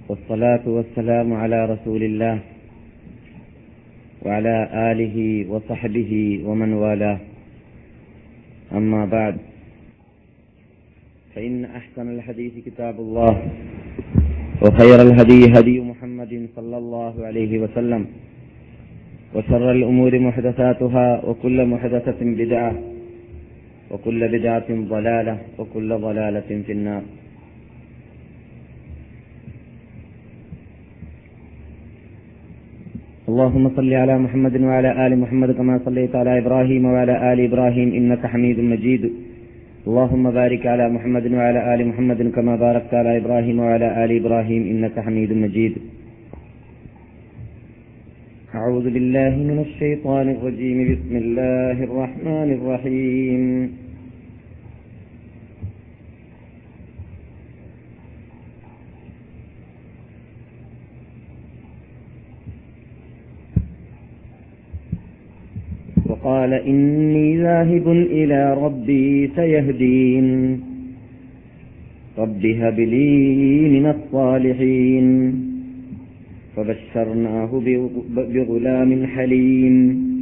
والصلاة والسلام على رسول الله وعلى آله وصحبه ومن والاه أما بعد فإن أحسن الحديث كتاب الله وخير الهدي هدي محمد صلى الله عليه وسلم وشر الأمور محدثاتها وكل محدثة بدعة وكل بدعة ضلالة وكل ضلالة في النار. اللهم صل على محمد وعلى آل محمد كما صليت على إبراهيم وعلى آل إبراهيم إنك حميد مجيد. اللهم بارك على محمد وعلى آل محمد كما باركت على إبراهيم وعلى آل إبراهيم إنك حميد مجيد. أعوذ بالله من الشيطان الرجيم. بسم الله الرحمن الرحيم. وقال إني ذاهب إلى ربي سيهدين رب هب لي من الصالحين فبشرناه بغلام حليم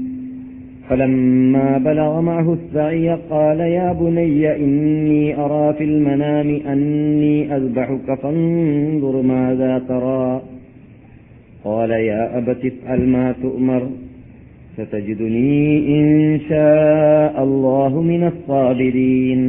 فلما بلغ معه السعي قال يا بني إني أرى في المنام أني أذبحك فانظر ماذا ترى قال يا أبت افعل ما تؤمر ستجدني إن شاء الله من الصابرين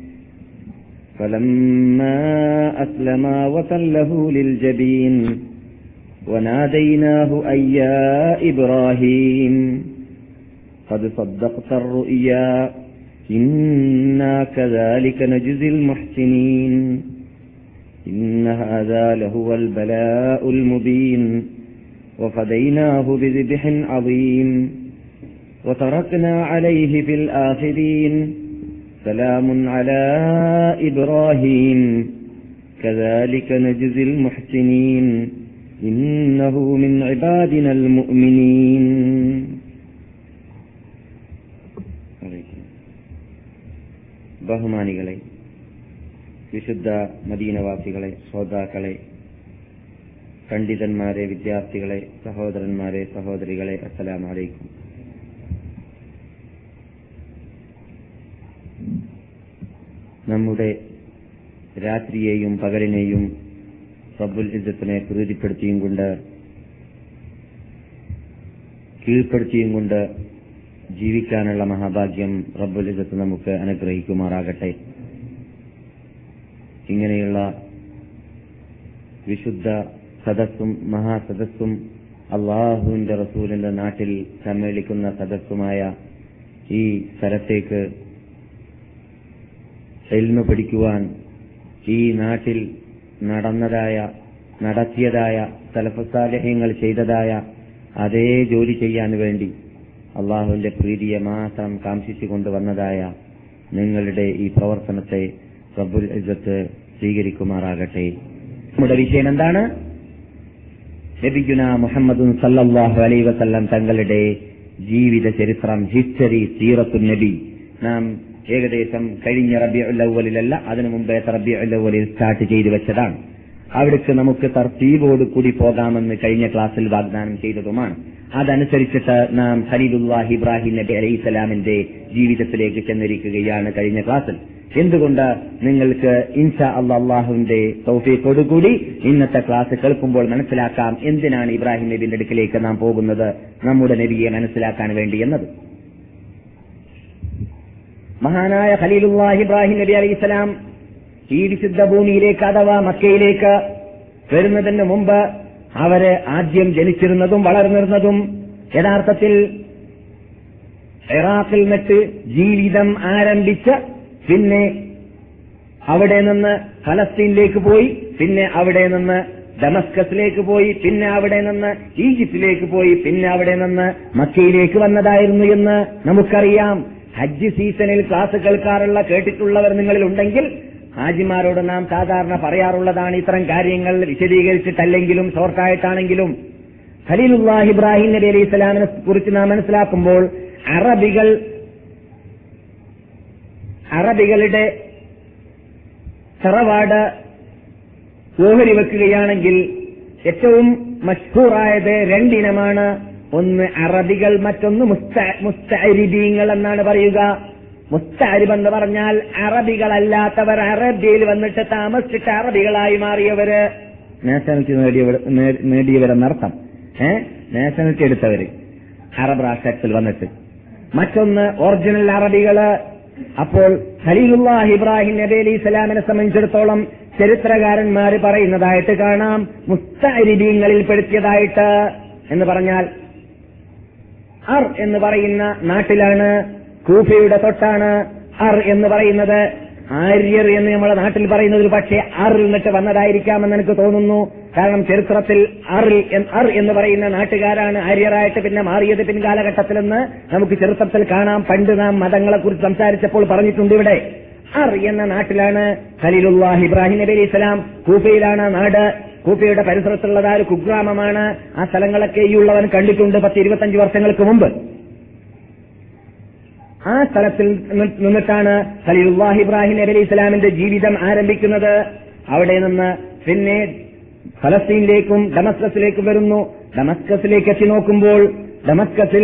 فلما أسلما وتله للجبين وناديناه أن يا إبراهيم قد صدقت الرؤيا إنا كذلك نجزي المحسنين إن هذا لهو البلاء المبين وفديناه بذبح عظيم وتركنا عليه في الآخرين سلام على إبراهيم كذلك نجزي المحسنين إنه من عبادنا المؤمنين. ബഹുമാനികളെ, വിശുദ്ധ മദീനവാസികളെ, ശ്രോതാക്കളെ, പണ്ഡിതന്മാരെ, വിദ്യാർത്ഥികളെ, സഹോദരന്മാരെ, സഹോദരികളെ, അസ്സലാമു അലൈക്കും. നമ്മുടെ രാത്രിയെയും പകലിനെയും റബ്ബുൽ ഇസ്സത്തിനെ പ്രീതിപ്പെടുത്തിയും കൊണ്ട്, കീഴ്പ്പെടുത്തിയും കൊണ്ട് ജീവിക്കാനുള്ള മഹാഭാഗ്യം റബ്ബുൽ ഇസ്സത്ത് നമുക്ക് അനുഗ്രഹിക്കുമാറാകട്ടെ. ഇങ്ങനെയുള്ള വിശുദ്ധ സദസ്സും മഹാസദസ്സും അള്ളാഹുവിന്റെ റസൂലിന്റെ നാട്ടിൽ സമ്മേളിക്കുന്ന സദസ്സുമായ ഈ സ്ഥലത്തേക്ക് ഇൽമു പഠിക്കുവാൻ, ഈ നാട്ടിൽ നടത്തിയതായ സലഫുസ് സാലിഹീങ്ങൾ ചെയ്തതായ അതേ ജോലി ചെയ്യാൻ വേണ്ടി അള്ളാഹുവിന്റെ പ്രീതിയെ മാത്രം കാംക്ഷിച്ചുകൊണ്ട് വന്നതായ നിങ്ങളുടെ ഈ പ്രവർത്തനത്തെ റബ്ബുൽ ഇസ്സത്ത് സ്വീകരിക്കുമാറാകട്ടെ. നമ്മുടെ വിഷയം എന്താണ്? നബിയുനാ മുഹമ്മദുൻ സല്ലല്ലാഹു അലൈഹി വസല്ലം തങ്ങളുടെ ജീവിത ചരിത്രം, ഹിസ്റ്ററി, സീറത്തുൻ നബി. നാം ഏകദേശം കഴിഞ്ഞ റബീഉൽ അവ്വലിലല്ല, അതിനു മുമ്പേത്തെ റബീഉൽ അവ്വലിൽ സ്റ്റാർട്ട് ചെയ്തു വെച്ചതാണ്. അവിടേക്ക് നമുക്ക് തർത്തീബോട് കൂടി പോകാമെന്ന് കഴിഞ്ഞ ക്ലാസ്സിൽ വാഗ്ദാനം ചെയ്തതുമാണ്. അതനുസരിച്ചിട്ട് നാം ഖലീലുല്ലാഹി ഇബ്രാഹിം നബി അലൈഹിസ്സലാമിന്റെ ജീവിതത്തിലേക്ക് ചെന്നിരിക്കുകയാണ് കഴിഞ്ഞ ക്ലാസ്സിൽ. എന്തുകൊണ്ട്? നിങ്ങൾക്ക് ഇൻഷാ അല്ലാഹുവിന്റെ തൗഫീഖോടുകൂടി ഇന്നത്തെ ക്ലാസ് കേൾക്കുമ്പോൾ മനസ്സിലാക്കാം എന്തിനാണ് ഇബ്രാഹിം നബിയുടെ അടുക്കിലേക്ക് നാം പോകുന്നത്, നമ്മുടെ നബിയെ മനസ്സിലാക്കാൻ വേണ്ടി എന്നത്. മഹാനായ ഖലീലുല്ലാഹി ഇബ്രാഹിം നബി അലൈഹിസ്സലാം ഈ വിശുദ്ധ ഭൂമിയിലേക്ക് അഥവാ മക്കയിലേക്ക് വരുന്നതിന് മുമ്പ് അവര് ആദ്യം ജനിച്ചിരുന്നതും വളർന്നിരുന്നതും യഥാർത്ഥത്തിൽ ഇറാഖിൽ നിന്നിട്ട് ജീവിതം ആരംഭിച്ച് പിന്നെ അവിടെ നിന്ന് ഫലസ്തീനിലേക്ക് പോയി, പിന്നെ അവിടെ നിന്ന് ഡമസ്കസിലേക്ക് പോയി, പിന്നെ അവിടെ നിന്ന് ഈജിപ്തിലേക്ക് പോയി, പിന്നെ അവിടെ നിന്ന് മക്കയിലേക്ക് വന്നതായിരുന്നു എന്ന് നമുക്കറിയാം. ഹജ്ജ് സീസണിൽ ക്ലാസ് കേൾക്കാറുള്ള കേട്ടിട്ടുള്ളവർ നിങ്ങളിൽ ഉണ്ടെങ്കിൽ ഹാജിമാരോട് നാം സാധാരണ പറയാറുള്ളതാണ് ഇത്തരം കാര്യങ്ങൾ വിശദീകരിച്ചിട്ടല്ലെങ്കിലും ഷോർട്ടായിട്ടാണെങ്കിലും. ഖലീലുല്ലാഹി ഇബ്രാഹിം നബി അലൈഹി സ്വലാമിനെ കുറിച്ച് നാം മനസ്സിലാക്കുമ്പോൾ അറബികളുടെ തറവാട് ഓഹരി വെക്കുകയാണെങ്കിൽ ഏറ്റവും മഷ്ഹൂറായത് രണ്ടിനമാണ്. ഒന്ന് അറബികൾ, മറ്റൊന്ന് മുസ്തഅരിബീങ്ങൾ എന്നാണ് പറയുക. മുസ്തഅരിബ് എന്ന് പറഞ്ഞാൽ അറബികളല്ലാത്തവർ, അറബിയിൽ വന്നിട്ട് താമസിച്ചിട്ട് അറബികളായി മാറിയവര്, നാഷണാലിറ്റി നേടിയവരെന്നർത്ഥം. നാഷണാലിറ്റി എടുത്തവര് അറബ് രാഷ്ട്രത്തിൽ വന്നിട്ട്. മറ്റൊന്ന് ഒറിജിനൽ അറബികള്. അപ്പോൾ ഖലീലുല്ലാഹി ഇബ്രാഹിം നബി അലൈഹി സ്വലാമിനെ സംബന്ധിച്ചിടത്തോളം ചരിത്രകാരന്മാര് പറയുന്നതായിട്ട് കാണാം, മുസ്തഅരിബീങ്ങളിൽ പെടുത്തിയതായിട്ട്. എന്ന് പറഞ്ഞാൽ അർ എന്ന് പറയുന്ന നാട്ടിലാണ്, കൂഫയുടെ തൊട്ടാണ് അർ എന്ന് പറയുന്നത്. ആര്യർ എന്ന് നമ്മുടെ നാട്ടിൽ പറയുന്നത് പക്ഷേ അറിൽ നിന്നിട്ട് വന്നതായിരിക്കാമെന്ന് എനിക്ക് തോന്നുന്നു. കാരണം ചരിത്രത്തിൽ അർ എന്ന് പറയുന്ന നാട്ടുകാരാണ് ആര്യരായിട്ട് പിന്നെ മാറിയത് പിൻകാലഘട്ടത്തിലെന്ന് നമുക്ക് ചരിത്രത്തിൽ കാണാം. പണ്ട് നാം മതങ്ങളെക്കുറിച്ച് സംസാരിച്ചപ്പോൾ പറഞ്ഞിട്ടുണ്ട്. ഇവിടെ അർ എന്ന നാട്ടിലാണ് ഖലീലുല്ലാഹി ഇബ്രാഹിം നബി അലൈഹി സ്വലാം. കൂഫയിലാണ് നാട്. കൂഫയുടെ പരിസരത്തുള്ളതായ ഒരു കുഗ്രാമമാണ്. ആ സ്ഥലങ്ങളൊക്കെ ഈ ഉള്ളവൻ കണ്ടിട്ടുണ്ട് 10-25 വർഷങ്ങൾക്ക് മുമ്പ്. ആ സ്ഥലത്തിൽ നിന്നിട്ടാണ് ഖലീലുല്ലാഹി ഇബ്രാഹിം നബി അലൈഹി സ്വലാമിന്റെ ജീവിതം ആരംഭിക്കുന്നത്. അവിടെ നിന്ന് പിന്നെ ഫലസ്തീനിലേക്കും ഡമസ്കസിലേക്കും വരുന്നു. ഡമസ്കസിലേക്ക് എത്തി നോക്കുമ്പോൾ ഡമസ്കസിൽ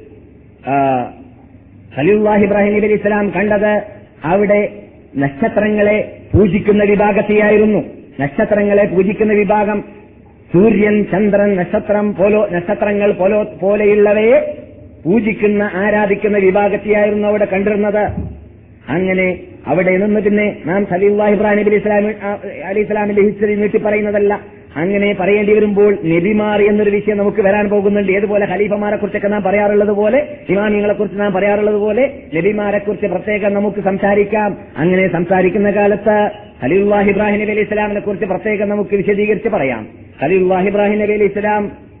ഖലീലുല്ലാഹി ഇബ്രാഹിം നബി അലൈഹി സ്വലാം കണ്ടത് അവിടെ നക്ഷത്രങ്ങളെ പൂജിക്കുന്ന വിഭാഗത്തെയായിരുന്നു. നക്ഷത്രങ്ങളെ പൂജിക്കുന്ന വിഭാഗം, സൂര്യൻ, ചന്ദ്രൻ, നക്ഷത്രങ്ങൾ പോലെയുള്ളവയെ പൂജിക്കുന്ന ആരാധിക്കുന്ന വിഭാഗത്തെയായിരുന്നു അവിടെ കണ്ടിരുന്നത്. അങ്ങനെ അവിടെ നിന്ന് പിന്നെ നാം ഖലീലുല്ലാഹി ഇബ്രാഹിം നബി അലൈഹി സ്വലാമിന്റെ ഹിസ്റ്ററി നീട്ടി പറയുന്നതല്ല. അങ്ങനെ പറയേണ്ടി വരുമ്പോൾ നബിമാർ എന്നൊരു വിഷയം നമുക്ക് വരാൻ പോകുന്നുണ്ട്. ഏതുപോലെ ഖലീഫമാരെ കുറിച്ചൊക്കെ നാം പറയാറുള്ളത് പോലെ, ഇമാമിങ്ങളെ കുറിച്ച് നാം പറയാറുള്ളത് പോലെ നബിമാരെ കുറിച്ച് പ്രത്യേകം നമുക്ക് സംസാരിക്കാം. അങ്ങനെ സംസാരിക്കുന്ന കാലത്ത് ഖലീലുല്ലാഹി ഇബ്രാഹിം നബി അലൈഹി സ്വലാമിനെ കുറിച്ച് പ്രത്യേകം നമുക്ക് വിശദീകരിച്ച് പറയാം. ഖലീലുല്ലാഹി ഇബ്രാഹിം നബി അലൈഹി സ്വലാം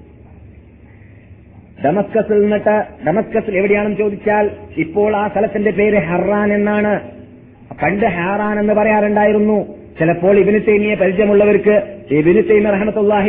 ഡമസ്കസിൽ നിന്നിട്ട്, ഡമസ്കസിൽ എവിടെയാണെന്ന് ചോദിച്ചാൽ ഇപ്പോൾ ആ സ്ഥലത്തിന്റെ പേര് ഹറാൻ എന്നാണ്. പണ്ട് ഹാറാൻ എന്ന് പറയാറുണ്ടായിരുന്നു. ചിലപ്പോൾ ഇബ്നു തൈമിയ പരിചയമുള്ളവർക്ക് ഇബ്നു തൈമിയ റഹ്മത്തുള്ളാഹി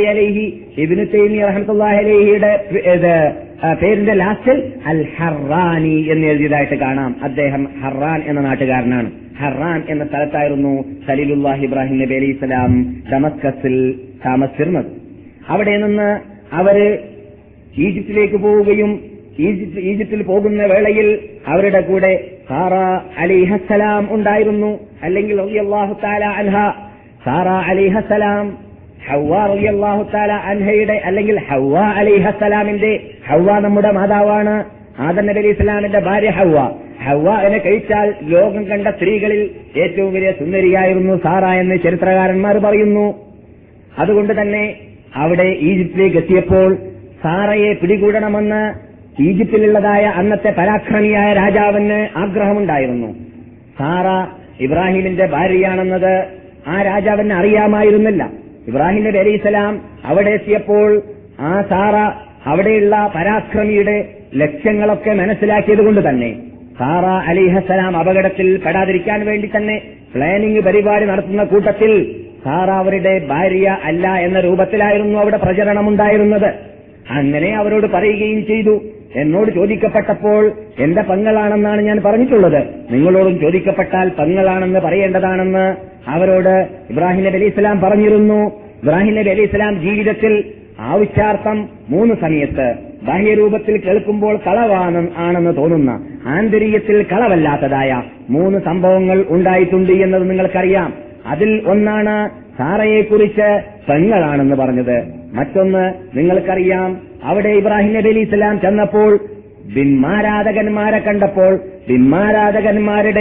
അലൈഹിയുടെ പേരിന്റെ ലാസ്റ്റിൽ അൽ ഹറാനി എന്ന് എഴുതിയതായിട്ട് കാണാം. അദ്ദേഹം ഹറാൻ എന്ന നാട്ടുകാരനാണ്. ഹറാൻ എന്ന സ്ഥലത്തായിരുന്നു ഖലീലുല്ലാഹി ഇബ്രാഹിം നബി അലൈഹി സ്വലാം ഡമസ്കസിൽ താമസിച്ചിരുന്നത്. അവിടെ നിന്ന് അവര് ഈജിപ്തിലേക്ക് പോവുകയും ഈജിപ്തിൽ പോകുന്ന വേളയിൽ അവരുടെ കൂടെ സാറ അലൈഹസ്സലാം ഉണ്ടായിരുന്നു. അല്ലെങ്കിൽ റളിയല്ലാഹു തആല അൻഹ, സാറ അലൈഹസ്സലാം ഹവ്വ റളിയല്ലാഹു തആല അൻഹയുടെ, അല്ലെങ്കിൽ ഹവ്വ അലൈഹസ്സലാമിന്റെ, ഹവ്വ നമ്മുടെ മാതാവാണ്. ആദം നബി അലൈഹി സ്വലാമിന്റെ ഭാര്യ ഹവ്വ. ഹവ്വനെ കഴിച്ചാൽ ലോകം കണ്ട സ്ത്രീകളിൽ ഏറ്റവും വലിയ സുന്ദരിയായിരുന്നു സാറ എന്ന് ചരിത്രകാരന്മാർ പറയുന്നു. അതുകൊണ്ട് തന്നെ അവിടെ ഈജിപ്തിലേക്ക് എത്തിയപ്പോൾ സാറയെ പിടികൂടണമെന്ന് ഈജിപ്തിലുള്ളതായ അന്നത്തെ പരാക്രമിയായ രാജാവിന് ആഗ്രഹമുണ്ടായിരുന്നു. സാറ ഇബ്രാഹിമിന്റെ ഭാര്യയാണെന്നത് ആ രാജാവിന് അറിയാമായിരുന്നില്ല. ഇബ്രാഹിം നബി അലൈഹി സ്വലാം അവിടെ എത്തിയപ്പോൾ ആ സാറ അവിടെയുള്ള പരാക്രമിയുടെ ലക്ഷ്യങ്ങളൊക്കെ മനസ്സിലാക്കിയതുകൊണ്ട് തന്നെ സാറ അലൈഹിസ്സലാം അപകടത്തിൽ പെടാതിരിക്കാൻ വേണ്ടി തന്നെ പ്ലാനിംഗ് പരിപാടി നടത്തുന്ന കൂട്ടത്തിൽ സാറ അവരുടെ ഭാര്യ അല്ല എന്ന രൂപത്തിലായിരുന്നു അവിടെ പ്രചരണമുണ്ടായിരുന്നത്. അങ്ങനെ അവരോട് പറയുകയും ചെയ്തു. എന്നോട് ചോദിക്കപ്പെട്ടപ്പോൾ എന്റെ പെങ്ങളാണെന്നാണ് ഞാൻ പറഞ്ഞിട്ടുള്ളത്. നിങ്ങളോടും ചോദിക്കപ്പെട്ടാൽ പെങ്ങളാണെന്ന് പറയേണ്ടതാണെന്ന് അവരോട് ഇബ്രാഹിം നബി അലൈഹി സ്വലാം പറഞ്ഞിരുന്നു. ഇബ്രാഹിം നബി അലൈഹി സ്വലാം ജീവിതത്തിൽ ആവശ്യാർത്ഥം 3 സമയത്ത് ബാഹ്യരൂപത്തിൽ കേൾക്കുമ്പോൾ കളവാണെന്ന് തോന്നുന്ന, ആന്തരികത്തിൽ കളവല്ലാത്തതായ 3 സംഭവങ്ങൾ ഉണ്ടായിട്ടുണ്ട് എന്നത് നിങ്ങൾക്കറിയാം. അതിൽ ഒന്നാണ് സാറയെക്കുറിച്ച് പെങ്ങളാണെന്ന് പറഞ്ഞത്. മറ്റൊന്ന് നിങ്ങൾക്കറിയാം, അവിടെ ഇബ്രാഹിം നബി അലൈഹി സ്വലാം ചെന്നപ്പോൾ ബിംബാരാധകന്മാരെ കണ്ടപ്പോൾ ബിംബാരാധകന്മാരുടെ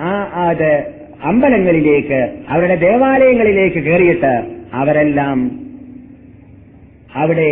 അമ്പലങ്ങളിലേക്ക്, അവരുടെ ദേവാലയങ്ങളിലേക്ക് കയറിയിട്ട് അവരെല്ലാം അവിടെ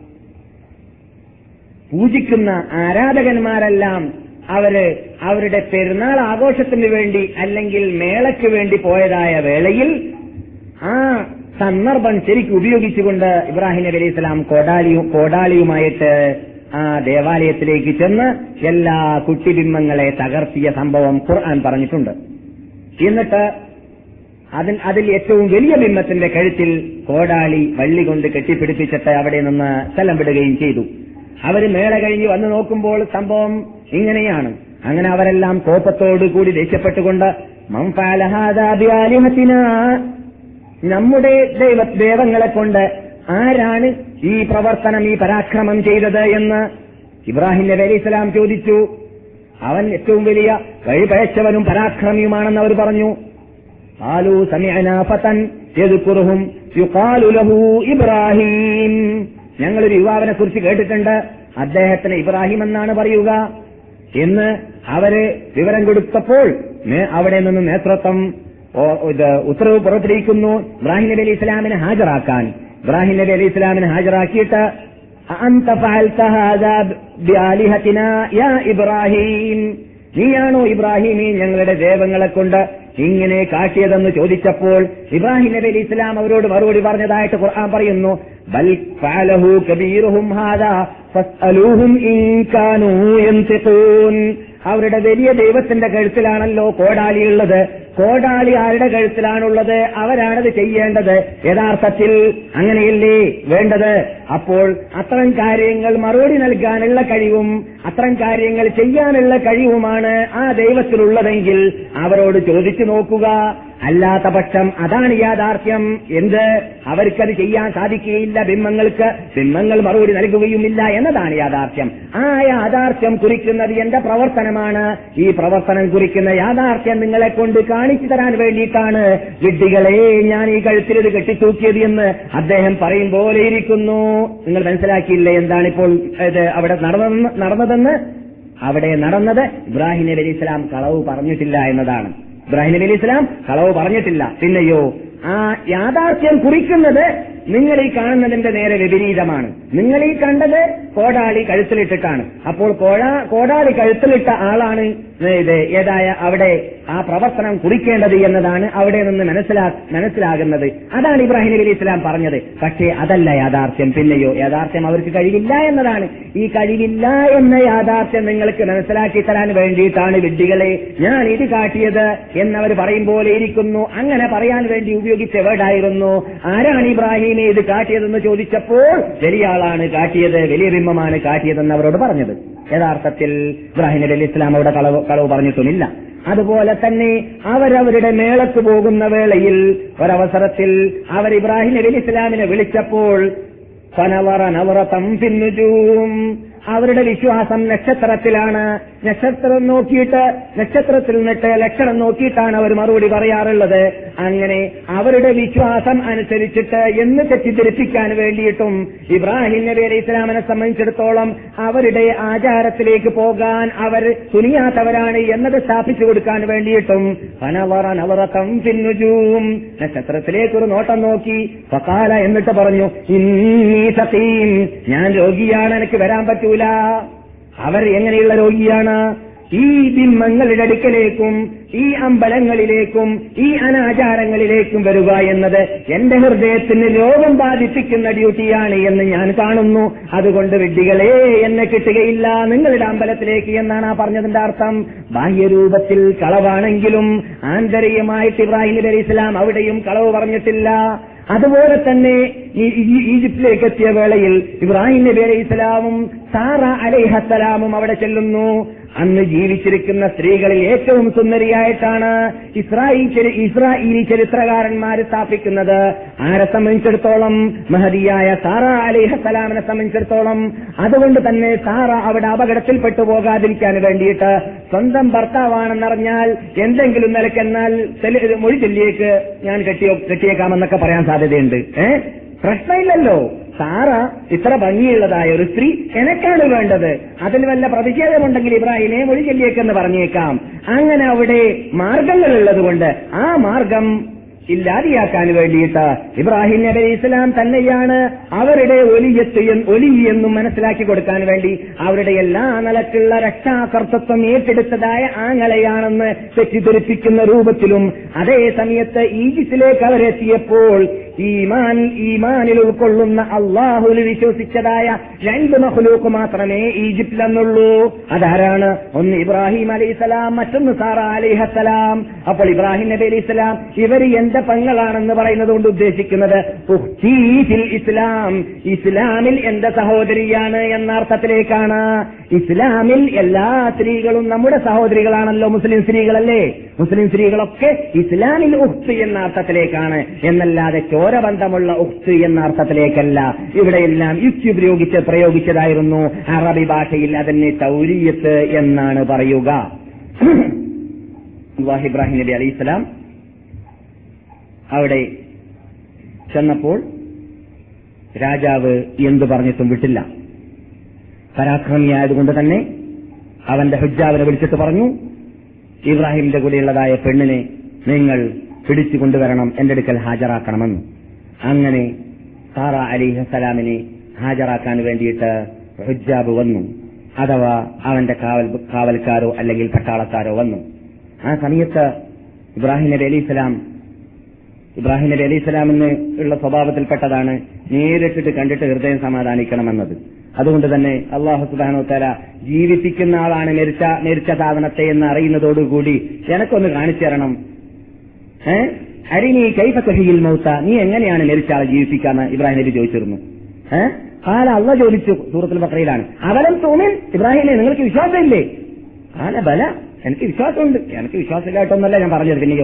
പൂജിക്കുന്ന ആരാധകന്മാരെല്ലാം അവരുടെ പെരുന്നാൾ ആഘോഷത്തിന് വേണ്ടി അല്ലെങ്കിൽ മേളയ്ക്ക് വേണ്ടി പോയതായ വേളയിൽ ആ സന്ദർഭം ശരിക്കും ഉപയോഗിച്ചുകൊണ്ട് ഇബ്രാഹിം നബി അലൈഹി സ്വലാം കോടാലിയുമായിട്ട് ആ ദേവാലയത്തിലേക്ക് ചെന്ന് എല്ലാ കുട്ടിബിംബങ്ങളെ തകർത്തിയ സംഭവം ഖുർആൻ പറഞ്ഞിട്ടുണ്ട്. എന്നിട്ട് അതിൽ ഏറ്റവും വലിയ ബിംബത്തിന്റെ കഴുത്തിൽ കോടാലി വള്ളി കൊണ്ട് കെട്ടിപ്പിടിപ്പിച്ചിട്ട് അവിടെ നിന്ന് സ്ഥലം വിടുകയും ചെയ്തു. അവര് മേള കഴിഞ്ഞ് വന്നു നോക്കുമ്പോൾ സംഭവം ഇങ്ങനെയാണ്. അങ്ങനെ അവരെല്ലാം കോപത്തോടുകൂടി ദേഷ്യപ്പെട്ടുകൊണ്ട് നമ്മുടെ ദേവങ്ങളെ കൊണ്ട് ആരാണ് ഈ പ്രവർത്തനം, ഈ പരാക്രമം ചെയ്തത് എന്ന് ഇബ്രാഹിം നബി അലൈഹി സ്വലാം ചോദിച്ചു. അവൻ ഏറ്റവും വലിയ വഴിപഴച്ചവനും പരാക്രമിയുമാണെന്ന് അവർ പറഞ്ഞു. ഖാലൂ സമിഅനാ ഫതൻ യദ്കുറുഹും യുഖാലു ലഹു ഇബ്രാഹിം. ഞങ്ങളൊരു യുവാവിനെ കുറിച്ച് കേട്ടിട്ടുണ്ട്, അദ്ദേഹത്തിന് ഇബ്രാഹിം എന്നാണ് പറയുക എന്ന് അവര് വിവരം കൊടുത്തപ്പോൾ അവിടെ നിന്ന് നേതൃത്വം ഉത്തരവ് പുറത്തിരിക്കുന്നു ഇബ്രാഹിം നബി അലൈഹി ഇസ്ലാമിനെ ഹാജരാക്കാൻ. ഇബ്രാഹിം നബി അലൈഹി ഇസ്ലാമിനെ ഹാജരാക്കിയിട്ട് അൻത ഫഅൽത ഹാദാ ബിആലിഹതിനാ യാ ഇബ്രാഹിം, നീയാണോ ഇബ്രാഹിമേ ഞങ്ങളുടെ ദൈവങ്ങളെ കൊണ്ട് ഇങ്ങനെ കാട്ടിയതെന്ന് ചോദിച്ചപ്പോൾ ഇബ്രാഹിം നബി അലൈഹി ഇസ്ലാം അവരോട് മറുപടി പറഞ്ഞതായിട്ട് ഖുർആൻ പറയുന്നു, ബൽ ഫഅലഹു കബീറുഹും ഹാദാ ഫസ്അലൂഹും ഇൻ കാനൂ യൻതിഖൂൻ. അവരുടെ വലിയ ദൈവത്തിന്റെ കഴുത്തിലാണല്ലോ കോടാലിയുള്ളത്. കോടാലി ആരുടെ കഴുത്തിലാണുള്ളത്? അവരാണത് ചെയ്യേണ്ടത്. യഥാർത്ഥത്തിൽ അങ്ങനെയല്ലേ വേണ്ടത്? അപ്പോൾ അത്തരം കാര്യങ്ങൾ മറുപടി നൽകാനുള്ള കഴിവും അത്തരം കാര്യങ്ങൾ ചെയ്യാനുള്ള കഴിവുമാണ് ആ ദൈവത്തിലുള്ളതെങ്കിൽ അവരോട് ചോദിച്ചു നോക്കുക. അല്ലാത്ത പക്ഷം അതാണ് യാഥാർത്ഥ്യം. എന്ത്? അവർക്കത് ചെയ്യാൻ സാധിക്കുകയില്ല. ബിംബങ്ങൾ മറുപടി നൽകുകയുമില്ല എന്നതാണ് യാഥാർത്ഥ്യം. ആ യാഥാർത്ഥ്യം കുറിക്കുന്നത് എന്റെ പ്രവർത്തനമാണ്. ഈ പ്രവർത്തനം കുറിക്കുന്ന യാഥാർത്ഥ്യം നിങ്ങളെ കൊണ്ട് കാണിച്ചു തരാൻ വേണ്ടിയിട്ടാണ് വിഡ്ഢികളെ ഞാൻ ഈ കഴുത്തിലിത് കെട്ടിത്തൂക്കിയത് എന്ന് അദ്ദേഹം പറയും പോലെ ഇരിക്കുന്നു. നിങ്ങൾ മനസ്സിലാക്കിയില്ലേ എന്താണിപ്പോൾ അവിടെ നടന്നതെന്ന്? അവിടെ നടന്നത് ഇബ്രാഹിം നബി അലൈഹി സ്വലാം കളവ് പറഞ്ഞിട്ടില്ല എന്നതാണ്. ഇബ്രാഹിം നബി അലൈഹി സ്വലാം കളവ് പറഞ്ഞിട്ടില്ല. പിന്നെയോ ആ യാഥാർത്ഥ്യം കുറിക്കുന്നത് നിങ്ങൾ ഈ കാണുന്നതിന്റെ നേരെ വിപരീതമാണ്. നിങ്ങൾ ഈ കണ്ടത് കോടാലി കഴുത്തിലിട്ടിട്ടാണ്. അപ്പോൾ കോടാലി കഴുത്തിലിട്ട ആളാണ് ഏതായ അവിടെ ആ പ്രവർത്തനം കുറിക്കേണ്ടത് എന്നതാണ് അവിടെ നിന്ന് മനസ്സിലാകുന്നത്. അതാണ് ഇബ്രാഹിം നബി അലൈഹി ഇസ്ലാം പറഞ്ഞത്. പക്ഷേ അതല്ല യാഥാർത്ഥ്യം. പിന്നെയോ യാഥാർത്ഥ്യം അവർക്ക് കഴിവില്ല എന്നതാണ്. ഈ കഴിവില്ല എന്ന യാഥാർത്ഥ്യം നിങ്ങൾക്ക് മനസ്സിലാക്കി തരാൻ വേണ്ടിയിട്ടാണ് വിഡ്ഢികളെ ഞാൻ ഇത് കാട്ടിയത് എന്നവർ പറയും പോലെ ഇരിക്കുന്നു. അങ്ങനെ പറയാൻ വേണ്ടി ഉപയോഗിച്ച വേർഡായിരുന്നു ആരാണ് ഇബ്രാഹിം ഇത് കാട്ടിയതെന്ന് ചോദിച്ചപ്പോൾ വലിയ ആളാണ് കാട്ടിയത്, വലിയ ബിംബമാണ് കാട്ടിയതെന്ന് അവരോട് പറഞ്ഞത്. യഥാർത്ഥത്തിൽ ഇബ്രാഹിം നബി അലൈഹി ഇസ്ലാം അവിടെ കളവ് പറഞ്ഞിട്ടുമില്ല. അതുപോലെ തന്നെ അവരവരുടെ മേളക്ക് പോകുന്ന വേളയിൽ ഒരവസരത്തിൽ അവർ ഇബ്രാഹിം നബി അലൈഹി ഇസ്ലാമിനെ വിളിച്ചപ്പോൾ ഫനവറ നവറതം ഫിന്നുജൂം, അവരുടെ വിശ്വാസം നക്ഷത്രത്തിലാണ്. നക്ഷത്രം നോക്കിയിട്ട് നക്ഷത്രത്തിൽ നിന്നിട്ട് ലക്ഷണം നോക്കിയിട്ടാണ് അവർ മറുപടി പറയാറുള്ളത്. അങ്ങനെ അവരുടെ വിശ്വാസം അനുസരിച്ചിട്ട് എന്ന് തെറ്റിദ്ധരിപ്പിക്കാൻ വേണ്ടിയിട്ടും ഇബ്രാഹിം നബി അലൈഹി ഇസ്ലാമിനെ സംബന്ധിച്ചിടത്തോളം അവരുടെ ആചാരത്തിലേക്ക് പോകാൻ അവർ തുനിയാത്തവരാണ് എന്നത് സ്ഥാപിച്ചു കൊടുക്കാൻ വേണ്ടിയിട്ടും ഫനവറ നവറതം ഫിന്നുജൂം, നക്ഷത്രത്തിലേക്കൊരു നോട്ടം നോക്കി ഫഖാല എന്നിട്ട് പറഞ്ഞു ഇന്നീ സഖീം, ഞാൻ രോഗിയാണ്, എനിക്ക് വരാൻ പറ്റൂല. അവർ എങ്ങനെയുള്ള രോഗിയാണ്? ഈ ബിംബങ്ങളുടെ അടുക്കലേക്കും ഈ അമ്പലങ്ങളിലേക്കും ഈ അനാചാരങ്ങളിലേക്കും വരിക എന്നത് എന്റെ ഹൃദയത്തിന് രോഗം ബാധിപ്പിക്കുന്ന ഡ്യൂട്ടിയാണ് എന്ന് ഞാൻ കാണുന്നു. അതുകൊണ്ട് വിഡ്ഢികളെ എന്നെ കിട്ടുകയില്ല നിങ്ങളുടെ അമ്പലത്തിലേക്ക് എന്നാണ് ആ പറഞ്ഞതിന്റെ അർത്ഥം. ബാഹ്യരൂപത്തിൽ കളവാണെങ്കിലും ആന്തരികമായിട്ട് ഇബ്രാഹിം നബി അലൈഹി ഇസ്ലാം അവിടെയും കളവ് പറഞ്ഞിട്ടില്ല. അതുപോലെ തന്നെ ഈജിപ്തിലേക്ക് എത്തിയ വേളയിൽ ഇബ്രാഹിം നബി അലൈഹി ഇസ്ലാമും സാറ അലൈഹസ്സലാമും അവിടെ ചെല്ലുന്നു. അന്ന് ജീവിച്ചിരിക്കുന്ന സ്ത്രീകളിൽ ഏറ്റവും സുന്ദരിയായിട്ടാണ് ഇസ്രായേലി ചരിത്രകാരന്മാര് സ്ഥാപിക്കുന്നത്. ആരെ സംബന്ധിച്ചിടത്തോളം? മഹദിയായ സാറ അലൈഹസ്സലാമിനെ സംബന്ധിച്ചിടത്തോളം. അതുകൊണ്ട് തന്നെ സാറ അവിടെ അപകടത്തിൽപ്പെട്ടു പോകാതിരിക്കാൻ വേണ്ടിയിട്ട് സ്വന്തം ഭർത്താവാണെന്നറിഞ്ഞാൽ എന്തെങ്കിലും നിലക്കെന്നാൽ മൊഴി ചൊല്ലിയേക്ക് ഞാൻ കെട്ടിയേക്കാമെന്നൊക്കെ പറയാൻ സാധ്യതയുണ്ട്. പ്രശ്നമില്ലല്ലോ. സാറ ഇത്ര ഭംഗിയുള്ളതായ ഒരു സ്ത്രീ എനക്കാണ് വേണ്ടത്, അതിൽ വല്ല പ്രതിഷേധമുണ്ടെങ്കിൽ ഇബ്രാഹിമെ മൊഴി ചൊല്ലിയേക്കെന്ന് പറഞ്ഞേക്കാം. അങ്ങനെ അവിടെ മാർഗങ്ങളുള്ളതുകൊണ്ട് ആ മാർഗം ഇല്ലാതെയാക്കാൻ വേണ്ടിയിട്ട് ഇബ്രാഹിം നബി അലൈഹി ഇസ്ലാം തന്നെയാണ് അവരുടെ ഒലിയെന്നും മനസ്സിലാക്കി കൊടുക്കാൻ വേണ്ടി അവരുടെ എല്ലാ നിലക്കുള്ള രക്ഷാകർത്തൃത്വം ഏറ്റെടുത്തതായ ആങ്ങളെയാണെന്ന് തെറ്റിദ്ധരിപ്പിക്കുന്ന രൂപത്തിലും അതേ സമയത്ത് ഈജിപ്തിലേക്ക് അവരെത്തിയപ്പോൾ ഈമാനിൽ ഉൾക്കൊള്ളുന്ന അള്ളാഹുവിൽ വിശ്വസിച്ചതായ രണ്ട് മഖ്ലൂഖ് മാത്രമേ ഈജിപ്തിലെന്നുള്ളൂ. അതാരാണ്? ഒന്ന് ഇബ്രാഹിം അലൈഹിസ്സലാം, മറ്റൊന്ന് സാറ അലൈഹസ്സലാം. അപ്പോൾ ഇബ്രാഹിം നബി അലൈഹിസ്സലാം ഇവർ എന്റെ പെങ്ങളാണെന്ന് പറയുന്നത് കൊണ്ട് ഉദ്ദേശിക്കുന്നത് ഇസ്ലാം, ഇസ്ലാമിൽ എന്റെ സഹോദരിയാണ് എന്ന അർത്ഥത്തിലേക്കാണ്. ഇസ്ലാമിൽ എല്ലാ സ്ത്രീകളും നമ്മുടെ സഹോദരികളാണല്ലോ, മുസ്ലിം സ്ത്രീകളല്ലേ? മുസ്ലിം സ്ത്രീകളൊക്കെ ഇസ്ലാമിൽ ഉഖ്തി എന്ന അർത്ഥത്തിലേക്കാണ്. എന്നല്ലാതെ ചോരബന്ധമുള്ള ഉഖ്ത് എന്ന അർത്ഥത്തിലേക്കല്ല. ഇവിടെയെല്ലാം യുക്തി പ്രയോഗിച്ചതായിരുന്നു. അറബി ഭാഷയിൽ അതിന് തൗരിയത്ത് എന്നാണ് പറയുക. ഇബ്രാഹിം നബി അലൈഹിസ്സലാം അവിടെ ചെന്നപ്പോൾ രാജാവ് എന്തു പറഞ്ഞിട്ടും വിട്ടില്ല. പരാക്രമിയായതുകൊണ്ട് തന്നെ അവന്റെ ഹുജ്ജാവിനെ വിളിച്ചിട്ട് പറഞ്ഞു, ഇബ്രാഹിമിന്റെ കൂടെയുള്ളതായ പെണ്ണിനെ നിങ്ങൾ പിടിച്ചു കൊണ്ടുവരണം, എന്റെ അടുക്കൽ ഹാജരാക്കണമെന്ന്. അങ്ങനെ സാറ അലൈഹിസ്സലാമിനെ ഹാജരാക്കാൻ വേണ്ടിയിട്ട് ഹുജ്ജാബ് വന്നു, അഥവാ അവന്റെ കാവൽക്കാരോ അല്ലെങ്കിൽ പട്ടാളക്കാരോ വന്നു. ആ സമയത്ത് ഇബ്രാഹിം നബി അലൈഹിസ്സലാമിന് ഉള്ള സ്വഭാവത്തിൽപ്പെട്ടതാണ് നേരിട്ടിട്ട് കണ്ടിട്ട് ഹൃദയം സമാധാനിക്കണമെന്നത്. അതുകൊണ്ട് തന്നെ അല്ലാഹു സുബ്ഹാനഹു വ തആല ജീവിപ്പിക്കുന്ന ആളാണ് മരിച്ച സാധനത്തെ എന്ന് അറിയുന്നതോടുകൂടി എനക്കൊന്ന് കാണിച്ചു തരണം, അരിനി കൈഫ തുഹ്യിൽ മൗത, നീ എങ്ങനെയാണ് മരിച്ച ആളെ ജീവിപ്പിക്കാന്ന് ഇബ്രാഹിം നബി ചോദിച്ചിരുന്നു. അള്ളാഹ് ചോദിച്ചു സൂറത്തുൽ ബഖറയിലാണ്, അവലം തുമിൻ, ഇബ്രാഹിമേ നിങ്ങൾക്ക് വിശ്വാസമില്ലേ? ഖാല ബല, എനിക്ക് വിശ്വാസമുണ്ട്. എനിക്ക് വിശ്വാസമില്ലായിട്ടൊന്നല്ല ഞാൻ പറഞ്ഞത്, പിന്നെയോ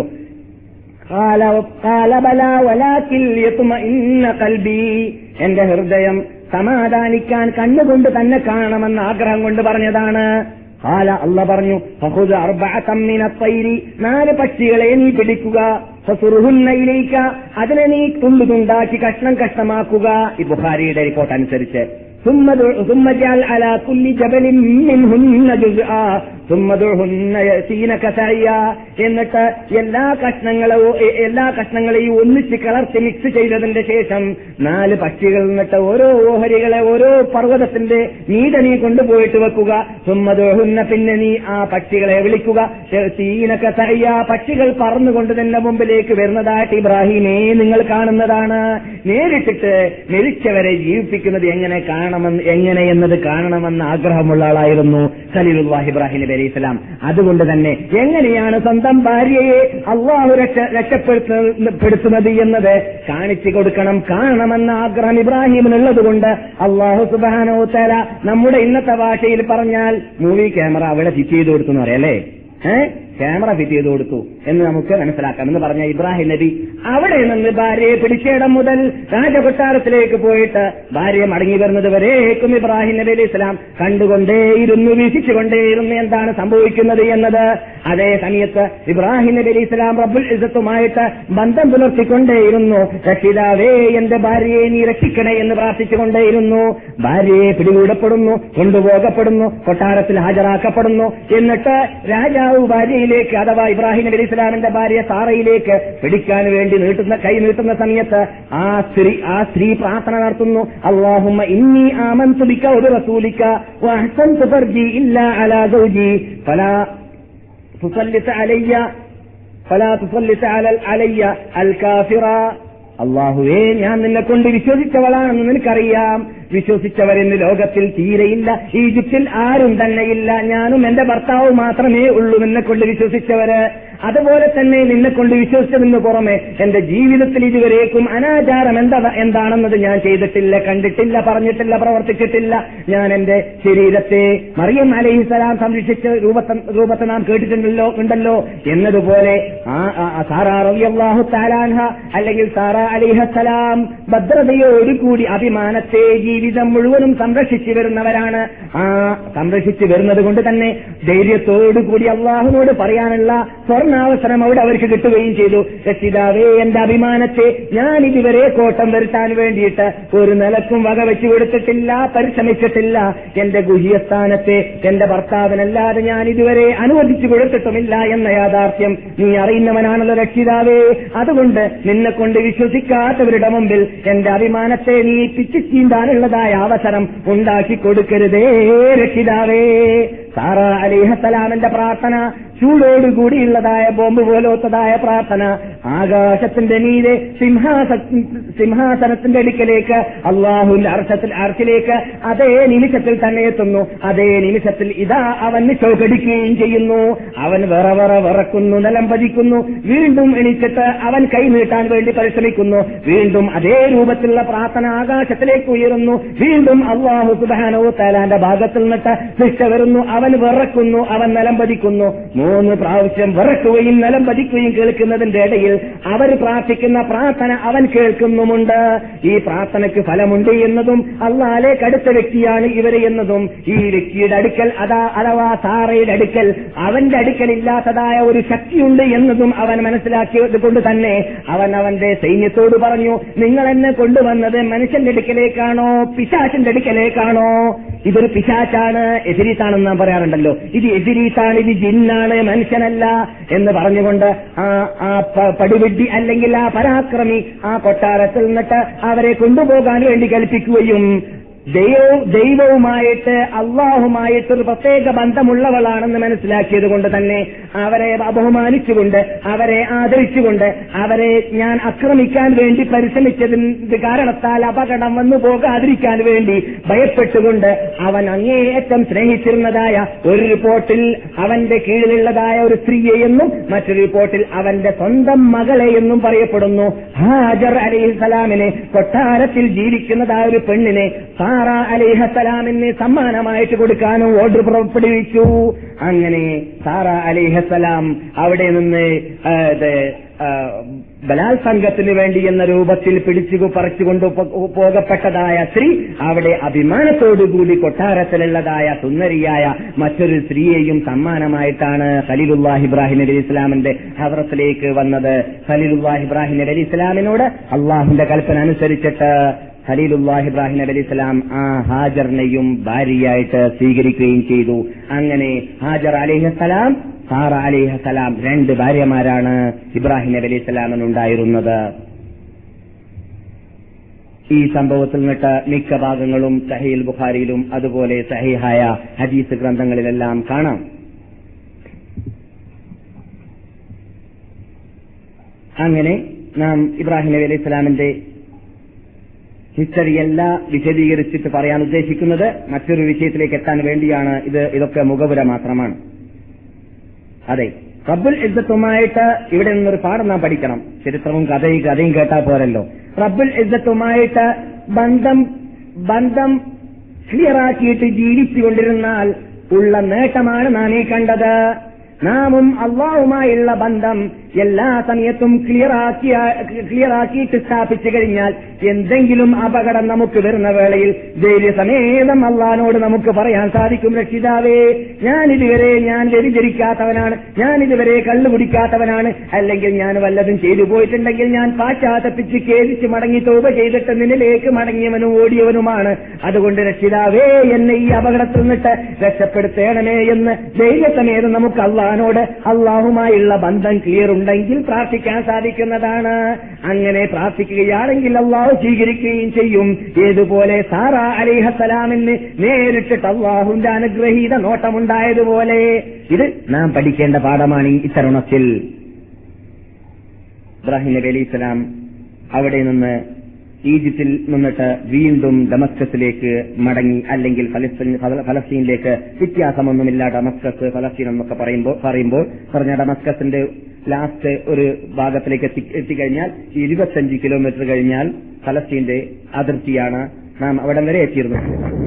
ഖാല ബല വലാകിൻ ലിയത്മഇന്ന ഖൽബി, എന്റെ ഹൃദയം സമാധാനിക്കാൻ കണ്ണുകൊണ്ട് തന്നെ കാണണമെന്ന ആഗ്രഹം കൊണ്ട് പറഞ്ഞതാണ്. ഖാല, അല്ലാഹ് പറഞ്ഞു, ഫഖുദ് അർബഅതൻ മിനത്ത്-തൈരി, 4 പക്ഷികളെ നീ പിടിക്കുക, ഫസുറുഹുന്ന ഇലൈക, അതിനെ നീ തുണ്ടുതുണ്ടാക്കി കഷ്ണമാക്കുക. ഈ ബുഖാരിയുടെ റിപ്പോർട്ട് അനുസരിച്ച് ثم اجعل على كل جبل منهن جزءا ثم ادعهن يأتينك سعيا, എന്നിട്ട് എല്ലാ കഷ്ണങ്ങളെയും ഒന്നിച്ച് കളർത്തി മിക്സ് ചെയ്തതിന്റെ ശേഷം 4 പക്ഷികൾ എന്നിട്ട് ഓരോ ഓഹരികളെ ഓരോ പർവ്വതത്തിന്റെ മീതെ നീ കൊണ്ടുപോയിട്ട് വെക്കുക. സുമ്മദുഹുന്ന, പിന്നെ നീ ആ പക്ഷികളെ വിളിക്കുക. യഅതീനക സഅയ്യാ, പക്ഷികൾ പറന്നുകൊണ്ട് നിന്റെ മുമ്പിലേക്ക് വരുന്നതായിട്ട് ഇബ്രാഹിമേ നിങ്ങൾ കാണുന്നതാണ്. നേരിട്ടിട്ട് മരിച്ചവരെ ജീവിപ്പിക്കുന്നത് എങ്ങനെയെന്നത് കാണണമെന്ന് ആഗ്രഹമുള്ള ആളായിരുന്നു ഖലീലുല്ലാഹി ഇബ്രാഹിം നബി അലൈഹിസ്സലാം. അതുകൊണ്ട് തന്നെ എങ്ങനെയാണ് സ്വന്തം ഭാര്യയെ അള്ളാഹു രക്ഷപ്പെടുത്തുന്നത് എന്നത് കാണിച്ചു കൊടുക്കണം, കാണണമെന്ന ആഗ്രഹം ഇബ്രാഹിമിനുള്ളതുകൊണ്ട് അള്ളാഹു സുബ്ഹാനഹു വ തആല നമ്മുടെ ഇന്നത്തെ ഭാഷയിൽ പറഞ്ഞാൽ മൂവി ക്യാമറ അവിടെ ഫിറ്റ് ചെയ്ത് കൊടുത്തു എന്ന് പറയല്ലേ, ക്യാമറ ഫിറ്റ് ചെയ്ത് കൊടുത്തു എന്ന് നമുക്ക് മനസ്സിലാക്കാം. എന്ന് പറഞ്ഞ ഇബ്രാഹിം നബി അവിടെ നിന്ന് ഭാര്യയെ പിടിച്ചയിടം മുതൽ രാജകൊട്ടാരത്തിലേക്ക് പോയിട്ട് ഭാര്യ മടങ്ങി വരുന്നത് വരേക്കും ഇബ്രാഹിം നബി അലൈഹി സ്വലാം കണ്ടുകൊണ്ടേയിരുന്നു, വീക്ഷിച്ചുകൊണ്ടേയിരുന്നു എന്താണ് സംഭവിക്കുന്നത് എന്നത്. അതേ സമയത്ത് ഇബ്രാഹിം നബി അലൈഹി സ്വലാം റബ്ബുൽ ഇസ്സത്തുമായിട്ട് ബന്ധം പുലർത്തിക്കൊണ്ടേയിരുന്നു. രക്ഷിതാവേ, എന്റെ ഭാര്യയെ നീ രക്ഷിക്കണേ എന്ന് പ്രാർത്ഥിച്ചുകൊണ്ടേയിരുന്നു. ഭാര്യയെ പിടികൂടപ്പെടുന്നു, കൊണ്ടുപോകപ്പെടുന്നു, കൊട്ടാരത്തിൽ ഹാജരാക്കപ്പെടുന്നു. എന്നിട്ട് രാജാവ് ഭാര്യയിലേക്ക്, അഥവാ ഇബ്രാഹിം നബി അലൈഹി സ്വലാമിന്റെ ഭാര്യ സാറയിലേക്ക് പിടിക്കാൻ വേണ്ടി കൈ നീട്ടുന്ന സമയത്ത് ആ സ്ത്രീ പ്രാർത്ഥന നടത്തുന്നു. അല്ലാഹുമ്മ ഇന്നി ആമൻതു ബിക വബിറസൂലിക വഅഹ്സൻതു ഫർജി ഇല്ലാ അലാ സൗജി ഫലാ തുസല്ലിത അലയ്യ അൽ കാഫിറ. അല്ലാഹുവേ, ഞാൻ നിന്നെ കൊണ്ട് വിശ്വസിച്ചവളാണെന്ന് നിനക്കറിയാം. വിശ്വസിച്ചവരെന്ന് ലോകത്തിൽ തീരെയില്ല, ഈജിപ്തിൽ ആരും തന്നെയില്ല. ഞാനും എന്റെ ഭർത്താവ് മാത്രമേ ഉള്ളൂ നിന്നെ കൊണ്ട് വിശ്വസിച്ചവര്. അതുപോലെ തന്നെ നിന്നെ കൊണ്ട് വിശ്വസിച്ചതിന് പുറമെ എന്റെ ജീവിതത്തിൽ ഇതുവരേക്കും അനാചാരം എന്താണെന്നത് ഞാൻ ചെയ്തിട്ടില്ല, കണ്ടിട്ടില്ല, പറഞ്ഞിട്ടില്ല, പ്രവർത്തിച്ചിട്ടില്ല. ഞാൻ എന്റെ ശരീരത്തെ മറിയം അലൈഹിസ്സലാം സംരക്ഷിച്ച രൂപത്തെ നാം ഉണ്ടല്ലോ എന്നതുപോലെ സാറ റളിയല്ലാഹു തആല അൻഹ അല്ലെങ്കിൽ സാറ അലൈഹിസ്സലാം ഭദ്രതയോടുകൂടി അഭിമാനത്തെ ജീവിതം മുഴുവനും സംരക്ഷിച്ചു വരുന്നവരാണ്. സംരക്ഷിച്ചു വരുന്നത് കൊണ്ട് തന്നെ ധൈര്യത്തോടുകൂടി അള്ളാഹുവിനോട് പറയാനുള്ള സ്വർണ്ണാവസരം അവിടെ അവർക്ക് കിട്ടുകയും ചെയ്തു. രക്ഷിതാവേ, എന്റെ അഭിമാനത്തെ ഞാൻ ഇതുവരെ കോട്ടം വരുത്താൻ വേണ്ടിയിട്ട് ഒരു നിലക്കും വക വെച്ചു കൊടുത്തിട്ടില്ല, പരിശ്രമിച്ചിട്ടില്ല. എന്റെ ഗുഹ്യസ്ഥാനത്തെ എന്റെ ഭർത്താവിനല്ലാതെ ഞാൻ ഇതുവരെ അനുവദിച്ചു കൊടുത്തിട്ടുമില്ല എന്ന യാഥാർത്ഥ്യം നീ അറിയുന്നവനാണല്ലോ രക്ഷിതാവേ. അതുകൊണ്ട് നിന്നെ കൊണ്ട് വിശ്വസിക്കാത്തവരുടെ മുമ്പിൽ എന്റെ അഭിമാനത്തെ നീ പിച്ചിച്ചീന്താനുള്ളതായ അവസരം ഉണ്ടാക്കി കൊടുക്കരുതേ രക്ഷിതാവേ. സാറ അലൈഹിസ്സലാമിന്റെ പ്രാർത്ഥന ചൂടോടുകൂടിയുള്ളതായ ബോംബ് പോലത്തതായ പ്രാർത്ഥന ആകാശത്തിന്റെ മീതെ സിംഹാസനത്തിന്റെ അടുക്കലേക്ക് അള്ളാഹുവിന്റെ അർശത്തിലേക്ക് അതേ നിമിഷത്തിൽ തന്നെ എത്തുന്നു. അതേ നിമിഷത്തിൽ ഇതാ അവന് ചോകടിക്കുകയും ചെയ്യുന്നു. അവൻ വിറക്കുന്നു, നിലം പതിക്കുന്നു. വീണ്ടും എണീച്ചിട്ട് അവൻ കൈ നീട്ടാൻ വേണ്ടി പരിശ്രമിക്കുന്നു. വീണ്ടും അതേ രൂപത്തിലുള്ള പ്രാർത്ഥന ആകാശത്തിലേക്ക് ഉയരുന്നു. വീണ്ടും അല്ലാഹു സുബ്ഹാനഹു വ തആലാന്റെ ഭാഗത്തിൽ നിന്നിട്ട് ശിക്ഷ വരുന്നു. അവൻ വിറക്കുന്നു, അവൻ നിലം പതിക്കുന്നു. 3 പ്രാവശ്യം വിറക്കുകയും നിലം പതിക്കുകയും കേൾക്കുന്നതിന്റെ ഇടയിൽ അവർ പ്രാർത്ഥിക്കുന്ന പ്രാർത്ഥന അവൻ കേൾക്കുന്നുമുണ്ട്. ഈ പ്രാർത്ഥനയ്ക്ക് ഫലമുണ്ട് എന്നതും അല്ലാഹുവിലേക്ക് അടുത്ത വ്യക്തിയാണ് ഇവര് എന്നതും ഈ വ്യക്തിയുടെ അടുക്കൽ അഥവാ സാറയുടെ അടുക്കൽ അവന്റെ അടുക്കലില്ലാത്തതായ ഒരു ശക്തിയുണ്ട് എന്നതും അവൻ മനസ്സിലാക്കിയത് കൊണ്ട് തന്നെ അവന്റെ സൈന്യത്തോട് പറഞ്ഞു, നിങ്ങൾ എന്നെ കൊണ്ടുവന്നത് മനുഷ്യന്റെ അടുക്കലേക്കാണോ പിശാചിന്റെ അടുക്കലേക്കാണോ? ഇതൊരു പിശാചാണ്, എതിരീത്താണെന്ന് നാം പറയാറുണ്ടല്ലോ. ഇത് എതിരീത്താണ്, ഇത് ജിന്നാണ്, മനുഷ്യനല്ല എന്ന് പറഞ്ഞുകൊണ്ട് ആ പടുവിഡ്ഢി അല്ലെങ്കിൽ ആ പരാക്രമി ആ കൊട്ടാരത്തിൽ നിന്നിട്ട് അവരെ കൊണ്ടുപോകാൻ വേണ്ടി കൽപ്പിക്കുകയും ദൈവവുമായിട്ട് അള്ളാഹുമായിട്ട് ഒരു പ്രത്യേക ബന്ധമുള്ളവളാണെന്ന് മനസ്സിലാക്കിയത് കൊണ്ട് തന്നെ അവരെ ബഹുമാനിച്ചുകൊണ്ട് അവരെ ആദരിച്ചുകൊണ്ട് അവരെ ഞാൻ ആക്രമിക്കാൻ വേണ്ടി പരിശ്രമിച്ചതിന്റെ കാരണത്താൽ അപകടം വന്നു പോകാതിരിക്കാൻ വേണ്ടി ഭയപ്പെട്ടുകൊണ്ട് അവൻ അങ്ങേയറ്റം സ്നേഹിച്ചിരുന്നതായ ഒരു റിപ്പോർട്ടിൽ അവന്റെ കീഴിലുള്ളതായ ഒരു സ്ത്രീയെയെന്നും മറ്റൊരു റിപ്പോർട്ടിൽ അവന്റെ സ്വന്തം മകളെയെന്നും പറയപ്പെടുന്നു. ഹാജർ അലൈഹിസ്സലാമിനെ കൊട്ടാരത്തിൽ ജീവിക്കുന്നതായ ഒരു പെണ്ണിനെ സാറ അലൈഹിസ്സലാമിന് സമ്മാനമായിട്ട് കൊടുക്കാനും ഓർഡർ പുറപ്പെടുവിച്ചു. അങ്ങനെ സാറ അലൈഹിസ്സലാം അവിടെ നിന്ന് ബലാത്സംഗത്തിന് വേണ്ടി എന്ന രൂപത്തിൽ പിടിച്ചു പറിച്ചുകൊണ്ട് പോകപ്പെട്ടതായ സ്ത്രീ അവിടെ അഭിമാനത്തോടുകൂടി കൊട്ടാരത്തിലുള്ളതായ സുന്ദരിയായ മറ്റൊരു സ്ത്രീയെയും സമ്മാനമായിട്ടാണ് ഖലീലുല്ലാഹി ഇബ്രാഹിം നബി ഇസ്ലാമിന്റെ ഹദ്റത്തിലേക്ക് വന്നത്. ഖലീലുല്ലാഹി ഇബ്രാഹിം നബി ഇസ്ലാമിനോട് അള്ളാഹുവിന്റെ കൽപ്പന അനുസരിച്ചിട്ട് ഖലീലുല്ലാഹി ഇബ്രാഹിം നബി ഇസ്ലാം ആ ഹാജറിനെയും ഭാര്യയായിട്ട് സ്വീകരിക്കുകയും ചെയ്തു. അങ്ങനെ ഹാജർ അലൈഹിസ്സലാം സാറ അലൈഹിസ്സലാം 2 ഭാര്യമാരാണ് ഇബ്രാഹിം നബി അലൈഹി സ്വലാമിനുണ്ടായിരുന്നത്. ഈ സംഭവത്തിൽ നിന്നിട്ട് മിക്ക ഭാഗങ്ങളും സഹീഹുൽ ബുഖാരിയിലും അതുപോലെ സഹീഹായ ഹദീസ് ഗ്രന്ഥങ്ങളിലെല്ലാം കാണാം. അങ്ങനെ നാം ഇബ്രാഹിം നബി അലൈഹി സ്വലാമിന്റെ ഹിസ്റ്ററിയല്ല വിശദീകരിച്ചിട്ട് പറയാൻ ഉദ്ദേശിക്കുന്നത്, മറ്റൊരു വിഷയത്തിലേക്ക് എത്താൻ വേണ്ടിയാണ്. ഇതൊക്കെ മുഖവുര മാത്രമാണ്. അതെ, റബ്ബുൽ ഇസ്സത്തുമായിട്ട് ഇവിടെ നിന്നൊരു പാഠം നാം പഠിക്കണം. ചരിത്രവും കഥയും കേട്ടാൽ പോരല്ലോ. റബ്ബുൽ ഇസ്സത്തുമായിട്ട് ബന്ധം ക്ലിയറാക്കിയിട്ട് ജീവിച്ചുകൊണ്ടിരുന്നാൽ ഉള്ള നേട്ടമാണ് നാം ഈ കണ്ടത്. നാമും അള്ളാഹുമായുള്ള ബന്ധം എല്ലാ സമയത്തും ക്ലിയറാക്കിയിട്ട് സ്ഥാപിച്ചു കഴിഞ്ഞാൽ എന്തെങ്കിലും അപകടം നമുക്ക് വരുന്ന വേളയിൽ ധൈര്യസമേതം അള്ളാഹിനോട് നമുക്ക് പറയാൻ സാധിക്കും, രക്ഷിതാവേ, ഞാൻ വ്യതിചരിക്കാത്തവനാണ്, ഞാൻ ഇതുവരെ കള്ളുകുടിക്കാത്തവനാണ്, അല്ലെങ്കിൽ ഞാൻ വല്ലതും ചെയ്തു പോയിട്ടുണ്ടെങ്കിൽ ഞാൻ പാശ്ചാത്തപ്പിച്ച് ഖേദിച്ച് മടങ്ങി തൗബ ചെയ്തിട്ട് നിന്നിലേക്ക് മടങ്ങിയവനും ഓടിയവനുമാണ്. അതുകൊണ്ട് രക്ഷിതാവേ, എന്നെ ഈ അപകടത്തിൽ നിന്നിട്ട് രക്ഷപ്പെടുത്തേണമേ എന്ന് ധൈര്യസമേതം നമുക്ക് അള്ളാഹിനോട് അള്ളാഹുമായുള്ള ബന്ധം ക്ലിയർ ഉണ്ടെങ്കിൽ പ്രാർത്ഥിക്കാൻ സാധിക്കുന്നതാണ്. അങ്ങനെ പ്രാർത്ഥിക്കുകയാണെങ്കിൽ അള്ളാഹു സ്വീകരിക്കുകയും ചെയ്യും. ഏതുപോലെ സാറ അലൈഹിസ്സലാമിന് നേരിട്ടിട്ട് അള്ളാഹുവിന്റെ അനുഗ്രഹീത നോട്ടമുണ്ടായതുപോലെ. ഇത് നാം പഠിക്കേണ്ട പാഠമാണ്. ഈ തരുണത്തിൽ ഇബ്രാഹിം നബി അലൈഹി സ്വലാം അവിടെ നിന്ന് ഈജിപ്തിൽ നിന്നിട്ട് വീണ്ടും ഡമസ്കസിലേക്ക് മടങ്ങി, അല്ലെങ്കിൽ ഫലസ്തീനിലേക്ക്. വ്യത്യാസമൊന്നുമില്ല. ഡമസ്കസ് ഫലസ്തീൻ എന്നൊക്കെ പറയുമ്പോൾ പറഞ്ഞ ഡമസ്കസിന്റെ ലാസ്റ്റ് ഒരു ഭാഗത്തിലേക്ക് എത്തിക്കഴിഞ്ഞാൽ 25 കിലോമീറ്റർ കഴിഞ്ഞാൽ ഫലസ്തീന്റെ അതിർത്തിയാണ്. നാം അവിടം വരെ എത്തിയിരുന്നു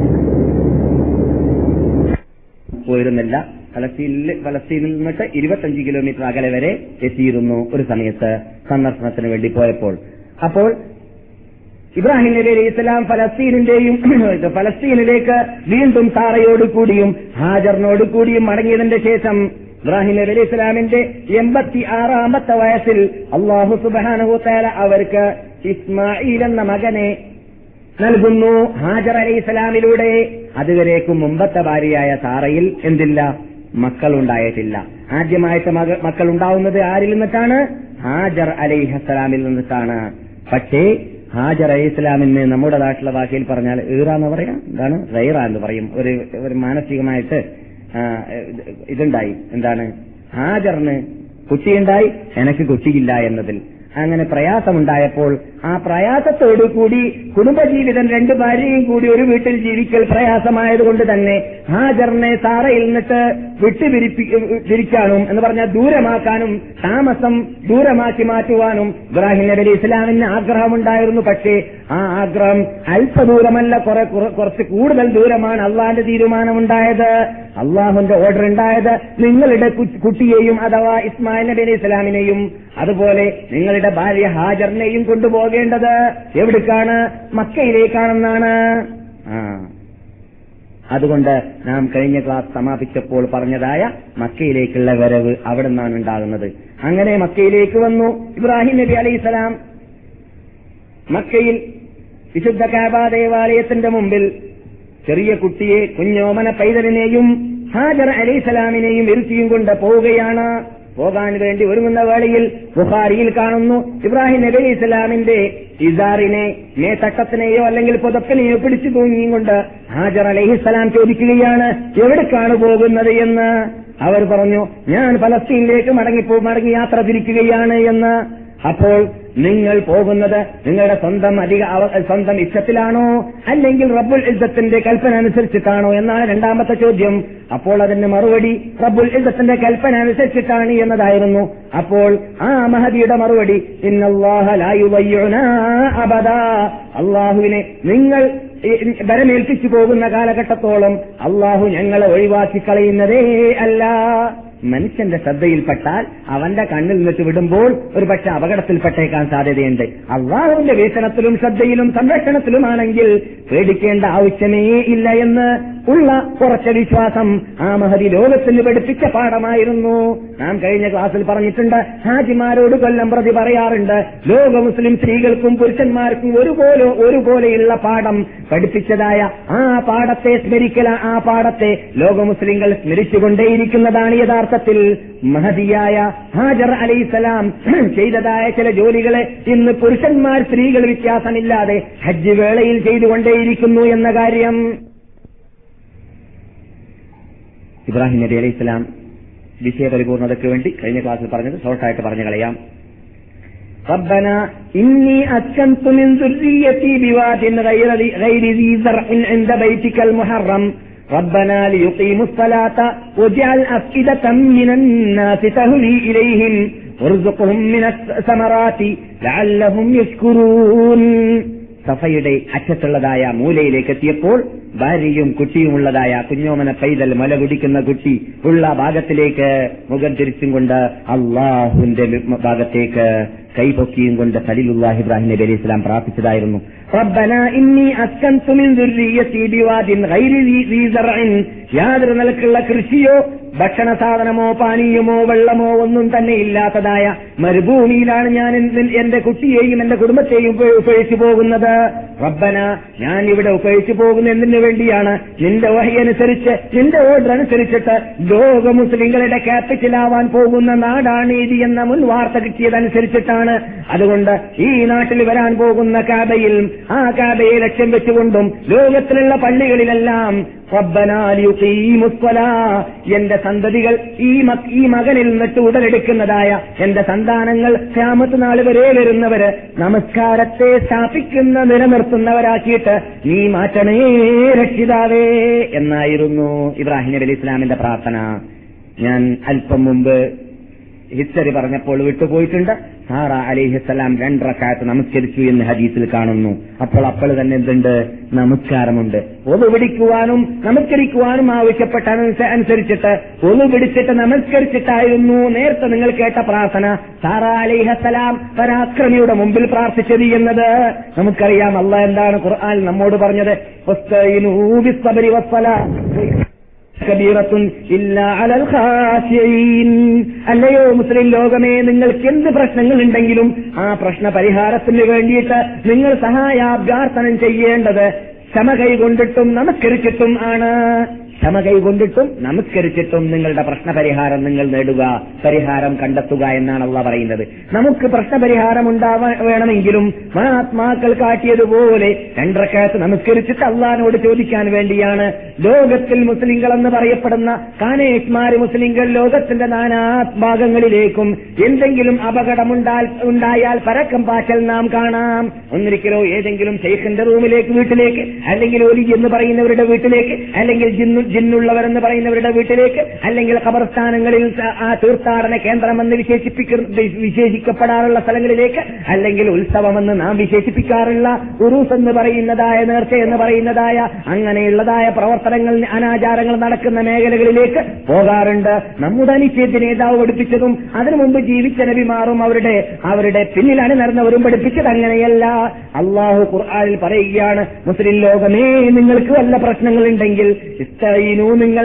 പോയിരുന്നില്ല. ഫലസ്തീനിൽ നിന്നിട്ട് 25 കിലോമീറ്റർ അകലെ വരെ എത്തിയിരുന്നു ഒരു സമയത്ത് സന്ദർശനത്തിന് വേണ്ടി പോയപ്പോൾ. അപ്പോൾ ഇബ്രാഹിം നബി അലൈഹി സ്വലാം ഫലസ്തീനിലേക്ക് വീണ്ടും സാറയോട് കൂടിയും ഹാജറിനോട് കൂടിയും മടങ്ങിയതിന്റെ ശേഷം ഇബ്രാഹിം നബി അലൈഹി സ്വലാമിന്റെ 86ാമത്തെ വയസ്സിൽ അല്ലാഹു സുബ്ഹാനഹു വതആല അവർക്ക് ഇസ്മാഈൽ എന്ന മകനെ നൽകുന്നു ഹാജർ അലൈഹി സ്വലാമിലൂടെ. അതുവരേക്കും മുമ്പത്തെ ഭാര്യയായ സാറയിൽ എന്തില്ല, മക്കളുണ്ടായിട്ടില്ല. ആദ്യമായിട്ട് മക്കൾ ഉണ്ടാവുന്നത് ആരിൽ നിന്നിട്ടാണ്? ഹാജർ അലൈഹിസ്സലാമിൽ നിന്നിട്ടാണ്. പക്ഷേ ഹാജർ അലൈഹി സ്വലാമിന് നമ്മുടെ നാട്ടിലെ ഭാഷയിൽ പറഞ്ഞാൽ ഈറാന്ന് പറയാം, എന്താണ് റൈറ എന്ന് പറയും. ഒരു മാനസികമായിട്ട് ഇതുണ്ടായി. എന്താണ്, ഹാജറിന് കുട്ടിയുണ്ടായി, എനിക്ക് കുട്ടിയില്ല എന്നതിൽ അങ്ങനെ പ്രയാസമുണ്ടായപ്പോൾ ആ പ്രയാസത്തോടുകൂടി കുടുംബജീവിതം 2 ഭാര്യയും കൂടി ഒരു വീട്ടിൽ ജീവിക്കൽ പ്രയാസമായതുകൊണ്ട് തന്നെ ഹാജറിനെ സാറയിൽ നിന്നിട്ട് വിട്ടുപിരിക്കാനും എന്ന് പറഞ്ഞാൽ ദൂരമാക്കാനും താമസം ദൂരമാക്കി മാറ്റുവാനും ഇബ്രാഹിം നബി അലൈഹി ഇസ്ലാമിന് ആഗ്രഹമുണ്ടായിരുന്നു. പക്ഷേ ആ ആഗ്രഹം അല്പദൂരമല്ല, കുറച്ച് കൂടുതൽ ദൂരമാണ്. അള്ളാന്റെ തീരുമാനമുണ്ടായത്. അള്ളാഹുന്റെ ഓർഡർ ഉണ്ടായത് നിങ്ങളുടെ കുട്ടിയെയും അഥവാ ഇസ്മായിൽ നബി അലൈഹി ഇസ്ലാമിനെയും അതുപോലെ നിങ്ങളുടെ ഭാര്യ ഹാജറിനെയും കൊണ്ടുപോകേണ്ടത് എവിടേക്കാണ്? മക്കയിലേക്കാണെന്നാണ്. അതുകൊണ്ട് നാം കഴിഞ്ഞ ക്ലാസ് സമാപിച്ചപ്പോൾ പറഞ്ഞതായ മക്കയിലേക്കുള്ള വരവ് അവിടെ നിന്നാണ് ഉണ്ടാകുന്നത്. അങ്ങനെ മക്കയിലേക്ക് വന്നു ഇബ്രാഹിം നബി അലൈഹിസ്സലാം. മക്കയിൽ വിശുദ്ധ കഅബ ദേവാലയത്തിന്റെ മുമ്പിൽ ചെറിയ കുട്ടിയെ, കുഞ്ഞോമന പൈതലിനെയും ഹാജർ അലൈഹിസ്സലാമിനെയും ഇരുത്തിയും കൊണ്ട് പോവുകയാണ്. പോകാൻ വേണ്ടി ഒരുങ്ങുന്ന വേളയിൽ ബുഖാരിയിൽ കാണുന്നു, ഇബ്രാഹിം നബി അലൈഹി ഇസ്ലാമിന്റെ ഇസാറിനെ, മേത്തട്ടത്തിനെയോ അല്ലെങ്കിൽ പുതപ്പിനെയോ പിടിച്ചു തൂങ്ങിക്കൊണ്ട് ഹാജർ അലൈഹിസ്സലാം ചോദിക്കുകയാണ്, എവിടേക്കാണ് പോകുന്നത് എന്ന്. അവർ പറഞ്ഞു, ഞാൻ ഫലസ്തീനിലേക്ക് മടങ്ങി യാത്ര തിരിക്കുകയാണ് എന്ന്. അപ്പോൾ നിങ്ങൾ പോകുന്നത് നിങ്ങളുടെ സ്വന്തം ഇഷ്ടത്തിലാണോ അല്ലെങ്കിൽ റബ്ബുൽ ഇസ്സത്തിന്റെ കൽപ്പന അനുസരിച്ചിട്ടാണോ എന്നാണ് രണ്ടാമത്തെ ചോദ്യം. അപ്പോൾ അതിന് മറുപടി റബ്ബുൽ ഇസ്സത്തിന്റെ കൽപ്പന അനുസരിച്ചിട്ടാണ് എന്നതായിരുന്നു. അപ്പോൾ ആ മഹദിയുടെ മറുപടി, ഇന്നല്ലാഹ ലാ യുദയ്യിഉനാ അബദാ, അല്ലാഹുവിനെ നിങ്ങൾ വരമേൽപ്പിച്ചു പോകുന്ന കാലഘട്ടത്തോളം അല്ലാഹു ഞങ്ങളെ ഒഴിവാക്കി കളയുന്നതേ അല്ല. മനുഷ്യന്റെ ശ്രദ്ധയിൽപ്പെട്ടാൽ അവന്റെ കണ്ണിൽ നിന്നിട്ട് വിടുമ്പോൾ ഒരു പക്ഷെ അപകടത്തിൽപ്പെട്ടേക്കാൻ സാധ്യതയുണ്ട്. അള്ളാഹുവിന്റെ വീക്ഷണത്തിലും ശ്രദ്ധയിലും സംരക്ഷണത്തിലുമാണെങ്കിൽ പേടിക്കേണ്ട ആവശ്യമേ ഇല്ല എന്ന് ഉള്ള ഉറച്ച വിശ്വാസം ആ മഹദി ലോകത്തിന് പഠിപ്പിച്ച പാഠമായിരുന്നു. നാം കഴിഞ്ഞ ക്ലാസ്സിൽ പറഞ്ഞിട്ടുണ്ട്, ഹാജിമാരോട് കൊല്ലം പ്രതി പറയാറുണ്ട്, ലോക മുസ്ലിം സ്ത്രീകൾക്കും പുരുഷന്മാർക്കും ഒരുപോലെയുള്ള പാഠം പഠിപ്പിച്ചതായ ആ പാഠത്തെ ആ പാഠത്തെ ലോക മുസ്ലിങ്ങൾ സ്മരിച്ചുകൊണ്ടേയിരിക്കുന്നതാണ് യഥാർത്ഥത്തിൽ മഹദിയായ ഹാജർ അലൈഹിസ്സലാം ചെയ്തതായ ചില ജോലികളെ ഇന്ന് പുരുഷന്മാർ സ്ത്രീകൾ വ്യത്യാസമില്ലാതെ ഹജ്ജ് വേളയിൽ ചെയ്തുകൊണ്ടേയിരിക്കുന്നു എന്ന കാര്യം. ഇബ്രാഹിം നബി അലൈഹിസ്സലാം വിഷയപരിപൂർണതയ്ക്ക് വേണ്ടി കഴിഞ്ഞ ക്ലാസ്സിൽ പറഞ്ഞത് ഷോർട്ടായിട്ട് പറഞ്ഞു കളയാം. ربنا إني أسكنت من ذريتي بواد غير ذي زرع عند بيتك المحرم ربنا ليقيموا الصلاة واجعل أفئدة من الناس تهوي إليهم وارزقهم من الثمرات لعلهم يشكرون. സഫയുടെ അറ്റത്തുള്ളതായ മൂലയിലേക്ക് എത്തിയപ്പോൾ ഭാര്യയും കുട്ടിയുമുള്ളതായ കുഞ്ഞോമന പൈതൽ മല കുടിക്കുന്ന കുട്ടി ഉള്ള ഭാഗത്തിലേക്ക് മുഖം തിരിച്ചും കൊണ്ട് അള്ളാഹുവിന്റെ ഭാഗത്തേക്ക് കൈപൊക്കിയും കൊണ്ട് ഖലീലുല്ലാഹി ഇബ്രാഹിം നബി അലൈഹി സ്വലാം പ്രാർത്ഥിച്ചതായിരുന്നു. റബ്ബനാ ഇന്നി അസ്കൻതു മിൻ ദുർരിയതി ബിവാദിൻ ഗൈരി ദീ സറഇൻ, യാതൊരു നിലക്കുള്ള കൃഷിയോ ഭക്ഷണ സാധനമോ പാനീയമോ വെള്ളമോ ഒന്നും തന്നെ ഇല്ലാത്തതായ മരുഭൂമിയിലാണ് ഞാൻ എന്റെ കുട്ടിയെയും എന്റെ കുടുംബത്തെയും ഉപയോഗിച്ചു പോകുന്നത്. റബ്ബന, ഞാൻ ഇവിടെ ഉപയോഗിച്ചു പോകുന്ന എന്തിനു വേണ്ടിയാണ്? നിന്റെ വഹി അനുസരിച്ച്, നിന്റെ ഓർഡർ അനുസരിച്ചിട്ട് ലോക മുസ്ലിങ്ങളുടെ ക്യാപിറ്റലാവാൻ പോകുന്ന നാടാണ് ഇത് എന്ന മുൻ വാർത്ത കിട്ടിയതനുസരിച്ചിട്ടാണ്. അതുകൊണ്ട് ഈ നാട്ടിൽ വരാൻ പോകുന്ന കാബയിൽ, ആ കാബയെ ലക്ഷ്യം വെച്ചുകൊണ്ടും ലോകത്തിലുള്ള പള്ളികളിലെല്ലാം റബ്ബനാ ലിയുഖീമുസ്സലാ, എന്റെ സന്തതികൾ ഈ മകനിൽ നിന്നിട്ട് ഉടലെടുക്കുന്നതായ എന്റെ സന്താനങ്ങൾ ഖിയാമത്ത് നാൾ വരെ വരുന്നവര് നമസ്കാരത്തെ സ്ഥാപിക്കുന്ന നിലനിർത്തുന്നവരാക്കിയിട്ട് നീ മാറ്റണേ രക്ഷിതാവേ എന്നായിരുന്നു ഇബ്രാഹിം നബി അലൈഹി ഇസ്ലാമിന്റെ പ്രാർത്ഥന. ഞാൻ അല്പം മുമ്പ് ഹിസ്റ്ററി പറഞ്ഞപ്പോൾ വിട്ടുപോയിട്ടുണ്ട്. സാറ അലൈഹിസ്സലാം 2 റക്അത്ത് നമസ്കരിച്ചു എന്ന് ഹദീസിൽ കാണുന്നു. അപ്പോൾ തന്നെ എന്തുണ്ട്? നമസ്കാരമുണ്ട്. ഒന്നു പിടിക്കുവാനും നമസ്കരിക്കുവാനും ആവശ്യപ്പെട്ട അനുസരിച്ചിട്ട് ഒന്നു പിടിച്ചിട്ട് നമസ്കരിച്ചിട്ടായിരുന്നു നേരത്തെ നിങ്ങൾ കേട്ട പ്രാർത്ഥന സാറ അലൈഹിസ്സലാം പരാക്രമിയുടെ മുമ്പിൽ പ്രാർത്ഥിച്ചത് എന്നത് നമുക്കറിയാം. അല്ലാഹ് എന്താണ് ഖുർആൻ നമ്മോട് പറഞ്ഞത്? വസ്തഈനൂ ബിസ്സബ്രി വസ്സലാത്ത് കബീറത്തുൻ ഇല്ലാ അലൽ ഖാശിഈൻ. അല്ലയോ മുസ്ലിം ലോകമേ, നിങ്ങൾക്ക് എന്ത് പ്രശ്നങ്ങൾ ഉണ്ടെങ്കിലും ആ പ്രശ്ന പരിഹാരത്തിന് വേണ്ടിയിട്ട് നിങ്ങൾ സഹായാഭ്യർത്ഥന ചെയ്യേണ്ടത് ക്ഷമ കൈകൊണ്ടിട്ടും നമസ്കരിച്ചിട്ടും ആണ്. ക്ഷമ കൈകൊണ്ടിട്ടും നമസ്കരിച്ചിട്ടും നിങ്ങളുടെ പ്രശ്നപരിഹാരം നിങ്ങൾ നേടുക, പരിഹാരം കണ്ടെത്തുക എന്നാണ് അല്ലാഹ് പറയുന്നത്. നമുക്ക് പ്രശ്നപരിഹാരം വേണമെങ്കിലും മഹാത്മാക്കൾ കാട്ടിയതുപോലെ 2 റക്അത്ത് നമസ്കരിച്ചിട്ട് അള്ളാഹിനോട് ചോദിക്കാൻ വേണ്ടിയാണ്. ലോകത്തിൽ മുസ്ലിങ്ങൾ എന്ന് പറയപ്പെടുന്ന കാനേഷ്മാര് മുസ്ലിങ്ങൾ ലോകത്തിന്റെ നാനാഭാഗങ്ങളിലേക്കും എന്തെങ്കിലും അപകടമുണ്ടായാൽ പരക്കം പാറ്റൽ നാം കാണാം. ഒന്നിരിക്കലോ ഏതെങ്കിലും ശൈഖിന്റെ വീട്ടിലേക്ക്, അല്ലെങ്കിൽ ഒലി എന്ന് പറയുന്നവരുടെ വീട്ടിലേക്ക്, അല്ലെങ്കിൽ ജിന്നുള്ളവരെന്ന് പറയുന്നവരുടെ വീട്ടിലേക്ക്, അല്ലെങ്കിൽ ഖബർസ്ഥാനങ്ങളിൽ ആ തീർത്ഥാടന കേന്ദ്രമെന്ന് വിശേഷിക്കപ്പെടാറുള്ള സ്ഥലങ്ങളിലേക്ക്, അല്ലെങ്കിൽ ഉത്സവമെന്ന് നാം വിശേഷിപ്പിക്കാറുള്ള ഉറൂസ് എന്ന് പറയുന്നതായ, നേർച്ച എന്ന് പറയുന്നതായ അങ്ങനെയുള്ളതായ പ്രവർത്തനങ്ങൾ, അനാചാരങ്ങൾ നടക്കുന്ന മേഖലകളിലേക്ക് പോകാറുണ്ട്. നമ്മുടെ നിശ്ചയിച്ച നേതാവ് പഠിപ്പിച്ചതും അതിനു മുമ്പ് ജീവിച്ച നബിമാറും അവരുടെ പിന്നിലാണ് നടന്നവരും പഠിപ്പിച്ചത് അങ്ങനെയല്ല. അള്ളാഹു ഖുർആനിൽ പറയുകയാണ്, മുസ്ലിം ലോകമേ, നിങ്ങൾക്ക് വല്ല പ്രശ്നങ്ങളുണ്ടെങ്കിൽ നിങ്ങൾ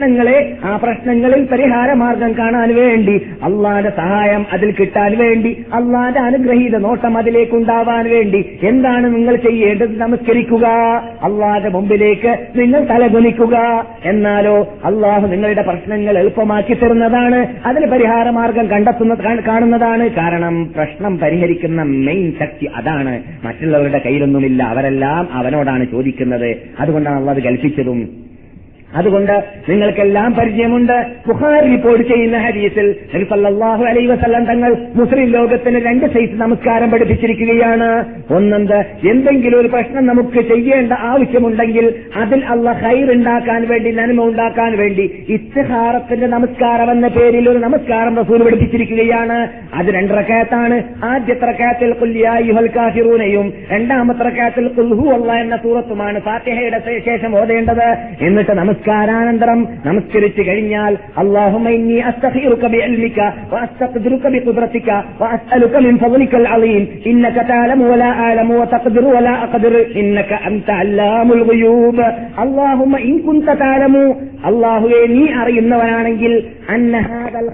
ആ പ്രശ്നങ്ങളിൽ പരിഹാരമാർഗം കാണാൻ വേണ്ടി, അള്ളാന്റെ സഹായം അതിൽ കിട്ടാൻ വേണ്ടി, അള്ളാന്റെ അനുഗ്രഹീത നോട്ടം അതിലേക്കുണ്ടാവാൻ വേണ്ടി എന്താണ് നിങ്ങൾ ചെയ്യേണ്ടത്? നമസ്കരിക്കുക, അള്ളാന്റെ മുമ്പിലേക്ക് നിങ്ങൾ തലകുനിക്കുക. എന്നാലോ അള്ളാഹു നിങ്ങളുടെ പ്രശ്നങ്ങൾ എളുപ്പമാക്കി തരുന്നതാണ്, അതിന് പരിഹാരമാർഗം കാണുന്നതാണ്. കാരണം പ്രശ്നം പരിഹരിക്കുന്ന മെയിൻ ശക്തി അതാണ്, മറ്റുള്ളവരുടെ കയ്യിലൊന്നുമില്ല. അവരെല്ലാം അവനോടാണ് ചോദിക്കുന്നത്. അതുകൊണ്ടാണ് അള്ളാഹു കൽപ്പിച്ചതും. അതുകൊണ്ട് നിങ്ങൾക്കെല്ലാം പരിചയമുണ്ട്, ബുഖാരി റിപ്പോർട്ട് ചെയ്യുന്ന ഹദീസിൽ നബി സല്ലല്ലാഹു അലൈഹി വസല്ലം തങ്ങൾ മുസ്ലിം ലോകത്തിന് 2 സൈസ് നമസ്കാരം പഠിപ്പിച്ചിരിക്കുകയാണ്. ഒന്നെന്ത്, എന്തെങ്കിലും ഒരു പ്രശ്നം നമുക്ക് ചെയ്യേണ്ട ആവശ്യമുണ്ടെങ്കിൽ അതിൽ അള്ളാഹ് ഖൈർ ഉണ്ടാക്കാൻ വേണ്ടി, നന്മ ഉണ്ടാക്കാൻ വേണ്ടി ഇസ്തിഖാറത്തിന്റെ നമസ്കാരം എന്ന പേരിൽ ഒരു നമസ്കാരം റസൂൽ പഠിപ്പിച്ചിരിക്കുകയാണ്. അത് 2 റക്അത്താണ്. ആദ്യത്തെ റക്അത്തിൽ ഖുൽ യാ അയ്യുഹൽ കാഫിറൂനയും രണ്ടാമത്തെ റക്അത്തിൽ ഖുൽ ഹുവല്ലാഹ് എന്ന സൂറത്തുമാണ് ഫാത്തിഹയുടെ ശേഷം ഓതേണ്ടത്. എന്നിട്ട് നമസ്കാരാനന്തരം നമസ്കരിച്ചു കഴിഞ്ഞാൽ അല്ലാഹുമ്മ ഇന്നി അസ്തഖീറുക ബിഇൽമിക വഅസ്തഖ്ദിറുക ബിഖുദ്റതിക വഅസ്അലുക മിൻ ഫദ്ലികൽ അളീം ഇന്നക തഅലമു വലാ അഅലമു വതഖ്ദിറു വലാ അഖ്ദിറു ഇന്നക അൻത അല്ലാമുൽ ഗുയൂബ്. അല്ലാഹുമ്മ ഇൻ കുൻത തഅലമു, അല്ലാഹുവേ നീ അറിയുന്നവനാണെങ്കിൽ, അന്ന ഹാദൽ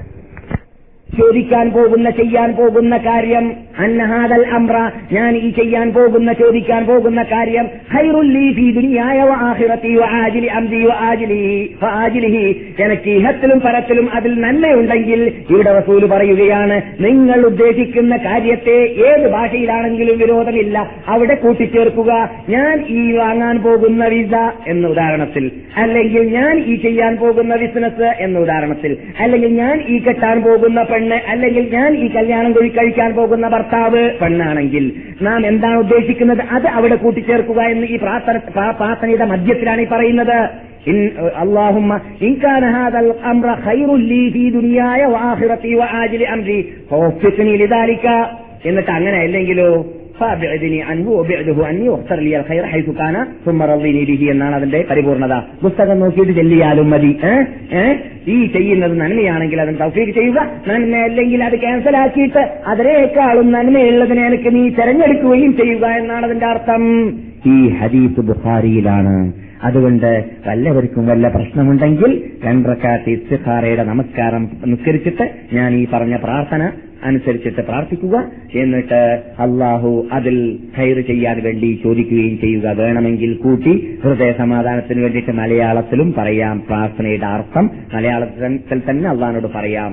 ചോദിക്കാൻ പോകുന്ന, ചെയ്യാൻ പോകുന്ന കാര്യം, അന്നഹാദൽ അംറ ഞാൻ ഈ ചെയ്യാൻ പോകുന്ന, ചോദിക്കാൻ പോകുന്ന കാര്യം, ഖൈറുൽ ലീ ഫീ ദുനിയായ വ ആഖിറതി വ ആജിലി അംരി വ ആജിലിഹി, എനിക്ക് ഇഹത്തിലും പരത്തിലും അതിൽ നന്മയുണ്ടെങ്കിൽ, ഇവിടെ റസൂൽ പറയുകയാണ്, നിങ്ങൾ ഉദ്ദേശിക്കുന്ന കാര്യത്തെ ഏത് ഭാഷയിലാണെങ്കിലും വിരോധമില്ല, അവിടെ കൂട്ടിച്ചേർക്കുക. ഞാൻ ഈ വാങ്ങാൻ പോകുന്ന വിസ എന്ന ഉദാഹരണത്തിൽ, അല്ലെങ്കിൽ ഞാൻ ഈ ചെയ്യാൻ പോകുന്ന ബിസിനസ് എന്ന ഉദാഹരണത്തിൽ, അല്ലെങ്കിൽ ഞാൻ ഈ കെട്ടാൻ പോകുന്ന പെണ്ണ്, അല്ലെങ്കിൽ ഞാൻ ഈ കല്യാണം കഴിക്കാൻ പോകുന്ന ഭർത്താവ് പെണ്ണാണെങ്കിൽ നാം എന്താണ് ഉദ്ദേശിക്കുന്നത് അത് അവിടെ കൂട്ടിച്ചേർക്കുക എന്ന് ഈ പ്രാർത്ഥനയുടെ മധ്യത്തിലാണ് ഈ പറയുന്നത്. അല്ലാഹുമ്മ ഇൻ കാന ഹാദൽ അംറ ഖൈറുൽ ലീ ഫീ ദുനിയായ വ ആഖിറതി വ ആജിലി അംരി ഫവഫിഖ്നി ലിദാലിക. എന്നിട്ട് അങ്ങനെ അല്ലെങ്കിലോ ഫഅബ്ഇദ്നി അൻഹു വബിഅദഹു അന്നി വഖ്തർ ലി അൽഖൈറ ഹൈതു കാന സുമ്മ റളിനി ബിഹി എന്നാണ് അതിന്റെ പരിപൂർണത. പുസ്തകം നോക്കിയിട്ട് ചെല്ലിയാലും മതി. ഈ ചെയ്യുന്നത് നന്മയാണെങ്കിൽ അതിന് തൗഫീഖ് ചെയ്യുക, നന്മയല്ലെങ്കിൽ അത് ക്യാൻസൽ ആക്കിയിട്ട് അതിനേക്കാളും നന്മയുള്ളതിനെ എനിക്ക് നീ തെരഞ്ഞെടുക്കുകയും ചെയ്യുക എന്നാണ് അതിന്റെ അർത്ഥം. ഈ ഹദീസ് ബുഖാരിയിലാണ്. അതുകൊണ്ട് വല്ലവർക്കും വല്ല പ്രശ്നമുണ്ടെങ്കിൽ 2 റക്അത്ത് ഇസ്തിഖാറയുടെ നമസ്കാരം നിസ്കരിച്ചിട്ട് ഞാൻ ഈ പറഞ്ഞ പ്രാർത്ഥന അനുസരിച്ചിട്ട് പ്രാർത്ഥിക്കുക. എന്നിട്ട് അള്ളാഹു അതിൽ ഖൈർ ചെയ്യാൻ വേണ്ടി ചോദിക്കുകയും ചെയ്യുക. വേണമെങ്കിൽ കൂട്ടി ഹൃദയ സമാധാനത്തിന് വേണ്ടിയിട്ട് മലയാളത്തിലും പറയാം. പ്രാർത്ഥനയുടെ അർത്ഥം മലയാളത്തിൽ തന്നെ അള്ളാഹിനോട് പറയാം.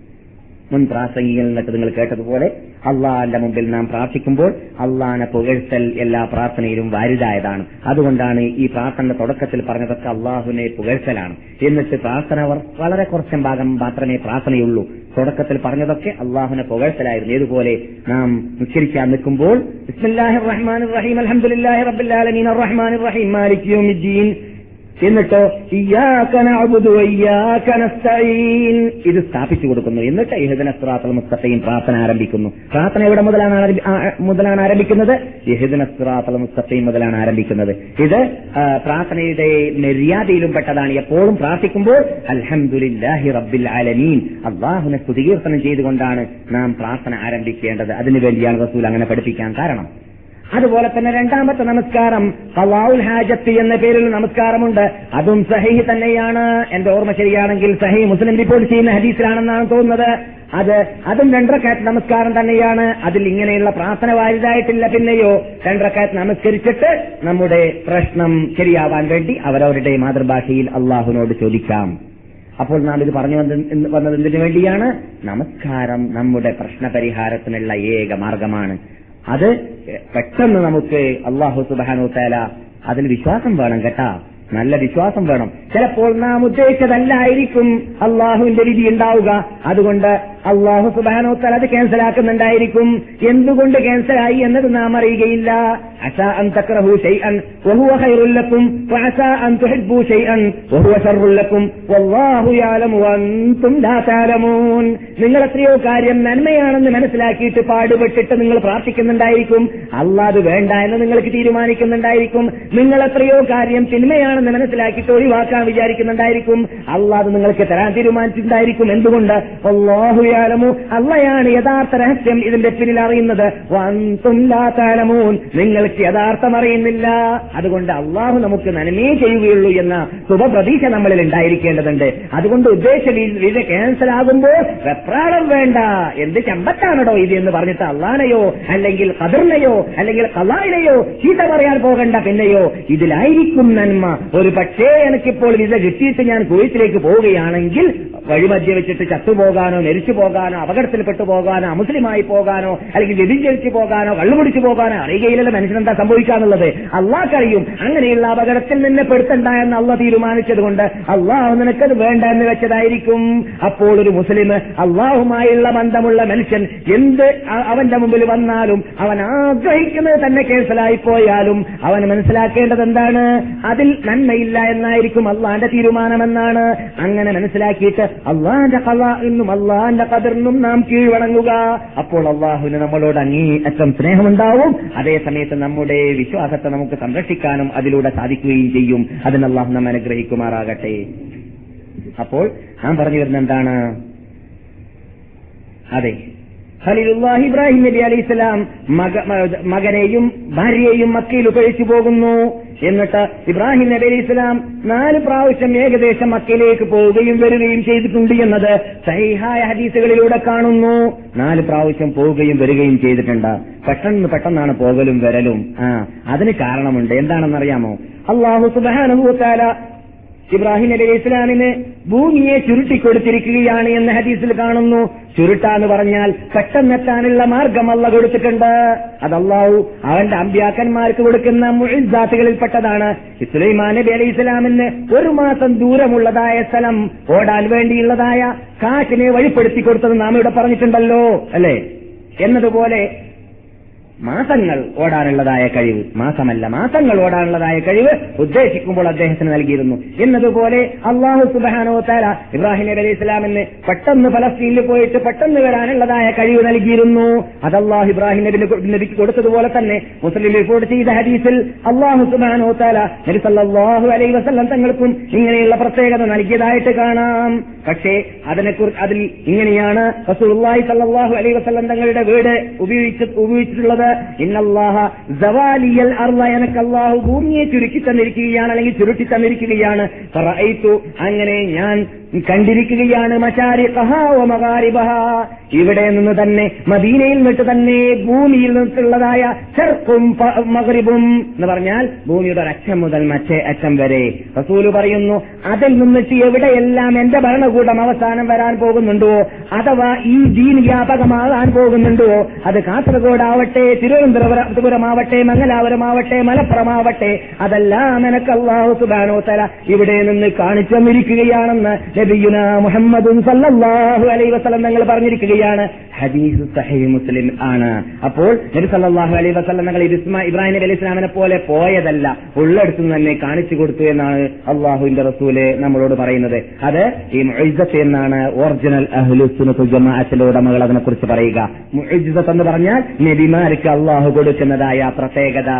മുൻ പ്രാസംഗികളിൽ നിന്നിട്ട് നിങ്ങൾ കേട്ടതുപോലെ അള്ളാഹിന്റെ മുമ്പിൽ നാം പ്രാർത്ഥിക്കുമ്പോൾ അള്ളാഹിനെ പുകഴ്ത്തൽ എല്ലാ പ്രാർത്ഥനയിലും വാരിതായതാണ്. അതുകൊണ്ടാണ് ഈ പ്രാർത്ഥനയുടെ തുടക്കത്തിൽ പറഞ്ഞതൊക്കെ അള്ളാഹുവിനെ പുകഴ്ത്തലാണ്. എന്നിട്ട് പ്രാർത്ഥന വളരെ കുറച്ച് ഭാഗം മാത്രമേ പ്രാർത്ഥനയുള്ളൂ. തുടക്കത്തിൽ പറഞ്ഞതൊക്കെ അള്ളാഹുവിനെ പുകഴ്ത്തലായിരുന്നു. ഇതുപോലെ നാം നിസ്കരിക്കാൻ നിൽക്കുമ്പോൾ ബിസ്മില്ലാഹിർ റഹ്മാനിർ റഹീം അൽഹംദുലില്ലാഹി റബ്ബിൽ ആലമീൻ അർറഹ്മാനിർ റഹീം മാലികി യൗമിദ്ദീൻ, എന്നിട്ടോ ഇയ്യാക നഅ്ബുദു വ ഇയ്യാക നസ്തഈൻ ഇത് സ്ഥാപിച്ചു കൊടുക്കുന്നു. എന്നിട്ട് ഇഹ്ദിനസ് സിറാത്തൽ മുസ്തഖീം പ്രാർത്ഥന ആരംഭിക്കുന്നു. പ്രാർത്ഥന എവിടെ മുതലാണ് ആരംഭിക്കുന്നത്? ഇഹ്ദിനസ് സിറാത്തൽ മുസ്തഖീം മുതലാണ് ആരംഭിക്കുന്നത്. ഇത് പ്രാർത്ഥനയുടെ മര്യാദയിലും പെട്ടതാണ്. എപ്പോഴും പ്രാർത്ഥിക്കുമ്പോൾ അൽഹംദുലില്ലാഹി റബ്ബിൽ ആലമീൻ അല്ലാഹുവിനെ സ്തുതികീർത്തനം ചെയ്തുകൊണ്ടാണ് നാം പ്രാർത്ഥന ആരംഭിക്കേണ്ടത്. അതിനുവേണ്ടിയാണ് റസൂൽ അങ്ങനെ പഠിപ്പിക്കാൻ കാരണം. അതുപോലെ തന്നെ 2ാമത്തെ നമസ്കാരം ഖളാഉൽ ഹാജത്ത് എന്ന പേരിൽ നമസ്കാരമുണ്ട്. അതും സഹീഹ് തന്നെയാണ്. എന്റെ ഓർമ്മ ശരിയാണെങ്കിൽ സഹീഹ് മുസ്ലിം റിപ്പോർട്ട് ചെയ്യുന്ന ഹദീസിലാണെന്നാണ് തോന്നുന്നത്. അതും 2 റക്അത്ത് നമസ്കാരം തന്നെയാണ്. അതിൽ ഇങ്ങനെയുള്ള പ്രാർത്ഥന വാരിതായിട്ടില്ല. പിന്നെയോ 2 റക്അത്ത് നമസ്കരിച്ചിട്ട് നമ്മുടെ പ്രശ്നം ശരിയാവാൻ വേണ്ടി അവരവരുടെ മാതൃഭാഷയിൽ അള്ളാഹുവിനോട് ചോദിക്കാം. അപ്പോൾ നാം ഇത് പറഞ്ഞു വന്നത് എന്തിനു വേണ്ടിയാണ്? നമസ്കാരം നമ്മുടെ പ്രശ്നപരിഹാരത്തിനുള്ള ഏക മാർഗമാണ്. അത് പെട്ടെന്ന് നമുക്ക് അല്ലാഹു സുബ്ഹാനഹു വ തആല അതിൽ വിശ്വാസം വേണം കേട്ടാ, നല്ല വിശ്വാസം വേണം. ചിലപ്പോൾ നാം ഉദ്ദേശിച്ചതല്ലായിരിക്കും അള്ളാഹുവിന്റെ വിധി ഉണ്ടാവുക. അതുകൊണ്ട് അല്ലാഹു സുബ്ഹാനഹു വ തആല അത് ക്യാൻസലാക്കുന്നുണ്ടായിരിക്കും. എന്തുകൊണ്ട് ക്യാൻസലായി എന്നത് നാം അറിയുകയില്ല. അസാ അൻ തക്റഹു ശൈഅൻ വഹുവ ഖൈറുൽ ലക്കും വഅസാ അൻ തുഹിബ്ബു ശൈഅൻ വഹുവ ശർറുൽ ലക്കും വല്ലാഹു യഅലമു വഅൻതും ലാ തഅലമൂൻ. നിങ്ങൾ എത്രയോ കാര്യം നന്മയാണെന്ന് മനസ്സിലാക്കിയിട്ട് പാടുപെട്ടിട്ട് നിങ്ങൾ പ്രാർത്ഥിക്കുന്നുണ്ടായിരിക്കും. അല്ലാഹ് അത് വേണ്ട എന്ന് നിങ്ങൾക്ക് തീരുമാനിക്കുന്നുണ്ടായിരിക്കും. നിങ്ങൾ എത്രയോ കാര്യം തിന്മയാണെന്ന് മനസ്സിലാക്കിയിട്ട് ഒഴിവാക്കാൻ വിചാരിക്കുന്നുണ്ടായിരിക്കും. അല്ലാഹ് അത് നിങ്ങൾക്ക് തരാൻ തീരുമാനിച്ചിട്ടുണ്ടായിരിക്കും. എന്തുകൊണ്ട്? വല്ലാഹു യഅലമു, അല്ലാഹയാണ് യഥാർത്ഥ രഹസ്യം ഇതിന്റെ പിന്നിൽ അറിയുന്നത്. വഅൻതും ലാ തഅലമൂൻ, നിങ്ങൾക്ക് യഥാർത്ഥം അറിയുന്നില്ല. അതുകൊണ്ട് അല്ലാഹു നമുക്ക് നന്മയെ ചെയ്യുകയുള്ളൂ എന്ന ശുഭപ്രതീക്ഷ നമ്മളിൽ ഉണ്ടായിരിക്കേണ്ടതുണ്ട്. അതുകൊണ്ട് ഉദ്ദേശം ഇത് ക്യാൻസൽ ആകുമ്പോൾ വെപ്രാളം വേണ്ട. എന്ത് ചമ്പത്താണോ ഇത് എന്ന് പറഞ്ഞിട്ട് അള്ളാനെയോ അല്ലെങ്കിൽ ഖദറിനെയോ അല്ലെങ്കിൽ ഖളാഇനെയോ ചീത്ത പറയാൻ പോകണ്ട. പിന്നെയോ ഇതിലായിരിക്കും നന്മ. ഒരു പക്ഷേ എനിക്കിപ്പോൾ വിസ കിട്ടിയിട്ട് ഞാൻ കുവൈത്തിലേക്ക് പോവുകയാണെങ്കിൽ വഴിമധ്യ വെച്ചിട്ട് ചത്തുപോകാനോ മരിച്ചു പോകാനോ അപകടത്തിൽപ്പെട്ടു പോകാനോ അമുസ്ലിമായി പോകാനോ അല്ലെങ്കിൽ വ്യഭിചരിച്ചു പോകാനോ കള്ളുപിടിച്ചു പോകാനോ അറിയുകയില്ലല്ലോ മനുഷ്യനെന്താ സംഭവിക്കാന്നുള്ളത്. അള്ളാഹ് കഴിയും. അങ്ങനെയുള്ള അപകടത്തിൽ നിന്നെ പെടുത്തണ്ട എന്ന് അള്ളാഹ് തീരുമാനിച്ചത് കൊണ്ട് അള്ളാഹു നിനക്കത് വേണ്ട എന്ന് വെച്ചതായിരിക്കും. അപ്പോൾ ഒരു മുസ്ലിം അള്ളാഹുമായുള്ള ബന്ധമുള്ള മനുഷ്യൻ എന്ത് അവന്റെ മുമ്പിൽ വന്നാലും അവൻ ആഗ്രഹിക്കുന്നത് തന്നെ ക്യാൻസലായി പോയാലും അവൻ മനസ്സിലാക്കേണ്ടത് എന്താണ്? അതിൽ നന്മയില്ല എന്നായിരിക്കും അള്ളാന്റെ തീരുമാനമെന്നാണ്. അങ്ങനെ മനസ്സിലാക്കിയിട്ട് അള്ളാന്റെ ഖളാഇനും അള്ളാന്റെ ഖദറിനും നാം കീഴ്വണങ്ങുക. അപ്പോൾ അള്ളാഹുവിന് നമ്മളോട് അങ്ങേയറ്റം സ്നേഹമുണ്ടാവും. അതേസമയത്ത് നമ്മുടെ വിശ്വാസത്തെ നമുക്ക് സംരക്ഷിക്കാനും അതിലൂടെ സാധിക്കുകയും ചെയ്യും. അതിന് അള്ളാഹു നമ്മെ അനുഗ്രഹിക്കുമാറാകട്ടെ. അപ്പോൾ നാം പറഞ്ഞു വരുന്ന എന്താണ്? അതെ, ഖലീലുല്ലാഹി ഇബ്രാഹിം നബി അലൈഹിസ്സലാം മകനെയും ഭാര്യയെയും മക്കയിൽ ഉപേക്ഷിച്ചു പോകുന്നു. എന്നിട്ട് ഇബ്രാഹിം നബി അലൈഹിസ്സലാം 4 പ്രാവശ്യം ഏകദേശം മക്കയിലേക്ക് പോവുകയും വരികയും ചെയ്തിട്ടുണ്ട് എന്നത് സഹീഹായ ഹദീസുകളിലൂടെ കാണുന്നു. 4 പ്രാവശ്യം പോവുകയും വരികയും ചെയ്തിട്ടുണ്ട്. പെട്ടെന്നാണ് പോകലും വരലും. അതിന് കാരണമുണ്ട്. എന്താണെന്നറിയാമോ? അല്ലാഹു സുബ്ഹാനഹു വ തആല ഇബ്രാഹിം നബി അലൈഹി ഇസ്ലാമിന് ഭൂമിയെ ചുരുട്ടിക്കൊടുത്തിരിക്കുകയാണ് എന്ന് ഹദീസിൽ കാണുന്നു. ചുരുട്ടാന്ന് പറഞ്ഞാൽ പെട്ടെന്നെത്താനുള്ള മാർഗം അല്ലാഹു കൊടുത്തിട്ടുണ്ട്. അത് അല്ലാഹു അവന്റെ അമ്പ്യാക്കന്മാർക്ക് കൊടുക്കുന്ന മുഇസ്സാത്തുകളിൽപ്പെട്ടതാണ്. സുലൈമാൻ നബി അലൈഹി ഇസ്ലാമിന് 1 മാസം ദൂരമുള്ളതായ സ്ഥലം ഓടാൻ വേണ്ടിയുള്ളതായ കാറ്റിനെ വഴിപ്പെടുത്തി കൊടുത്തത് നാം ഇവിടെ പറഞ്ഞിട്ടുണ്ടല്ലോ, അല്ലേ? എന്നതുപോലെ മാസങ്ങൾ ഓടാനുള്ളതായ കഴിവ്, മാസങ്ങൾ ഓടാനുള്ളതായ കഴിവ് ഉദ്ദേശിക്കുമ്പോൾ അദ്ദേഹത്തിന് നൽകിയിരുന്നു. എന്നതുപോലെ അല്ലാഹു സുബ്ഹാനഹു വ തആല ഇബ്രാഹിം നബി അലൈഹി ഇസ്ലാമിന് പെട്ടെന്ന് ഫലസ്തീനിൽ പോയിട്ട് പെട്ടെന്ന് വരാനുള്ളതായ കഴിവ് നൽകിയിരുന്നു. അത് അല്ലാഹു ഇബ്രാഹിം നബിക്ക് കൊടുത്തതുപോലെ തന്നെ മുസ്ലിം റിപ്പോർട്ട് ചെയ്ത ഹദീസിൽ അല്ലാഹു സുബ്ഹാനഹു വ തആല നബി സല്ലല്ലാഹു അലൈഹി വസല്ലം തങ്ങൾക്കും ഇങ്ങനെയുള്ള പ്രത്യേകത നൽകിയതായിട്ട് കാണാം. പക്ഷേ അതിൽ ഇങ്ങനെയാണ് റസൂലുള്ളാഹി സല്ലല്ലാഹു അലൈഹി വസല്ലം തങ്ങളുടെ വീട് ഉപയോഗിച്ചിട്ടുള്ളത്. ഇന്നല്ലാഹ സവാലിയൽ അർള, എനിക്ക് അല്ലാഹു ഭൂമിയെ ചുരുക്കി തന്നിരിക്കുകയാണ്, അല്ലെങ്കിൽ ചുരുട്ടി തന്നിരിക്കുകയാണ്. ഫറഅയ്തു, അങ്ങനെ ഞാൻ കണ്ടിരിക്കുകയാണ്, മശാരിഖഹ വ മഗാരിബഹ, ഇവിടെ നിന്ന് തന്നെ മദീനയിൽ നിന്നിട്ട് തന്നെ ഭൂമിയിൽ നിന്നുള്ളതായ ശർഖും മഗ്രിബും എന്ന് പറഞ്ഞാൽ ഭൂമിയുടെ ഒരറ്റം മുതൽ മറ്റേ അറ്റം വരെ. റസൂല് പറയുന്നു, അതിൽ നിന്നിട്ട് എവിടെയെല്ലാം എന്റെ ഭരണകൂടം അവസാനം വരാൻ പോകുന്നുണ്ടോ, അഥവാ ഈ ദീൻ വ്യാപകമാകാൻ പോകുന്നുണ്ടോ, അത് കാസർഗോഡാവട്ടെ, തിരുവനന്തപുരമാവട്ടെ, മംഗലാപുരമാവട്ടെ, മലപ്പുറമാവട്ടെ, അതെല്ലാം എനിക്ക് അല്ലാഹു സുബ്ഹാനഹു വ തആല ഇവിടെ നിന്ന് കാണിച്ചു തന്നിരിക്കുകയാണെന്ന് നബിയുനാ മുഹമ്മദുൻ സല്ലല്ലാഹു അലൈഹി വസല്ലം തങ്ങൾ പറഞ്ഞിരിക്കുകയാണ്. ഹദീസ് സഹീഹ് മുസ്ലിം ആണ്. അപ്പോൾ നബി സല്ലല്ലാഹു അലൈഹി വസല്ലം തങ്ങൾ ഇബ്രാഹിം നബി അലൈഹി സ്വലാമിനെ പോലെ പോയതല്ല, ഉള്ളെടുത്തു തന്നെ കാണിച്ചു കൊടുത്തു എന്നാണ് അള്ളാഹുവിന്റെ റസൂല് നമ്മളോട് പറയുന്നത്. അത് ഈ മുഇസ്സത്ത് എന്നാണ് ഒറിജിനൽ അഹ്ലുസ് സുന്നത്ത് വൽ ജമാഅത്തിന്റെ ഉടമകൾ അതിനെക്കുറിച്ച് പറയുക. മുഇസ്സത്ത് എന്ന് പറഞ്ഞാൽ നബിമാർക്ക് അള്ളാഹു കൊടുക്കുന്നതായ പ്രത്യേകത.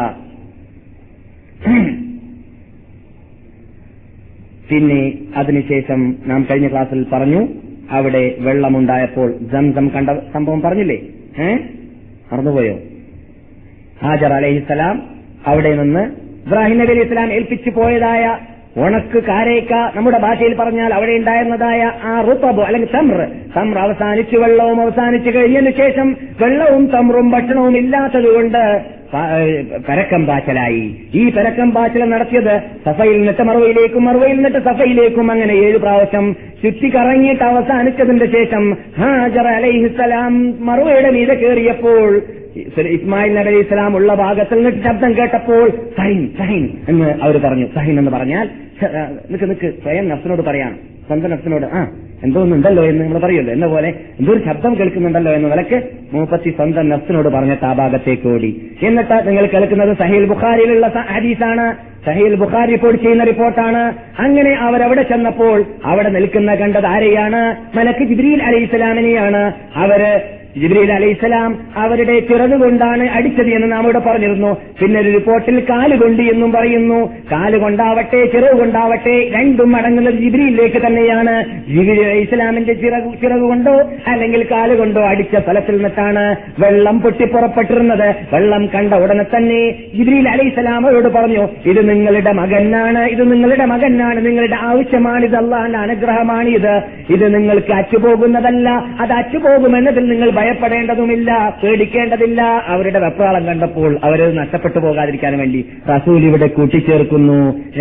പിന്നെ അതിനുശേഷം നാം കഴിഞ്ഞ ക്ലാസ്സിൽ പറഞ്ഞു, അവിടെ വെള്ളമുണ്ടായപ്പോൾ സംസം കണ്ട സംഭവം പറഞ്ഞില്ലേ? മറന്നുപോയോ? ഹാജർ അലൈഹിസ്സലാം അവിടെ നിന്ന് ഇബ്രാഹിം നബി അലൈഹി സ്വലാം ഏൽപ്പിച്ചു പോയതായ ഉണക്ക് കാരേക്ക, നമ്മുടെ ഭാഷയിൽ പറഞ്ഞാൽ അവിടെ ഉണ്ടായിരുന്നതായ ആ റുതബ് അല്ലെങ്കിൽ തമ്ര അവസാനിച്ചു, വെള്ളവും അവസാനിച്ചു കഴിഞ്ഞതിനു ശേഷം വെള്ളവും തമ്രും ഭക്ഷണവും ഇല്ലാത്തതുകൊണ്ട് പരക്കം പാച്ചലായി. ഈ പരക്കം പാച്ചൽ നടത്തിയത് സഫയിൽ നിന്നിട്ട് മറുവയിലേക്കും, മറുവയിൽ നിന്നിട്ട് സഫയിലേക്കും, അങ്ങനെ 7 പ്രാവശ്യം ചുറ്റിക്കറങ്ങിയിട്ട് അവസാനിച്ചതിന്റെ ശേഷം ഹാജർ അലൈഹിസ്സലാം മറുവയുടെ മീതെ കയറിയപ്പോൾ ഇസ്മായിൽ നബി അലൈഹി സ്വലാം ഉള്ള ഭാഗത്തിൽ നിന്നിട്ട് ശബ്ദം കേട്ടപ്പോൾ സഹിൻ എന്ന് അവർ പറഞ്ഞു. സഹിൻ എന്ന് പറഞ്ഞാൽ നിക്ക് സ്വയം നഫ്സിനോട് പറയാണ്, സ്വന്തം നഫ്സിനോട് എന്തോന്നുണ്ടല്ലോ എന്ന് നമ്മൾ പറയുമല്ലോ, എന്ന പോലെ എന്തോ ഒരു ശബ്ദം കേൾക്കുന്നുണ്ടല്ലോ എന്ന നിലക്ക് മൂപ്പത്തി സ്വന്തം നഫ്സിനോട് പറഞ്ഞിട്ട് ആ ഭാഗത്തേക്ക് ഓടി. എന്നിട്ട് നിങ്ങൾ കേൾക്കുന്നത് സഹീൽ ബുഖാരിയിലുള്ള ഹദീസാണ്, സഹീൽ ബുഖാരി റിപ്പോർട്ട് ചെയ്യുന്ന റിപ്പോർട്ടാണ്. അങ്ങനെ അവരവിടെ ചെന്നപ്പോൾ അവിടെ നിൽക്കുന്ന കണ്ടത് ആരെയാണ്? മലക്ക് ജിബ്രീൽ അലൈഹിസ്സലാമിനെയാണ്. അവര് ജിബ്രീൽ അലൈഹിസ്സലാം അവരുടെ ചിറകുകൊണ്ടാണ് അടിച്ചത് എന്ന് നാം ഇവിടെ പറഞ്ഞിരുന്നു. പിന്നെ ഒരു റിപ്പോർട്ടിൽ കാലുകൊണ്ട് എന്നും പറയുന്നു. കാലുകൊണ്ടാവട്ടെ ചിറകുകൊണ്ടാവട്ടെ രണ്ടും അടങ്ങുന്നത് ജിബ്രീലിലേക്ക് തന്നെയാണ്. ജിബ്രീൽ അലൈഹിസ്സലാമിന്റെ ചിറകുകൊണ്ടോ അല്ലെങ്കിൽ കാലുകൊണ്ടോ അടിച്ച സ്ഥലത്തിൽ നിന്നിട്ടാണ് വെള്ളം പൊട്ടിപ്പുറപ്പെട്ടിരുന്നത്. വെള്ളം കണ്ട ഉടനെ തന്നെ ജിബ്രീൽ അലൈഹിസ്സലാം അവരോട് പറഞ്ഞു, ഇത് നിങ്ങളുടെ മകനാണ്, ഇത് നിങ്ങളുടെ മകനാണ്, നിങ്ങളുടെ ആവശ്യമാണ്, ഇത് അല്ലാഹുവിന്റെ അനുഗ്രഹമാണ്, ഇത് നിങ്ങൾക്ക് അറ്റുപോകുന്നതല്ല, അത് അറ്റുപോകുമെന്നതിൽ നിങ്ങൾ ഭയപ്പെടേണ്ടതുമില്ല, പേടിക്കേണ്ടതില്ല. അവരുടെ വെപ്രാളം കണ്ടപ്പോൾ അവരത് നഷ്ടപ്പെട്ടു പോകാതിരിക്കാൻ വേണ്ടി റസൂൽ ഇവിടെ കൂട്ടിച്ചേർക്കുന്നു.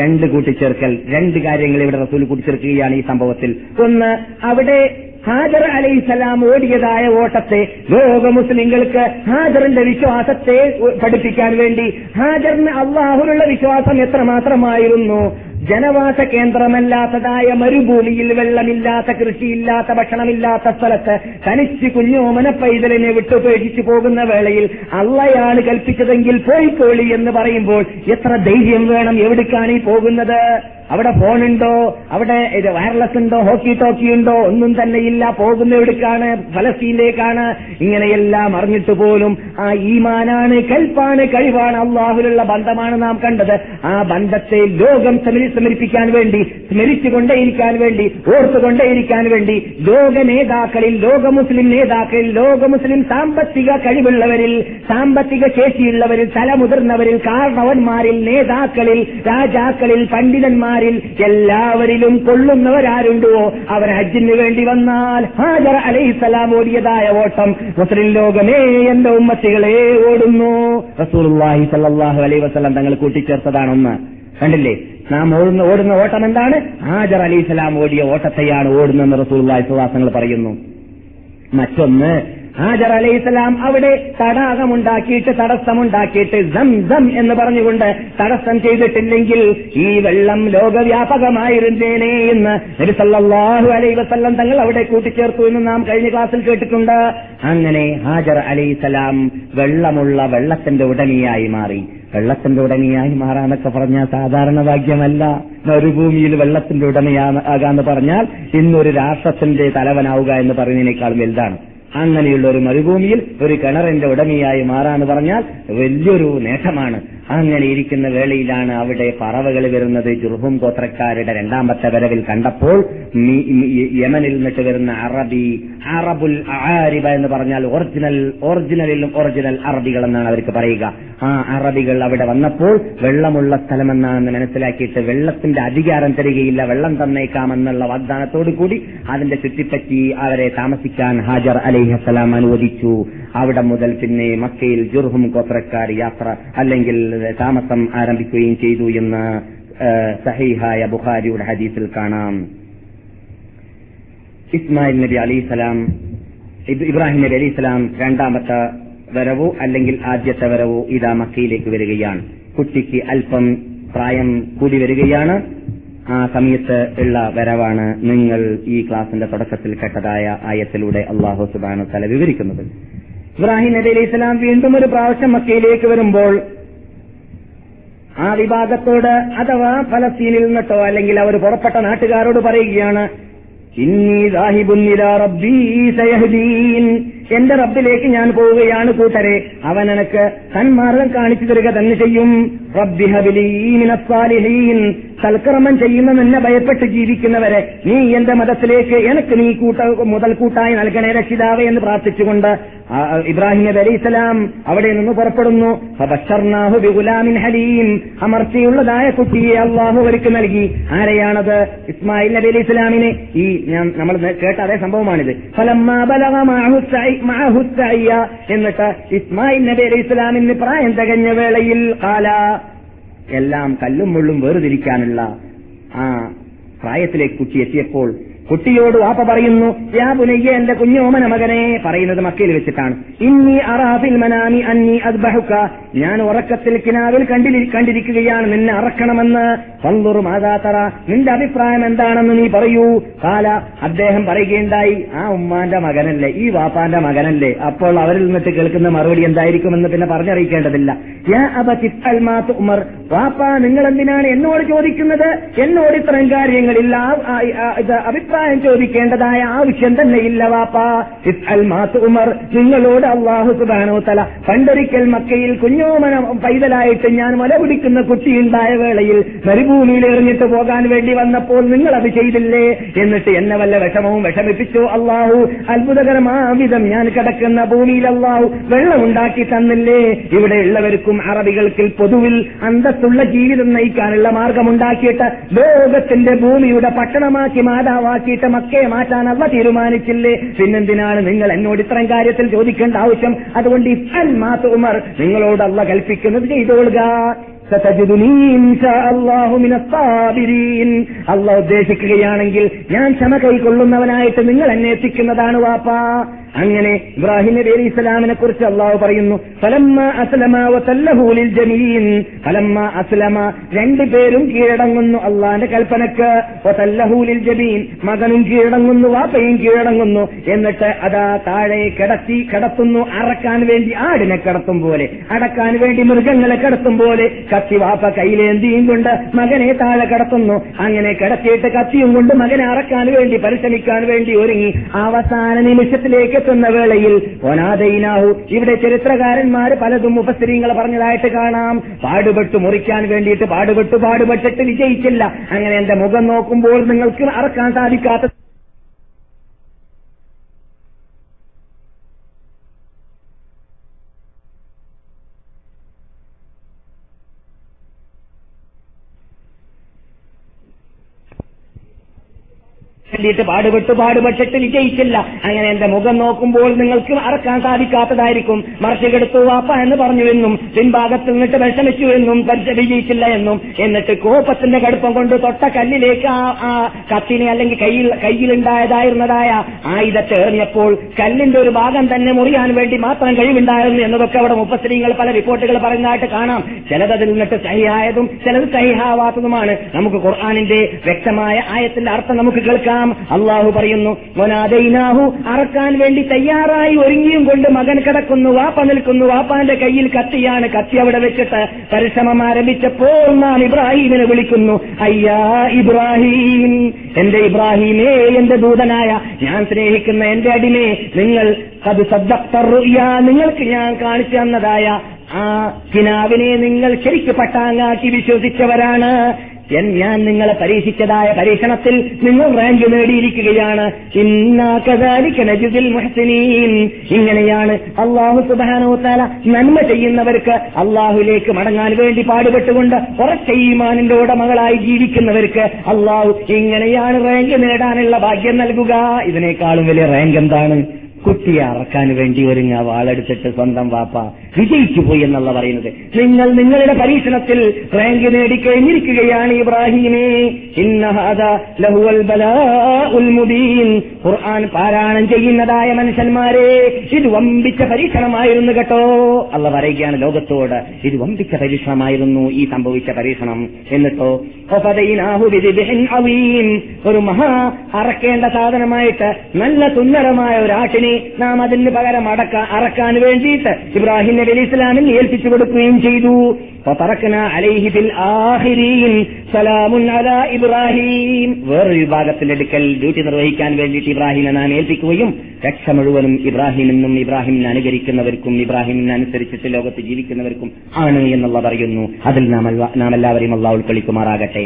രണ്ട് കാര്യങ്ങൾ ഇവിടെ റസൂൽ കൂട്ടിച്ചേർക്കുകയാണ് ഈ സംഭവത്തിൽ. ഒന്ന്, അവിടെ ഹാജർ അലൈഹിസ്സലാം ഓടിയതായ ഓട്ടത്തെ ലോക മുസ്ലിങ്ങൾക്ക് ഹാജറിന്റെ വിശ്വാസത്തെ പഠിപ്പിക്കാൻ വേണ്ടി, ഹാജറിന് അള്ളാഹുവിലുള്ള വിശ്വാസം എത്രമാത്രമായിരുന്നു. ജനവാസ കേന്ദ്രമല്ലാത്തതായ മരുഭൂമിയിൽ, വെള്ളമില്ലാത്ത, കൃഷിയില്ലാത്ത, ഭക്ഷണമില്ലാത്ത സ്ഥലത്ത് തനിച്ച് കുഞ്ഞോമന പൈതലിനെ വിട്ടുപേക്ഷിച്ചു പോകുന്ന വേളയിൽ അള്ളയാണ് കൽപ്പിച്ചതെങ്കിൽ പോയിക്കോളി എന്ന് പറയുമ്പോൾ എത്ര ധൈര്യം വേണം. എവിടേക്കാണ് ഈ പോകുന്നത്? അവിടെ ഫോണുണ്ടോ? അവിടെ വയർലെസ് ഉണ്ടോ? ഹോക്കി ടോക്കി ഉണ്ടോ? ഒന്നും തന്നെയില്ല. പോകുന്ന എവിടേക്കാണ്? ഫലസ്തീനിലേക്കാണ്. ഇങ്ങനെയെല്ലാം അറിഞ്ഞിട്ട് പോലും ആ ഈമാനാണ്, കൽപ്പാണ്, കഴിവാണ്, അള്ളാഹുലുള്ള ബന്ധമാണ് നാം കണ്ടത്. ആ ബന്ധത്തെ ലോകം സ്മരിപ്പിക്കാൻ വേണ്ടി, സ്മരിച്ചുകൊണ്ടേയിരിക്കാൻ വേണ്ടി, ഓർത്തുകൊണ്ടേയിരിക്കാൻ വേണ്ടി ലോക നേതാക്കളിൽ, ലോക മുസ്ലിം നേതാക്കളിൽ, ലോക മുസ്ലിം സാമ്പത്തിക കഴിവുള്ളവരിൽ, സാമ്പത്തിക ശേഷിയുള്ളവരിൽ, തലമുതിർന്നവരിൽ, കാരണവന്മാരിൽ, നേതാക്കളിൽ, രാജാക്കളിൽ, പണ്ഡിതന്മാരിൽ എല്ലാവരിലും കൊള്ളുന്നവരാരുണ്ടോ അവർ ഹജ്ജിന് വേണ്ടി വന്നാൽ ഹാജർ അലൈഹിസ്സലാം ഓടിയതായ ഓട്ടം മുസ്ലിം ലോകമേ, എന്റെ ഉമ്മത്തികളെ ഓടുന്നു. റസൂലുള്ളാഹി സ്വല്ലല്ലാഹു അലൈഹി വസല്ലം തങ്ങൾ കൂട്ടിച്ചേർത്തതാണെന്ന് കണ്ടില്ലേ? നാം ഓടുന്ന ഓട്ടം എന്താണ്? ഹാജർ അലൈഹിസ്സലാം ഓടിയ ഓട്ടത്തെയാണ് ഓടുന്നതെന്ന് റസൂലുള്ളാഹി സ്വല്ലല്ലാഹു അലൈഹി വസല്ലം പറയുന്നു. മറ്റൊന്ന്, ഹാജർ അലൈഹിസ്സലാം അവിടെ തടാകമുണ്ടാക്കിയിട്ട്, തടസ്സമുണ്ടാക്കിയിട്ട് സംസം എന്ന് പറഞ്ഞുകൊണ്ട് തടസ്സം ചെയ്തിട്ടില്ലെങ്കിൽ ഈ വെള്ളം ലോകവ്യാപകമായിരുന്നേനെ എന്ന് നബി സല്ലല്ലാഹു അലൈഹി വസല്ലം തങ്ങൾ അവിടെ കൂട്ടിച്ചേർത്തു എന്ന് നാം കഴിഞ്ഞ ക്ലാസ്സിൽ കേട്ടിട്ടുണ്ട്. അങ്ങനെ ഹാജർ അലൈഹിസ്സലാം വെള്ളത്തിന്റെ ഉടമയായി മാറി. വെള്ളത്തിന്റെ ഉടമയായി മാറാന്നൊക്കെ പറഞ്ഞാൽ സാധാരണ ഭാഗ്യമല്ല. മരുഭൂമിയിൽ വെള്ളത്തിന്റെ ഉടമയാകാന്ന് പറഞ്ഞാൽ ഇന്നൊരു രാഷ്ട്രത്തിന്റെ തലവനാവുക എന്ന് പറയുന്നതിനേക്കാൾ വലുതാണ്. അങ്ങനെയുള്ള ഒരു മരുഭൂമിയിൽ ഒരു കിണറിന്റെ ഉടമയായി മാറാന്ന് പറഞ്ഞാൽ വലിയൊരു നേട്ടമാണ്. അങ്ങനെ ഇരിക്കുന്ന വേളയിലാണ് അവിടെ പറവകൾ വരുന്നത്. ജുർഹും ഗോത്രക്കാരുടെ രണ്ടാമത്തെ വരവിൽ കണ്ടപ്പോൾ യമനിൽ നിന്നിട്ട് വരുന്ന അറബുൽ ആരിബ എന്ന് പറഞ്ഞാൽ ഒറിജിനലിലും ഒറിജിനൽ അറബികൾ എന്നാണ് അവർക്ക് പറയുക. ആ അറബികൾ അവിടെ വന്നപ്പോൾ വെള്ളമുള്ള സ്ഥലമെന്നാണെന്ന് മനസ്സിലാക്കിയിട്ട് വെള്ളത്തിന്റെ അധികാരം തരികയില്ല, വെള്ളം തന്നേക്കാമെന്നുള്ള വാഗ്ദാനത്തോടു കൂടി അതിന്റെ ചുറ്റിപ്പറ്റി അവരെ താമസിക്കാൻ ഹാജർ അലൈഹിസ്സലാം അനുവദിച്ചു. അവിടെ മുതൽ പിന്നെ മക്കയിൽ ജുർഹും ഗോത്രക്കാർ യാത്ര അല്ലെങ്കിൽ താമസം ആരംഭിക്കുകയും ചെയ്തു എന്ന് സഹീഹായ ബുഖാരിയുടെ ഹദീസിൽ കാണാം. ഇസ്മായിൽ നബി അലൈഹിസ്സലാം, ഇബ്രാഹിം നബി അലൈഹിസ്സലാം രണ്ടാമത്തെ വരവോ അല്ലെങ്കിൽ ആദ്യത്തെ വരവോ ഇതാ മക്കയിലേക്ക് വരികയാണ്. കുട്ടിക്ക് അല്പം പ്രായം കൂടി വരികയാണ്. ആ സമയത്ത് ഉള്ള വരവാണ് നിങ്ങൾ ഈ ക്ലാസിന്റെ തുടക്കത്തിൽ കേട്ടതായ ആയത്തിലൂടെ അല്ലാഹു സുബ്ഹാനഹു വ തആല വിവരിക്കുന്നത്. ഇബ്രാഹിം നബി അലൈഹിസ്സലാം വീണ്ടും ഒരു പ്രാവശ്യം മക്കയിലേക്ക് വരുമ്പോൾ ആ വിഭാഗത്തോട് അഥവാ ഫലസ്തീനിൽ നിന്നിട്ടോ അല്ലെങ്കിൽ അവർ പുറപ്പെട്ട നാട്ടുകാരോട് പറയുകയാണ്, ഇന്നി ദാഹിബുൻ ഇലാ റബ്ബീ സയഹ്ദീൻ, എന്റെ റബ്ബിലേക്ക് ഞാൻ പോവുകയാണ് കൂട്ടരെ, അവൻ എനിക്ക് സന്മാർഗം കാണിച്ചു തരിക തന്നെ ചെയ്യും. റബ്ബി ഹബ്ലി മിനസ് സാലിഹീൻ, സൽക്കർമ്മം ചെയ്യുന്ന എന്നെ ഭയപ്പെട്ട് ജീവിക്കുന്നവരെ നീ എന്റെ മതത്തിലേക്ക് എനിക്ക് നീ മുതൽക്കൂട്ടായി നൽകണേ രക്ഷിതാവേ എന്ന് പ്രാർത്ഥിച്ചുകൊണ്ട് ഇബ്രാഹിം നബി അലൈഹിസ്സലാം അവിടെ നിന്ന് പുറപ്പെടുന്നു. ഫബശർനാഹു ബിഗുലാമിൻ ഹലീം, അമർച്ചയുള്ളതായ കുട്ടിയെ അല്ലാഹു അവർക്ക് നൽകി. ആരെയാണത്? ഇസ്മായിൽ നബി അലൈഹിസ്സലാമിനെ. ഈ നമ്മൾ കേട്ട അതേ സംഭവമാണിത്. ഫലമ്മാ ബലഗ മഅഹു സഅയ, എന്നിട്ട് ഇസ്മായിൽ നബി അലൈഹിസ്സലാമിന് പ്രായം തികഞ്ഞ വേളയിൽ ഖാല, എല്ലാം കല്ലും മുള്ളും വേർതിരിക്കാനുള്ള ആ പ്രായത്തിലേക്ക് കുട്ടി എത്തിയപ്പോൾ കുട്ടിയോട് വാപ്പ പറയുന്നു, യാ ബുനയ്യ, എന്റെ കുഞ്ഞോമന മകനെ, പറയുന്നത് മക്കയിൽ വെച്ചിട്ടാണ്. ഇന്നി അറാഫിൽ മനാമി അന്നി അദ്ബഹുക, ഞാൻ ഉറക്കത്തിൽ കിനാവിൽ കണ്ടിരിക്കുകയാണ് നിന്നെ അറക്കണമെന്ന്. ഫൻദുർ മാദാ തറ, നിന്റെ അഭിപ്രായം എന്താണെന്ന് നീ പറയൂ. കാല, അദ്ദേഹം പറയുകയുണ്ടായി, ആ ഉമ്മാന്റെ മകനല്ലേ, ഈ വാപ്പാന്റെ മകനല്ലേ. അപ്പോൾ അവരിൽ നിന്നിട്ട് കേൾക്കുന്ന മറുപടി എന്തായിരിക്കുമെന്ന് പിന്നെ പറഞ്ഞറിയിക്കേണ്ടതില്ല. യാ അബതി ഇഫ്അൽ മാ തുഅ്മർ, വാപ്പ നിങ്ങൾ എന്തിനാണ് എന്നോട് ചോദിക്കുന്നത്? എന്നോട് ഇത്തരം കാര്യങ്ങളില്ല അഭിപ്രായം ചോദിക്കേണ്ടതായ ആവശ്യം തന്നെയില്ല വാപ്പ. ഇഫ്അൽ മാ തുഅ്മർ, നിങ്ങളോട് അല്ലാഹു സുബ്ഹാനഹു വ തആല പണ്ടൊരിക്കൽ മക്കയിൽ കുഞ്ഞോമന പൈതലായിട്ട് ഞാൻ മുല കുടിക്കുന്ന കുട്ടിയുണ്ടായ വേളയിൽ മരുഭൂമിയിൽ എറിഞ്ഞിട്ട് പോകാൻ വേണ്ടി വന്നപ്പോൾ നിങ്ങൾ അത് ചെയ്തില്ലേ? എന്നിട്ട് എന്നെ വല്ല വിഷമവും വിഷമിപ്പിച്ചു അല്ലാഹു? അത്ഭുതകരമാവിധം ഞാൻ കിടക്കുന്ന ഭൂമിയിൽ അല്ലാഹു വെള്ളമുണ്ടാക്കി തന്നില്ലേ? ഇവിടെയുള്ളവർക്കും അറബികൾക്ക് പൊതുവിൽ അന്തസ്സുള്ള ജീവിതം നയിക്കാനുള്ള മാർഗമുണ്ടാക്കിയിട്ട് ലോകത്തിന്റെ ഭൂമിയുടെ പട്ടണമാക്കി മാതാവാക്കിയിട്ട് മക്കയെ മാറ്റാൻ അല്ലാഹു തീരുമാനിച്ചില്ലേ? പിന്നെന്തിനാണ് നിങ്ങൾ എന്നോട് ഇത്തരം കാര്യത്തിൽ ചോദിക്കേണ്ട ആവശ്യം? അതുകൊണ്ട് ഇഫ്അൽ മാ തുഅ്മർ, നിങ്ങളോട് അല്ലാഹു കൽപ്പിക്കുന്നത് ചെയ്തോളുക. സതജിദുനീ ഇൻഷാ അല്ലാഹു മിനസ് സാബിരീൻ, അല്ലാഹു ഉദ്ദേശിക്കുകയാണെങ്കിൽ ഞാൻ ക്ഷമ കൈക്കൊള്ളുന്നവനായിട്ട് നിങ്ങൾ എന്നെ എത്തിക്കുന്നതാണ് വാപ്പാ. അങ്ങനെ ഇബ്രാഹിം നബി അലൈഹി ഇസ്ലാമിനെ കുറിച്ച് അല്ലാഹു പറയുന്നു, ഫലമ്മ അസ്ലമ വതല്ലഹു ലിൽ ജമീൻ, ഫലമ്മ അസ്ലമ, രണ്ടുപേരും കീഴടങ്ങുന്നു അല്ലാഹുവിന്റെ കൽപ്പനക്ക്. വതല്ലഹു ലിൽ ജമീൻ, മകനും കീഴടങ്ങുന്നു വാപ്പയും കീഴടങ്ങുന്നു. എന്നിട്ട് അതാ താഴെ കിടത്തുന്നു, അറക്കാൻ വേണ്ടി ആടിനെ കിടത്തും പോലെ, അടക്കാൻ വേണ്ടി മൃഗങ്ങളെ കിടത്തും പോലെ കത്തി വാപ്പ കയ്യിലേന്തിയും കൊണ്ട് മകനെ താഴെ കിടത്തുന്നു. അങ്ങനെ കിടത്തിയിട്ട് കത്തിയും കൊണ്ട് മകനെ അറക്കാൻ വേണ്ടി പരിശ്രമിക്കാൻ വേണ്ടി ഒരുങ്ങി അവസാന നിമിഷത്തിലേക്ക് എത്തുന്ന വേളയിൽ ഒനാദൈനാഹു, ഇവിടെ ചരിത്രകാരന്മാർ പലതും മുഫസ്സിരീങ്ങൾ പറഞ്ഞതായിട്ട് കാണാം. പാടുപെട്ട് മുറിക്കാൻ വേണ്ടിയിട്ട് പാടുപെട്ടിട്ട് വിജയിച്ചില്ല. അങ്ങനെ എന്റെ മുഖം നോക്കുമ്പോൾ നിങ്ങൾക്ക് അറക്കാൻ സാധിക്കാത്ത വേണ്ടിയിട്ട് പാടുപെട്ടിട്ട് വിജയിച്ചില്ല. അങ്ങനെ എന്റെ മുഖം നോക്കുമ്പോൾ നിങ്ങൾക്ക് അറക്കാൻ സാധിക്കാത്തതായിരിക്കും. മറിച്ച് കെടുത്തു വാപ്പ എന്ന് പറഞ്ഞുവെന്നും പിൻഭാഗത്ത് നിന്നിട്ട് വിഷമിച്ചു എന്നും വിജയിച്ചില്ല എന്നും, എന്നിട്ട് കോപത്തിന്റെ കടുപ്പം കൊണ്ട് തൊട്ട കല്ലിലേക്ക് ആ കത്തിനെ അല്ലെങ്കിൽ കയ്യിലുണ്ടായതായിരുന്നതായ ആയുധത്തെ എറിഞ്ഞപ്പോൾ കല്ലിന്റെ ഒരു ഭാഗം തന്നെ മുറിയാൻ വേണ്ടി മാത്രം കഴിവുണ്ടായിരുന്നു എന്നതൊക്കെ അവിടെ മുഫസ്സിരീങ്ങൾ പല റിപ്പോർട്ടുകൾ പറയുന്നതായിട്ട് കാണാം. ചിലത് അതിൽ നിന്നിട്ട് സഹിഹായതും ചിലത് സഹിഹാവാത്തതുമാണ്. നമുക്ക് ഖുർആനിന്റെ വ്യക്തമായ ആയത്തിന്റെ അർത്ഥം നമുക്ക് കേൾക്കാം. അള്ളാഹു പറയുന്നു, വനാദൈനാഹു, അറക്കാൻ വേണ്ടി തയ്യാറായി ഒരുങ്ങിയും കൊണ്ട് മകൻ കിടക്കുന്നു, വാപ്പ നിൽക്കുന്നു, വാപ്പാന്റെ കയ്യിൽ കത്തിയാണ്. കത്തി അവിടെ വെച്ചിട്ട് പരിശ്രമം ആരംഭിച്ചപ്പോൾ നാം ഇബ്രാഹീമിനെ വിളിക്കുന്നു, അയ്യാ ഇബ്രാഹീം, എന്റെ ഇബ്രാഹീമേ, എന്റെ ദൂതനായ, ഞാൻ സ്നേഹിക്കുന്ന എന്റെ അടിമേ, നിങ്ങൾ അത് നിങ്ങൾക്ക് ഞാൻ കാണിച്ചു തന്നതായ ആ കിനാവിനെ നിങ്ങൾ ശരിക്ക് പട്ടാങ്ങാക്കി വിശ്വസിച്ചവരാണ്. ഞാൻ നിങ്ങളെ പരീക്ഷിച്ചതായ പരീക്ഷണത്തിൽ നിങ്ങൾ റാങ്ക് നേടിയിരിക്കുകയാണ്. ഇന്നാ കദാലിക നജ്സിൽ മുഹ്സിനീൻ, ഇങ്ങനെയാണ് അല്ലാഹു സുബ്ഹാനഹു വ തആല നന്മ ചെയ്യുന്നവർക്ക്, അല്ലാഹുവിലേക്ക് മടങ്ങാൻ വേണ്ടി പാടുപെട്ടുകൊണ്ട് ഉറച്ച ഈമാനിന്റെ ഉടമകളായി ജീവിക്കുന്നവർക്ക് അല്ലാഹു ഇങ്ങനെയാണ് റാങ്ക് നേടാനുള്ള ഭാഗ്യം നൽകുക. ഇതിനേക്കാളും വലിയ റാങ്ക് എന്താണ്? കുട്ടിയെ അറക്കാൻ വേണ്ടി ഒരുങ്ങ വാളെടുത്തിട്ട് സ്വന്തം വാപ്പ വിജയിച്ചു പോയി എന്നുള്ള പറയുന്നത്. നിങ്ങൾ നിങ്ങളുടെ പരീക്ഷണത്തിൽ റാങ്ക് നേടിക്കഴിഞ്ഞിരിക്കുകയാണ് ഇബ്രാഹീമേ. ഇന്ന ഹാദാ ലഹുവൽ ബലാഉൽ മുബീൻ, ഖുർആൻ പാരായണം ചെയ്യുന്നതായ മനുഷ്യന്മാരെ, ഇത് വമ്പിച്ച പരീക്ഷണമായിരുന്നു കേട്ടോ. അല്ലാഹു പറയുകയാണ് ലോകത്തോട്, ഇത് വമ്പിച്ച പരീക്ഷണമായിരുന്നു ഈ സംഭവിച്ച പരീക്ഷണം. എന്നിട്ടോ ഫദൈനാഹു ബിദിബ്ഹിൻ അളീം, ഒരു മഹാ അറക്കേണ്ട സാധനമായിട്ട് നല്ല സുന്ദരമായ ഒരു ആട്ടിനെ നാം അതിന് പകരം അറക്കാൻ വേണ്ടിയിട്ട് ഇബ്രാഹിം നബി അലൈഹി ഇസ്ലാമിൽ ഏൽപ്പിച്ചു കൊടുക്കുകയും ചെയ്തു. ഫതറക്നാ അലൈഹി ഫിൽ ആഖിരീൻ സലാമുൻ അലാ ഇബ്രാഹിം, വേറൊരു വിഭാഗത്തിന്റെ അടുക്കൽ ഡ്യൂട്ടി നിർവഹിക്കാൻ വേണ്ടിയിട്ട് ഇബ്രാഹിമിനെ നാം ഏൽപ്പിക്കുകയും രക്ഷ മുഴുവനും ഇബ്രാഹിമെന്നും ഇബ്രാഹിമിനെ അനുകരിക്കുന്നവർക്കും ഇബ്രാഹിമിനെ അനുസരിച്ചിട്ട് ലോകത്ത് ജീവിക്കുന്നവർക്കും ആണ് എന്നുള്ള പറയുന്നു. അതിൽ നാം എല്ലാവരെയും അല്ലാഹു ഉൾക്കൊള്ളിക്കുമാറാകട്ടെ.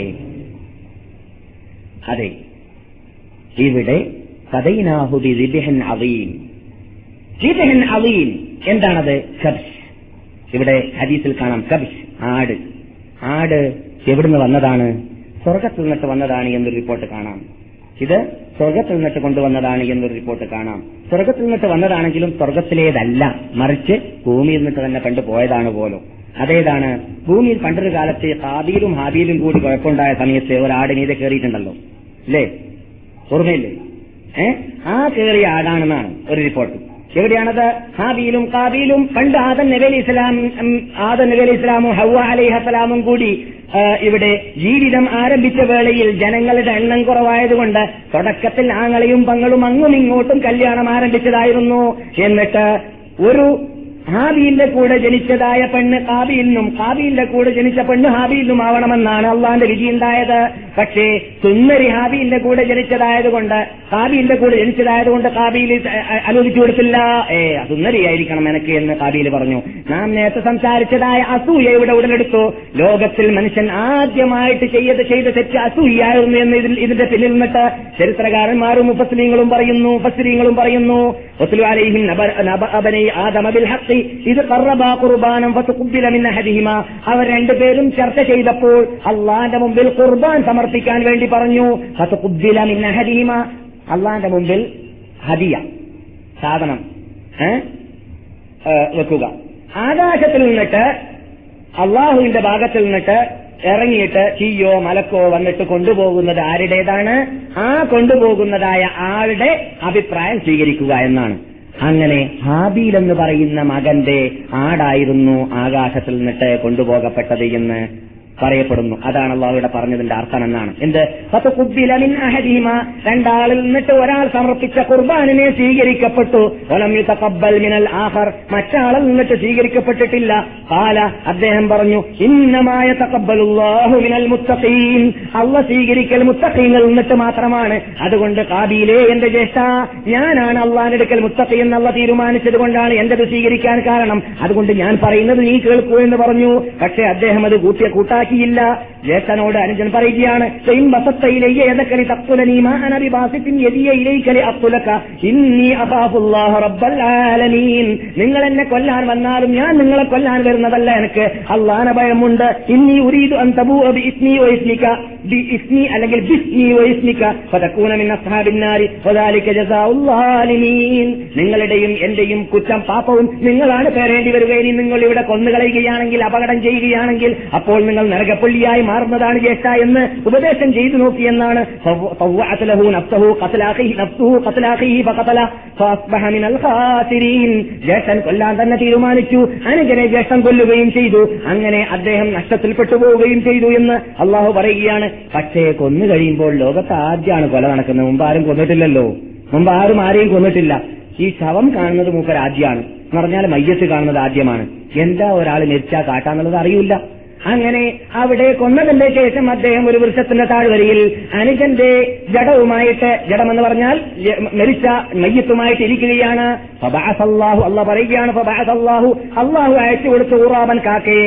അതെ, ഇവിടെ ഫദൈനാഹു ബിദിബ്ഹിൻ അളീം, ദിബ്ഹിൻ അളീം എന്താണത്? കബ്ഷ്. ഇവിടെ ഹദീസിൽ കാണാം കബ്ഷ്, ആട് എവിടുന്ന് വന്നതാണ്? സ്വർഗത്തിൽ നിന്നിട്ട് വന്നതാണ് എന്നൊരു റിപ്പോർട്ട് കാണാം. ഇത് സ്വർഗത്തിൽ നിന്നിട്ട് കൊണ്ടുവന്നതാണ് എന്നൊരു റിപ്പോർട്ട് കാണാം. സ്വർഗത്തിൽ നിന്നിട്ട് വന്നതാണെങ്കിലും സ്വർഗത്തിലേതല്ല, മറിച്ച് ഭൂമിയിൽ നിന്നിട്ട് തന്നെ കണ്ടുപോയതാണ് പോലും. അതേതാണ്? ഭൂമിയിൽ പണ്ടൊരു കാലത്ത് ഹാബീലും ഹാബീലും കൂടി കുഴപ്പമുണ്ടായ സമയത്ത് ഒരാട് നീതെ കയറിയിട്ടുണ്ടല്ലോ, അല്ലേ? ഓർമ്മയില്ലേ? ആ കേറിയ ആടാണെന്നാണ് ഒരു റിപ്പോർട്ട്. എവിടെയാണത്? ഹാബീലും കാബീലും പണ്ട് ആദം നബി അലൈഹി ഇസ്ലാമും ഹവ്വ അലൈഹിസ്സലാമും കൂടി ഇവിടെ ജീവിതം ആരംഭിച്ച വേളയിൽ ജനങ്ങളുടെ എണ്ണം കുറവായതുകൊണ്ട് തുടക്കത്തിൽ ആങ്ങളെയും പങ്ങളും അങ്ങും ഇങ്ങോട്ടും കല്യാണം ആരംഭിച്ചതായിരുന്നു. എന്നിട്ട് ഒരു ഹാബീലിന്റെ കൂടെ ജനിച്ചതായ പെണ്ണ് കാബീലിനും, കാബീലിന്റെ കൂടെ ജനിച്ച പെണ്ണ് ഹാബീലിനും ആവണമെന്നാണ് അള്ളാന്റെ വിധിയുണ്ടായത്. പക്ഷേ സുന്ദരി ഹാബീലിന്റെ കൂടെ ജനിച്ചതായതുകൊണ്ട്, കാബീലിന്റെ കൂടെ ജനിച്ചതായതുകൊണ്ട് കാബീൽ അനുവദിച്ചു കൊടുത്തില്ല. സുന്ദരിയായിരിക്കണം എനിക്ക് എന്ന് കാബീൽ പറഞ്ഞു. നാം നേരത്തെ സംസാരിച്ചതായ അസൂയ ഇവിടെ ഉടലെടുത്തു. ലോകത്തിൽ മനുഷ്യൻ ആദ്യമായിട്ട് ചെയ്ത തെറ്റ് അസൂയായിരുന്നു എന്ന് ഇതിന്റെ പിന്നിൽ നിന്നിട്ട് ചരിത്രകാരന്മാരും മുഫസ്സിരീങ്ങളും പറയുന്നു. വസ്ലു അലൈഹിം നബഅ ആദമ ബിൽ ഹഖ് ഇത് ഖറബാ ഖുർബാനം ഫതുഖബ്ബില മിൻ അഹദിഹിമാ. അവർ രണ്ടുപേരും ചർച്ച ചെയ്തപ്പോൾ അള്ളാന്റെ മുമ്പിൽ ഖുർബാൻ സമർപ്പിക്കാൻ വേണ്ടി പറഞ്ഞു. ഫതുഖബ്ബില മിൻ അഹദിഹിമാ, അള്ളാന്റെ മുമ്പിൽ ഹദിയ സാധനം വെക്കുക. ആകാശത്തിൽ നിന്നിട്ട് അള്ളാഹുവിന്റെ ഭാഗത്തിൽ നിന്നിട്ട് ഇറങ്ങിയിട്ട് തീയോ മലക്കോ വന്നിട്ട് കൊണ്ടുപോകുന്നത് ആരുടേതാണ്? ആ കൊണ്ടുപോകുന്നതായ ആളുടെ അഭിപ്രായം സ്വീകരിക്കുക എന്നാണ്. അങ്ങനെ ഹാബീൽ എന്ന് പറയുന്ന മകന്റെ ആടായിരുന്നു ആകാശത്തിൽ നിന്നിട്ട് കൊണ്ടുപോകപ്പെട്ടത് എന്ന് പറയപ്പെടുന്നു. അതാണ് അള്ളാഹുവിടെ പറഞ്ഞതിന്റെ അർത്ഥം എന്നാണ്. എന്ത്? ഫതുഖബ്ബില മിൻ അഹദിഹിമാ, രണ്ടാളിൽ നിന്നിട്ട് ഒരാൾ സമർപ്പിച്ച ഖുർബാനിനെ സ്വീകരിക്കപ്പെട്ടു. വലം യുതഖബ്ബൽ മിനൽ ആഖർ, മറ്റാളിൽ നിന്നിട്ട് സ്വീകരിക്കപ്പെട്ടിട്ടില്ല. ഖാല, അദ്ദേഹം പറഞ്ഞു, ഇന്നമാ യതഖബ്ബലുല്ലാഹു മിനൽ മുത്തഖീൻ, അല്ലാഹു സ്വീകരിക്കൽ മുത്തഖീങ്ങളിൽ നിന്നിട്ട് മാത്രമാണ്. അതുകൊണ്ട് കാബീലേ, എന്റെ ജ്യേഷ്ഠ, ഞാനാണ് അള്ളാഹിന്റെ അടുക്കൽ മുത്തഖി എന്ന് അല്ലാഹു തീരുമാനിച്ചത് കൊണ്ടാണ് എന്റേത് സ്വീകരിക്കാൻ കാരണം. അതുകൊണ്ട് ഞാൻ പറയുന്നത് നീ കേൾക്കൂ എന്ന് പറഞ്ഞു. പക്ഷേ അദ്ദേഹം അത് കൂട്ടാക്കിയില്ല. ജ്യേഷ്ഠനോട് അനുജൻ പറയുകയാണ്, നിങ്ങൾ എന്നെ കൊല്ലാൻ വന്നാലും ഞാൻ നിങ്ങളെ കൊല്ലാൻ വരുന്നതല്ല, എനിക്ക് അള്ളാഹുവിനെ ഭയമുണ്ട്. ഇന്നി ഉരീദു അൻ തബൂഅ ബിഇസ്മി വഇസ്മിക, ബിഇസ്മി അല്ലെങ്കിൽ ബിസ്മി വഇസ്മിക ഫതകൂന മിൻ അസ്ഹാബിൻ നാരി വദാലിക ജസാഉൽ ളാലിമീൻ. നിങ്ങളുടെയും എന്റെയും കുറ്റം പാപവും നിങ്ങളാണ് പേരേണ്ടി വരിക. ഇനി നിങ്ങൾ ഇവിടെ കൊന്നുകളയുകയാണെങ്കിൽ, അപകടം ചെയ്യുകയാണെങ്കിൽ, അപ്പോൾ നിങ്ങൾ നരകപ്പള്ളിയായി മാറുന്നതാണ് ജ്യേഷ്ഠ എന്ന് ഉപദേശം ചെയ്തു നോക്കിയെന്നാണ്. ജ്യേഷ്ഠൻ കൊല്ലാൻ തന്നെ തീരുമാനിച്ചു. അനുജനെ ജ്യേഷ്ഠൻ കൊല്ലുകയും ചെയ്തു. അങ്ങനെ അദ്ദേഹം നഷ്ടത്തിൽപ്പെട്ടു പോവുകയും ചെയ്തു എന്ന് അള്ളാഹു പറയുകയാണ്. പക്ഷേ കൊന്നു കഴിയുമ്പോൾ ലോകത്ത് ആദ്യമാണ് കൊല നടക്കുന്നത്. മുമ്പ് ആരും കൊന്നിട്ടില്ലല്ലോ. മുമ്പ് ആരെയും കൊന്നിട്ടില്ല. ഈ ശവം കാണുന്നത് മൂപ്പരാദ്യമാണ് എന്ന് പറഞ്ഞാൽ മയ്യത്ത് കാണുന്നത് ആദ്യമാണ്. എന്താ ഒരാൾ മരിച്ചാ കാട്ടാന്നുള്ളത് അറിയില്ല. അങ്ങനെ അവിടെ കൊന്നതിന്റെ ശേഷം അദ്ദേഹം ഒരു വൃക്ഷത്തിന്റെ താഴ്വരയിൽ അനുജന്റെ ജഡവുമായിട്ട്, ജഡമെന്ന് പറഞ്ഞാൽ മരിച്ച മയ്യത്തുമായിട്ട് ഇരിക്കുകയാണ്. അള്ളാഹു പറയുകയാണ്, അള്ളാഹു അയച്ചു കൊടുത്ത ഉറാബൻ കാക്കയെ,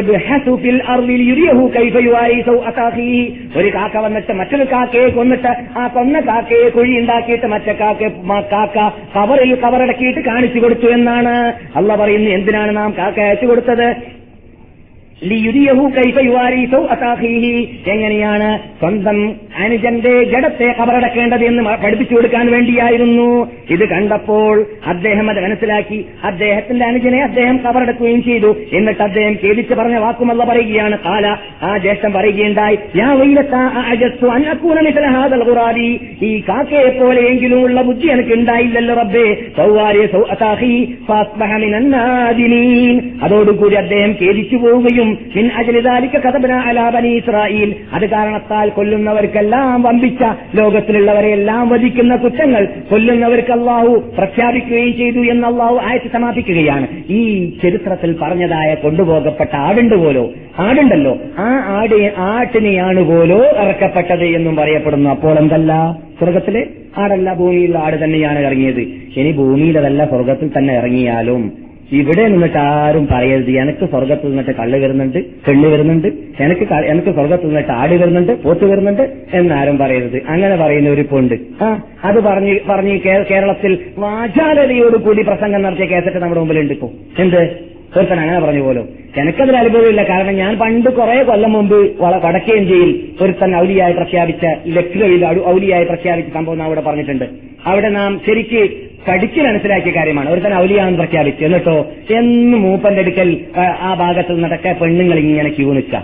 ഒരു കാക്ക വന്നിട്ട് മറ്റൊരു കാക്കയെ കൊന്നിട്ട് ആ കൊന്ന കാക്കയെ കുഴി ഉണ്ടാക്കിയിട്ട് മറ്റേ കാക്ക കവറടക്കിയിട്ട് കാണിച്ചു കൊടുത്തു എന്നാണ് അള്ളാഹു പറയുന്നത്. എന്തിനാണ് നാം കാക്ക അയച്ചു കൊടുത്തത്? ലിയുരിയഹു കൈഫ യുവാരി സൗഅതാഖീഹി, എങ്ങനെയാണ് സ്വന്തം അനുജന്റെ ജഡത്തെ കബറടക്കേണ്ടത് എന്ന് പഠിപ്പിച്ചു കൊടുക്കാൻ വേണ്ടിയായിരുന്നു. ഇത് കണ്ടപ്പോൾ അദ്ദേഹം അത് മനസ്സിലാക്കി. അദ്ദേഹത്തിന്റെ അനുജനെ അദ്ദേഹം കബറടക്കുകയും ചെയ്തു. എന്നിട്ട് അദ്ദേഹം ഖേദിച്ച് പറഞ്ഞ വാക്കുമല്ല പറയുകയാണ്. ഖാല, ആ ജ്യേഷ്ഠൻ പറയുകയുണ്ടായി, യാ വൈലത്താ അഅജസ്തു അൻ അകൂന മിസ്ല ഹാദൽ ഖുറാബി, ഈ കാക്കയെ പോലെയെങ്കിലും ഉള്ള ബുദ്ധി എനിക്ക് ഉണ്ടായില്ലല്ലോ റബ്ബേ. സൗവാരി സൗഅതാഖി ഫഅസ്ബഹ മിനൻ നാദിമീൻ, അതോടുകൂടി അദ്ദേഹം ഖേദിച്ചു പോവുകയും മിൻ അജ്ലി ദാലിക കതബ്നാ അലാ ബനി ഇസ്രായീൽ, അത് കാരണത്താൽ കൊല്ലുന്നവർക്കെല്ലാം വമ്പിച്ച, ലോകത്തിലുള്ളവരെയെല്ലാം വധിക്കുന്ന കുറ്റങ്ങൾ കൊല്ലുന്നവർക്ക് അള്ളാഹു പ്രഖ്യാപിക്കുകയും ചെയ്തു എന്ന് അള്ളാഹു ആയത്ത് സമാപിക്കുകയാണ്. ഈ ചരിത്രത്തിൽ പറഞ്ഞതായ കൊണ്ടുപോകപ്പെട്ട ആടുണ്ടല്ലോ, ആ ആട്ടിനെയാണ് പോലോ ഇറക്കപ്പെട്ടത് എന്നും പറയപ്പെടുന്നു. അപ്പോൾ എന്തല്ല, സ്വർഗത്തിലെ ആടല്ല, ഭൂമിയിലുള്ള ആട് തന്നെയാണ് ഇറങ്ങിയത്. ഇനി ഭൂമിയിലതല്ല സ്വർഗത്തിൽ തന്നെ ഇറങ്ങിയാലും ഇവിടെ നിന്നിട്ട് ആരും പറയരുത് എനിക്ക് സ്വർഗത്തിൽ നിന്നിട്ട് കള്ള് വരുന്നുണ്ട്, പെണ്ണ് വരുന്നുണ്ട്, എനിക്ക് സ്വർഗത്തിൽ നിന്നിട്ട് ആട് വരുന്നുണ്ട്, പോത്ത് വരുന്നുണ്ട് എന്നാരും പറയരുത്. അങ്ങനെ പറയുന്നവരിപ്പോ ഉണ്ട്. അത് പറഞ്ഞ് കേരളത്തിൽ വാചാലതയോടുകൂടി പ്രസംഗം നടത്തിയ കേസറ്റ് നമ്മുടെ മുമ്പിലുണ്ട്. ഇപ്പോ എന്ത് ഒരുത്തൻ അങ്ങനെ പറഞ്ഞു പോലും. എനിക്കതിൽ അനുഭവമില്ല. കാരണം ഞാൻ പണ്ട് കുറെ കൊല്ലം മുമ്പ് വടക്കേന്ത്യയിൽ ഒരുത്തൻ ഔലിയായി പ്രഖ്യാപിച്ച, ലക്ഷയിൽ ഔലിയായി പ്രഖ്യാപിച്ച സംഭവം നാം അവിടെ പറഞ്ഞിട്ടുണ്ട്. അവിടെ നാം ശരിക്ക് പഠിച്ച് മനസ്സിലാക്കിയ കാര്യമാണ്. ഒരുത്തൻ ഔലിയാണെന്ന് പ്രഖ്യാപിച്ചു. എന്നിട്ടോ മൂപ്പന്റെ അടുക്കൽ ആ ഭാഗത്ത് നിന്നൊക്കെ പെണ്ണുങ്ങൾ ഇങ്ങനെ ക്യൂ നിൽക്കുക.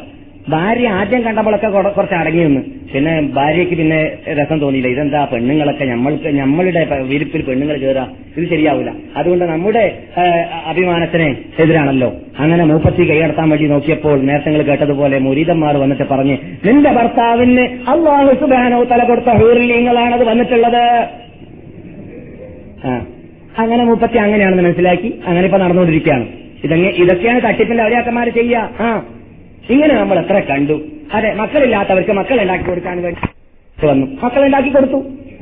ഭാര്യ ആദ്യം കണ്ടപ്പോഴൊക്കെ കുറച്ച് അടങ്ങി നിന്ന്. പിന്നെ ഭാര്യയ്ക്ക് പിന്നെ രസം തോന്നിയില്ല. ഇതെന്താ പെണ്ണുങ്ങളൊക്കെ നമ്മളുടെ വിരിപ്പിൽ പെണ്ണുങ്ങൾ കയറാ, ഇത് ശരിയാവില്ല. അതുകൊണ്ട് നമ്മുടെ അഭിമാനത്തിന് എതിരാണല്ലോ. അങ്ങനെ മൂപ്പത്തി കൈയടത്താൻ വേണ്ടി നോക്കിയപ്പോൾ നേരത്തെ നിങ്ങൾ കേട്ടതുപോലെ മുരീദന്മാർ വന്നിട്ട് പറഞ്ഞ്, നിന്റെ ഭർത്താവിന് അല്ലാഹു സുബ്ഹാനഹു തആല കൊടുത്ത ഹൂറിലീങ്ങളാണത് വന്നിട്ടുള്ളത്. അങ്ങനെ മൂപ്പത്തി അങ്ങനെയാണെന്ന് മനസ്സിലാക്കി അങ്ങനെ ഇപ്പൊ നടന്നുകൊണ്ടിരിക്കുകയാണ്. ഇതൊക്കെയാണ് തട്ടിപ്പിന്റെ അവരാക്കന്മാര് ചെയ്യുക. ഇങ്ങനെ നമ്മൾ എത്ര കണ്ടു. അതെ, മക്കളില്ലാത്തവർക്ക് മക്കൾ ഉണ്ടാക്കി കൊടുക്കാൻ വേണ്ടി വന്നു, മക്കൾ ഉണ്ടാക്കി കൊടുത്തു.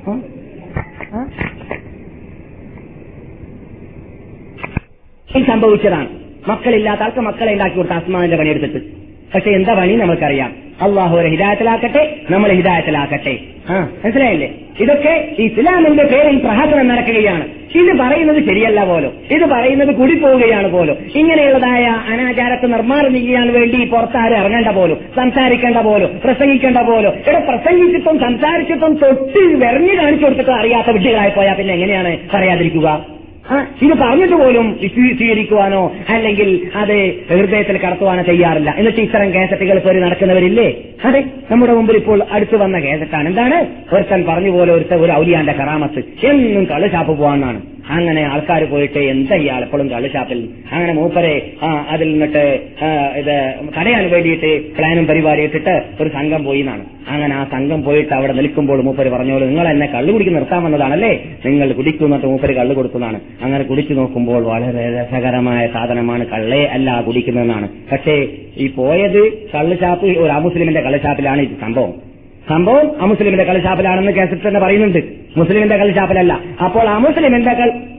സംഭവിച്ചതാണ്. മക്കളില്ലാത്ത ആൾക്ക് മക്കളെ ഉണ്ടാക്കി കൊടുത്ത അസ്മാന്റെ പണിയെടുത്തിട്ട്. പക്ഷെ എന്താ പണി നമുക്കറിയാം. അള്ളാഹു ഒരു ഹിദായത്തിലാക്കട്ടെ, നമ്മൾ ഹിദായത്തിലാക്കട്ടെ. മനസ്സിലായില്ലേ? ഇതൊക്കെ ഇസ്ലാമിന്റെ പേരിൽ പ്രഹസനം നടക്കുകയാണ്. ഇത് പറയുന്നത് ശരിയല്ല പോലോ, ഇത് പറയുന്നത് കൂടിപ്പോവുകയാണ് പോലോ. ഇങ്ങനെയുള്ളതായ അനാചാരത്തെ നിർമ്മാണം ചെയ്യാൻ വേണ്ടി പുറത്താരും ഇറങ്ങേണ്ട പോലും, സംസാരിക്കേണ്ട പോലും, പ്രസംഗിക്കേണ്ട പോലും. ഇവിടെ പ്രസംഗിച്ചിട്ടും സംസാരിച്ചിട്ടും തൊട്ട് വെറിഞ്ഞു കാണിച്ചു കൊടുത്തിട്ടും അറിയാത്ത വിഷയങ്ങളായി പോയാൽ പിന്നെ എങ്ങനെയാണ് പറയാതിരിക്കുക? ഇത് പറഞ്ഞിട്ട് പോലും സ്വീകരിക്കുവാനോ അല്ലെങ്കിൽ അത് ഹൃദയത്തിൽ കടത്തുവാനോ തയ്യാറില്ല. എന്നിട്ട് ഇത്തരം കേസറ്റുകൾ പേര് നടക്കുന്നവരില്ലേ? അതെ, നമ്മുടെ മുമ്പിൽ ഇപ്പോൾ അടുത്തു വന്ന കേസറ്റാണ്. എന്താണ്? ഒരുത്തൻ പറഞ്ഞു പോലെ ഒരു ഔലിയാന്റെ കറാമത്ത്, എന്നും കള്ളുഷാപ്പ് പോവാന്നാണ്. അങ്ങനെ ആൾക്കാർ പോയിട്ട് എന്താ ഇയാൾ എപ്പോഴും കള്ളുഷാപ്പിൽ, അങ്ങനെ മൂപ്പരെ അതിൽ നിന്നിട്ട് ഇത് തടയാൻ വേണ്ടിയിട്ട് പ്ലാനും പരിപാടി ഇട്ടിട്ട് ഒരു സംഘം പോയി എന്നാണ്. അങ്ങനെ ആ സംഘം പോയിട്ട് അവിടെ നിൽക്കുമ്പോൾ മൂപ്പര് പറഞ്ഞോളൂ, നിങ്ങൾ എന്നെ കള്ളു കുടിക്ക് നിർത്താൻ വന്നതാണല്ലേ, നിങ്ങൾ കുടിക്കുന്നിട്ട് മൂപ്പര് കള്ളു കൊടുക്കുന്നതാണ്. അങ്ങനെ കുടിച്ചു നോക്കുമ്പോൾ വളരെ രസകരമായ സാധനമാണ്, കള്ളേ അല്ല കുടിക്കുന്നതെന്നാണ്. പക്ഷേ ഈ പോയത് കള്ളുഷാപ്പ്, ഒരു അമുസ്ലിമിന്റെ കള്ളുഷാപ്പിലാണ് ഇത് സംഭവം അമുസ്ലിമിന്റെ കള്ളുഷാപ്പിലാണെന്ന് കേസറ്റ് തന്നെ പറയുന്നുണ്ട്. മുസ്ലിമിന്റെ കള്ളുഷാപ്പിലല്ല. അപ്പോൾ അമുസ്ലിമിന്റെ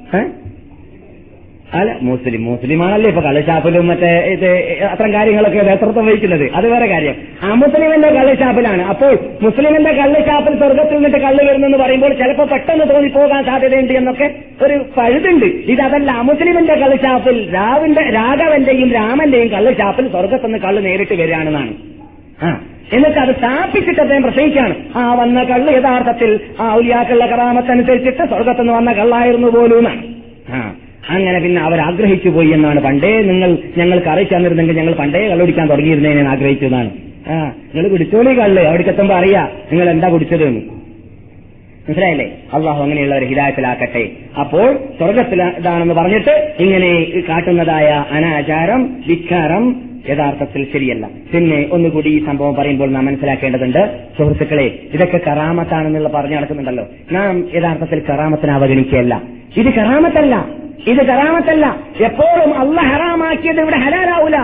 അല്ല, മുസ്ലിമാണല്ലേ ഇപ്പൊ കള്ളുഷാപ്പിലും മറ്റേ ഇത് അത്തരം കാര്യങ്ങളൊക്കെ നേതൃത്വം വഹിക്കുന്നത്, അത് വേറെ കാര്യം. അമുസ്ലിമിന്റെ കള്ളുഷാപ്പിലാണ്. അപ്പോൾ മുസ്ലിമിന്റെ കള്ളുഷാപ്പിൽ സ്വർഗത്തിൽ നിന്നിട്ട് കള്ളു വരുന്നെന്ന് പറയുമ്പോൾ ചിലപ്പോൾ പെട്ടെന്ന് തോന്നിപ്പോകാൻ സാധ്യതയുണ്ട് എന്നൊക്കെ ഒരു പഴുതുണ്ട്. ഇതല്ല, അമുസ്ലിമിന്റെ കള്ളുഷാപ്പിൽ രാഘവന്റെയും രാമന്റെയും കള്ളുഷാപ്പിൽ സ്വർഗത്തുനിന്ന് കള്ള് നേരിട്ട് വരികയാണെന്നാണ്. എന്നിട്ട് അത് സ്ഥാപിച്ചിട്ട് അദ്ദേഹം പ്രസംഗിക്കുകയാണ്. വന്ന കള്ള് യഥാർത്ഥത്തിൽ ഔലിയാക്കളുടെ കറാമത്തനുസരിച്ചിട്ട് സ്വർഗത്തുനിന്ന് വന്ന കള്ളായിരുന്നു പോലും എന്നാണ്. അങ്ങനെ പിന്നെ അവർ ആഗ്രഹിച്ചു പോയി എന്നാണ്. പണ്ടേ ഞങ്ങൾക്ക് അറിയിച്ചു തന്നിരുന്നെങ്കിൽ ഞങ്ങൾ പണ്ടേ കള്ളുടിക്കാൻ തുടങ്ങിയിരുന്നേനെ ആഗ്രഹിച്ചു എന്നാണ്. നിങ്ങൾ കുടിച്ചോളി കള്ള്, അവിടേക്ക് എത്തുമ്പോ അറിയാ നിങ്ങൾ എന്താ കുടിച്ചത് എന്ന്. മനസ്സിലായില്ലേ? അള്ളാഹു അങ്ങനെയുള്ളവരെ ഹിദായത്തിലാക്കട്ടെ. അപ്പോൾ സ്വർഗത്തിൽ ഇതാണെന്ന് പറഞ്ഞിട്ട് ഇങ്ങനെ കാട്ടുന്നതായ അനാചാരം, ധിക്കാരം യഥാർത്ഥത്തിൽ ശരിയല്ല. പിന്നെ ഒന്നുകൂടി ഈ സംഭവം പറയുമ്പോൾ നാം മനസ്സിലാക്കേണ്ടതുണ്ട് സുഹൃത്തുക്കളെ, ഇതൊക്കെ കറാമത്താണെന്നുള്ള പറഞ്ഞു നടക്കുന്നുണ്ടല്ലോ. നാം യഥാർത്ഥത്തിൽ കറാമത്തിനെ അവഗണിക്കുകയല്ല. ഇത് കറാമത്തല്ല. എപ്പോഴും അള്ളാഹ് ഹറാമാക്കിയത് ഇവിടെ ഹലാലാവൂല.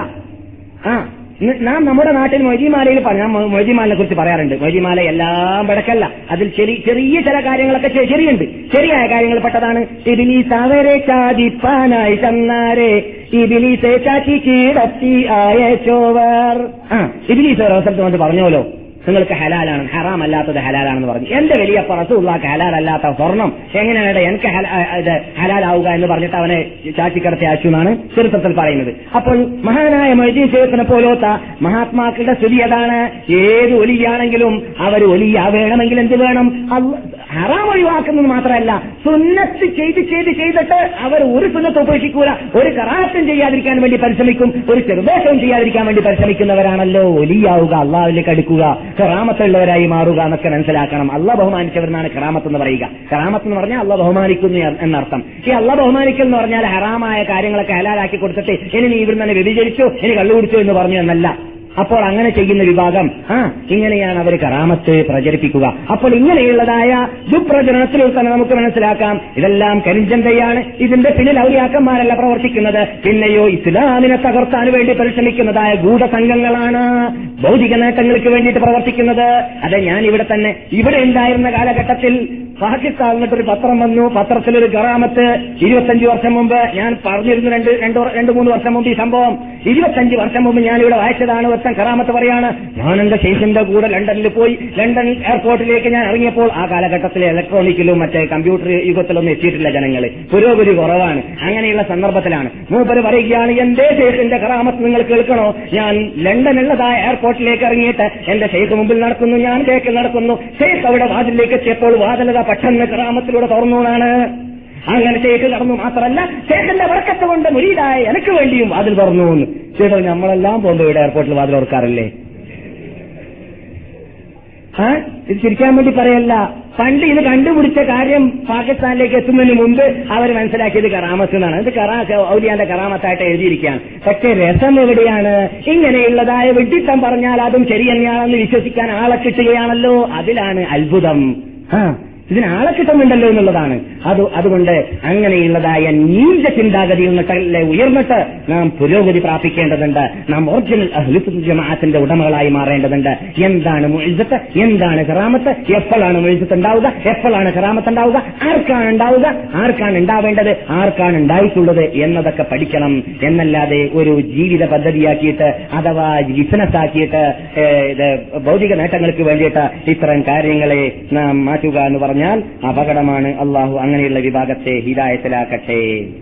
നാം നമ്മുടെ നാട്ടിൽ മൊയ്തിമാലയിൽ ഞാൻ മൊയ്തിമാലിനെ കുറിച്ച് പറയാറുണ്ട്. മൊയ്തിമാല എല്ലാം വടക്കല്ല, അതിൽ ചെറിയ ചില കാര്യങ്ങളൊക്കെ ശരിയുണ്ട്. ശരിയായ കാര്യങ്ങൾ പെട്ടതാണ്. ഇബ്ലീസ് അവരെ ചാദിപ്പാനായി ചെന്നാരെ ഇബ്ലീസെ ചാറ്റി കീഴത്തി അയച്ചോവർ. ഇബ്ലീസ് ഒരു അവസരത്തിൽ വന്ന് പറഞ്ഞോലോ, നിങ്ങൾക്ക് ഹലാലാണ്, ഹറാം അല്ലാത്തത് ഹലാലാണെന്ന് പറഞ്ഞു. എന്റെ വലിയ റസൂലുള്ളാഹിക്ക് ഹലാലല്ലാത്ത സ്വർണം എങ്ങനെയാണ് എനിക്ക് ഹലാലാവുക എന്ന് പറഞ്ഞിട്ട് അവനെ ചാച്ചിക്കടത്തി അയച്ചു എന്നാണ് ചരിത്രത്തിൽ പറയുന്നത്. അപ്പോൾ മഹാനായ മൊയ്തീൻ ശൈഖിനെ പോലത്തെ മഹാത്മാക്കളുടെ സ്ഥിതി അതാണ്. ഏത് ഒലിയാണെങ്കിലും അവർ ഒലിയാവേണമെങ്കിൽ എന്ത് വേണം? ഹറാം ഒഴിവാക്കുന്നത് മാത്രമല്ല, സുന്നത്ത് ചെയ്തിട്ട് അവർ ഒരു സുന്നത്ത് ഉപേക്ഷിക്കൂല. ഒരു കറാത്തും ചെയ്യാതിരിക്കാൻ വേണ്ടി പരിശ്രമിക്കും, ഒരു ചെറുദോഷവും ചെയ്യാതിരിക്കാൻ വേണ്ടി പരിശ്രമിക്കുന്നവരാണല്ലോ ഒലിയാവുക, അള്ളാഹുവിലേക്ക് അടുക്കുക, കറാമത്തുള്ളവരായി മാറുക എന്നൊക്കെ മനസ്സിലാക്കണം. അള്ളാഹ് ബഹുമാനിച്ചവരെന്നാണ് കറാമത്ത് എന്ന് പറയുക. കറാമത്ത് എന്ന് പറഞ്ഞാൽ അള്ളാഹ് ബഹുമാനിക്കുന്നു എന്നർത്ഥം. ഈ അള്ളാഹ് ബഹുമാനിക്കൽ എന്ന് പറഞ്ഞാൽ ഹറാമായ കാര്യങ്ങളൊക്കെ ഹലാലാക്കി കൊടുത്തിട്ട് ഇനി നീ ഇവിടുന്ന് തന്നെ വ്യഭിചരിച്ചു, ഇനി കള്ളു കുടിച്ചു എന്ന് പറഞ്ഞു എന്നല്ല. അപ്പോൾ അങ്ങനെ ചെയ്യുന്ന വിഭാഗം ഇങ്ങനെയാണ് അവർ കറാമത്ത് പ്രചരിപ്പിക്കുക. അപ്പോൾ ഇങ്ങനെയുള്ളതായ ദുപ്രചരണത്തിൽ തന്നെ നമുക്ക് മനസ്സിലാക്കാം ഇതെല്ലാം കരിഞ്ചന്തയാണ്. ഇതിന്റെ പിന്നിൽ ഔലിയാക്കന്മാരല്ല പ്രവർത്തിക്കുന്നത്, പിന്നെയോ ഇസ്ലാമിനെ തകർത്താൻ വേണ്ടി പരിശ്രമിക്കുന്നതായ ഗൂഢസംഘങ്ങളാണ് ഭൗതിക നേട്ടങ്ങൾക്ക് വേണ്ടിയിട്ട് പ്രവർത്തിക്കുന്നത്. അതെ, ഞാൻ ഇവിടെ ഉണ്ടായിരുന്ന കാലഘട്ടത്തിൽ പാകിസ്ഥാൻ എന്നിട്ടൊരു പത്രം വന്നു. പത്രത്തിലൊരു കറാമത്ത് 25 വർഷം മുമ്പ് ഞാൻ പറഞ്ഞിരുന്നു. 2-3 വർഷം മുമ്പ് ഈ സംഭവം 25 വർഷം മുമ്പ് ഞാനിവിടെ വായിച്ചതാണ്. ഒരുത്തൻ കറാമത്ത് പറയാണ്, ഞാൻ എന്റെ ശേഷിന്റെ കൂടെ ലണ്ടനിൽ പോയി. ലണ്ടൻ എയർപോർട്ടിലേക്ക് ഞാൻ ഇറങ്ങിയപ്പോൾ ആ കാലഘട്ടത്തിൽ ഇലക്ട്രോണിക്കിലും മറ്റേ കമ്പ്യൂട്ടർ യുഗത്തിലൊന്നും എത്തിയിട്ടില്ല ജനങ്ങൾ, പുരോഗതി കുറവാണ്. അങ്ങനെയുള്ള സന്ദർഭത്തിലാണ് മൂപ്പര് പറയുകയാണ്, എന്റെ ശേഷിന്റെ കറാമത്ത് നിങ്ങൾ കേൾക്കണോ? ഞാൻ ലണ്ടനുള്ളതായ എയർപോർട്ടിലേക്ക് ഇറങ്ങിയിട്ട് എന്റെ ശേഖ് മുമ്പിൽ നടക്കുന്നു, ഞാൻ ബേക്കിൽ നടക്കുന്നു. ശേഖ് അവിടെ വാതിലേക്ക് എത്തിയപ്പോൾ വാതിലത പെട്ടെന്ന് കറാമത്തിലൂടെ തുറന്നൂന്നാണ്. അങ്ങനെ ശേഖ് കടന്നു. മാത്രമല്ല ശേഖന്റെ വടക്കത്ത് കൊണ്ട് മുരീദായ എനിക്ക് വേണ്ടിയും വാതിൽ തുറന്നു എന്ന്. ചേട്ടോ, നമ്മളെല്ലാം പോകുമ്പോൾ ഇവിടെ എയർപോർട്ടിൽ വാതിൽ തുറക്കാറില്ലേ? ഇത് ചിരിക്കാൻ വേണ്ടി പറയല്ല. പണ്ട് ഇത് കണ്ടുപിടിച്ച കാര്യം പാകിസ്ഥാനിലേക്ക് എത്തുന്നതിന് മുമ്പ് അവർ മനസ്സിലാക്കിയത് കറാമത്ത് എന്നാണ്. ഇത് ഔലിയാന്റെ കറാമത്തായിട്ട് എഴുതിയിരിക്കുകയാണ്. പക്ഷേ രസം എവിടെയാണ്? ഇങ്ങനെയുള്ളതായ വിഡ്ഢിത്തം പറഞ്ഞാൽ അതും ശരി തന്നെയാണെന്ന് വിശ്വസിക്കാൻ ആളെ കിട്ടുകയാണല്ലോ, അതിലാണ് അത്ഭുതം. ഇതിനാളെ കിട്ടുന്നുണ്ടല്ലോ എന്നുള്ളതാണ്. അതുകൊണ്ട് അങ്ങനെയുള്ളതായ നീച ചിന്താഗതിയിൽ നിന്നല്ലേ ഉയർന്നിട്ട് നാം പുരോഗതി പ്രാപിക്കേണ്ടതുണ്ട്. നാം ഒറിജിനൽ അഹ്ലുസുന്നത്ത് ജമാഅത്തിന്റെ ഉടമകളായി മാറേണ്ടതുണ്ട്. എന്താണ് മുഇസ്സത്ത്, എന്താണ് കറാമത്ത്, എപ്പോഴാണ് മുഇസ്സത്ത് ഉണ്ടാവുക, എപ്പോഴാണ് കറാമത്ത് ഉണ്ടാവുക, ആർക്കാണ് ഉണ്ടാവുക, ആർക്കാണ് ഉണ്ടാവേണ്ടത്, ആർക്കാണ് ഉണ്ടായിട്ടുള്ളത് എന്നതൊക്കെ പഠിക്കണം. എന്നല്ലാതെ ഒരു ജീവിത പദ്ധതിയാക്കിയിട്ട് അഥവാ ബിസിനസ് ആക്കിയിട്ട് ഭൗതിക നേട്ടങ്ങൾക്ക് വേണ്ടിയിട്ട് ഇത്തരം കാര്യങ്ങളെ നാം മാറ്റുക എന്ന് പറഞ്ഞാൽ അപകടമാണ്. അള്ളാഹു അങ്ങനെയുള്ള വിഭാഗത്തെ ഹിദായത്തിലാക്കട്ടെ.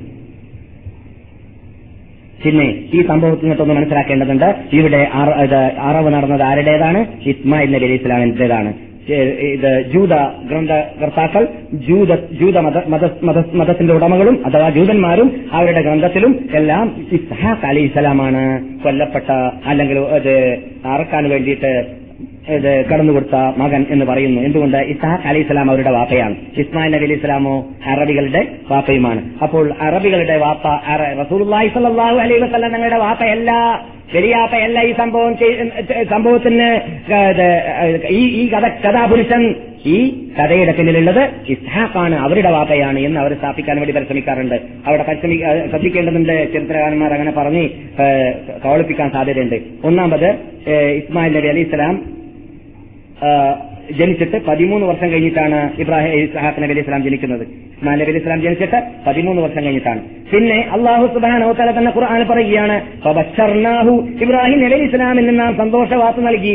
പിന്നെ ഈ സംഭവത്തിൽ നിന്നിട്ടൊന്ന് മനസ്സിലാക്കേണ്ടതുണ്ട്. ഇവിടെ അറവ് നടന്നത് ആരുടേതാണ്? ഇസ്മായിൽ നബി അലൈഹി ഇസ്ലാമിന്റേതാണ്. ഇത് ജൂത ഗ്രന്ഥകർത്താക്കൾ, ജൂത മതത്തിന്റെ ഉടമകളും അഥവാ ജൂതന്മാരും അവരുടെ ഗ്രന്ഥത്തിലും എല്ലാം ഇസ്ഹാഖ് അലൈഹി സ്വലാമാണ് കൊല്ലപ്പെട്ട, അല്ലെങ്കിൽ ഇത് അറക്കാൻ വേണ്ടിയിട്ട് ഇത് കടന്നുകൊടുത്ത മകൻ എന്ന് പറയുന്നു. എന്തുകൊണ്ട്? ഇസ്ഹാഖ് അലൈഹി സ്വലാം അവരുടെ വാപ്പയാണ്. ഇസ്മായിൽ നബി അലൈഹി സ്വലാമോ അറബികളുടെ വാപ്പയുമാണ്. അപ്പോൾ അറബികളുടെ വാപ്പ റസൂലുള്ളാഹി സ്വല്ലല്ലാഹു അലൈഹി വസല്ലം തങ്ങളുടെ വാപ്പയല്ല, ശരിയാപ്പയല്ല. ഈ സംഭവത്തിന് ഈ കഥാപുരുഷൻ, ഈ കഥയുടെ പിന്നിലുള്ളത് ഇസ്ഹാഖാണ്, അവരുടെ വാപ്പയാണ് എന്ന് അവർ സ്ഥാപിക്കാൻ വേണ്ടി പരിശ്രമിക്കാറുണ്ട്. അവിടെ ശ്രദ്ധിക്കേണ്ടതുണ്ട്. ചരിത്രകാരന്മാർ അങ്ങനെ പറഞ്ഞ് കവളിപ്പിക്കാൻ സാധ്യതയുണ്ട്. ഒന്നാമത്, ഇസ്മായിൽ നബി അലൈഹി സ്വലാം ജനിച്ചിട്ട് 13 വർഷം കഴിഞ്ഞിട്ടാണ് ഇസ്ഹാഖ് നബി അലൈഹി സ്വലാം ജനിക്കുന്നത്. ഇസ്മായിൽ നബി അലൈഹി സ്വലാം ജനിച്ചിട്ട് 13 വർഷം കഴിഞ്ഞിട്ടാണ്. പിന്നെ അല്ലാഹു സുബ്ഹാനഹു വ തആല തന്നെ ഖുർആനിൽ പറയുകയാണ്, ഫബശർനാഹു, ഇബ്രാഹിം നബി അലൈഹി സ്വലാമിന് നാം സന്തോഷവാർത്ത നൽകി,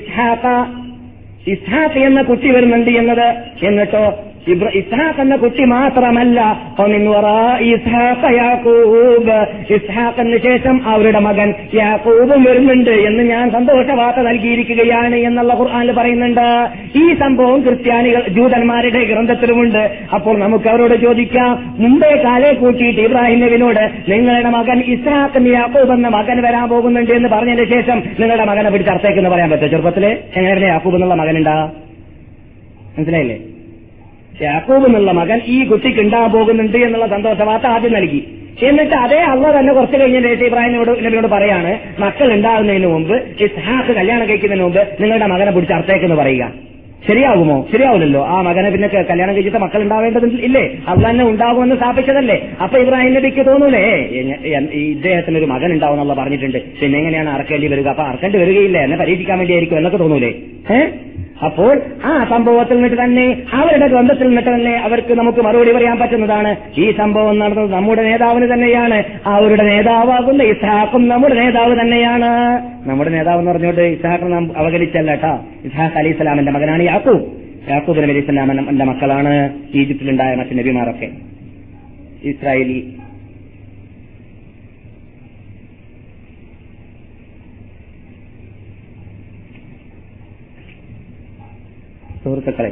ഇസ്ഹാഖ് എന്ന കുട്ടി വരുന്നുണ്ട് എന്നത്. എന്നിട്ടോ ഇസ്ഹാഖ് എന്ന കുട്ടി മാത്രമല്ല, ഇസ്ഹാഖിന് ശേഷം അവരുടെ മകൻ യാക്കൂബും വരുന്നുണ്ട് എന്ന് ഞാൻ സന്തോഷവാർത്ത നൽകിയിരിക്കുകയാണ് എന്നുള്ള ഖുർആനിൽ പറയുന്നുണ്ട്. ഈ സംഭവം ജൂതന്മാരുടെ ഗ്രന്ഥത്തിലുമുണ്ട്. അപ്പോൾ നമുക്ക് അവരോട് ചോദിക്കാം, മുമ്പേ കാലേ കൂട്ടിയിട്ട് ഇബ്രാഹിം നബിനോട് നിങ്ങളുടെ മകൻ ഇസ്ഹാഖ് യാക്കൂബ് എന്ന മകൻ വരാൻ പോകുന്നുണ്ട് എന്ന് പറഞ്ഞതിന് ശേഷം നിങ്ങളുടെ മകനെ പിടിച്ച് അർത്ഥേക്കെന്ന് പറയാൻ പറ്റുമോ? ചെറുപ്പത്തില് എങ്ങനെയാണ് യാക്കൂബ് എന്നുള്ള മകനുണ്ടാ? മനസ്സിലായില്ലേ? യാക്കൂബ് എന്നുള്ള മകൻ ഈ കുട്ടിക്ക് ഉണ്ടാകാൻ പോകുന്നുണ്ട് എന്നുള്ള സന്തോഷവാർത്ത ആദ്യം നൽകി. എന്നിട്ട് അതേ അള്ളാഹ് തന്നെ കുറച്ച് കഴിഞ്ഞ ഇബ്രാഹിം നബിയോട് പറയാണ്, മക്കൾ ഉണ്ടാകുന്നതിന് മുമ്പ്, ഇസ്ഹാഖ് കല്യാണം കഴിക്കുന്നതിന് മുമ്പ് നിങ്ങളുടെ മകനെ പിടിച്ച് അർത്ഥേക്കെന്ന് പറയുക. ശരിയാകുമോ? ശരിയാവില്ലല്ലോ. ആ മകനെ പിന്നെ കല്യാണം കഴിച്ചിട്ട് മക്കൾ ഉണ്ടാവേണ്ടതില്ലേ? അള്ളാഹ് തന്നെ ഉണ്ടാകുമെന്ന് സ്ഥാപിച്ചതല്ലേ. അപ്പൊ ഇബ്രാഹിം നബിക്ക് തോന്നൂലേ ഇദ്ദേഹത്തിനൊരു മകൻ ഉണ്ടാവും എന്നുള്ള പറഞ്ഞിട്ടുണ്ട്, പിന്നെ എങ്ങനെയാണ് അറക്കേണ്ടി വരിക? അപ്പൊ അറക്കേണ്ടി വരികയില്ല, എന്നെ പരീക്ഷിക്കാൻ വേണ്ടിയായിരിക്കും എന്നൊക്കെ തോന്നൂലേ? അപ്പോൾ ആ സംഭവത്തിൽ നിന്നിട്ട് തന്നെ, അവരുടെ ഗ്രന്ഥത്തിൽ നിന്നിട്ട് തന്നെ നമുക്ക് മറുപടി പറയാൻ പറ്റുന്നതാണ്. ഈ സംഭവം നടന്നത് നമ്മുടെ നേതാവിന് തന്നെയാണ്. അവരുടെ നേതാവാകുന്ന ഇസ്ഹാഖും നമ്മുടെ നേതാവ് തന്നെയാണ്. നമ്മുടെ നേതാവ് എന്ന് പറഞ്ഞുകൊണ്ട് ഇസ്ഹാഖ് നാം അവഗണിച്ചല്ല കേട്ടോ. ഇസ്ഹാഖ് അലൈഹി സ്വലാമിന്റെ മകനാണ് യാക്കൂബ്. യാക്കൂബ് നബി അലൈഹി സ്വലാമിന്റെ മക്കളാണ് ഈജിപ്തിലുണ്ടായ മറ്റു നബിമാരൊക്കെ. ഇസ്രായേലി സുഹൃത്തുക്കളെ,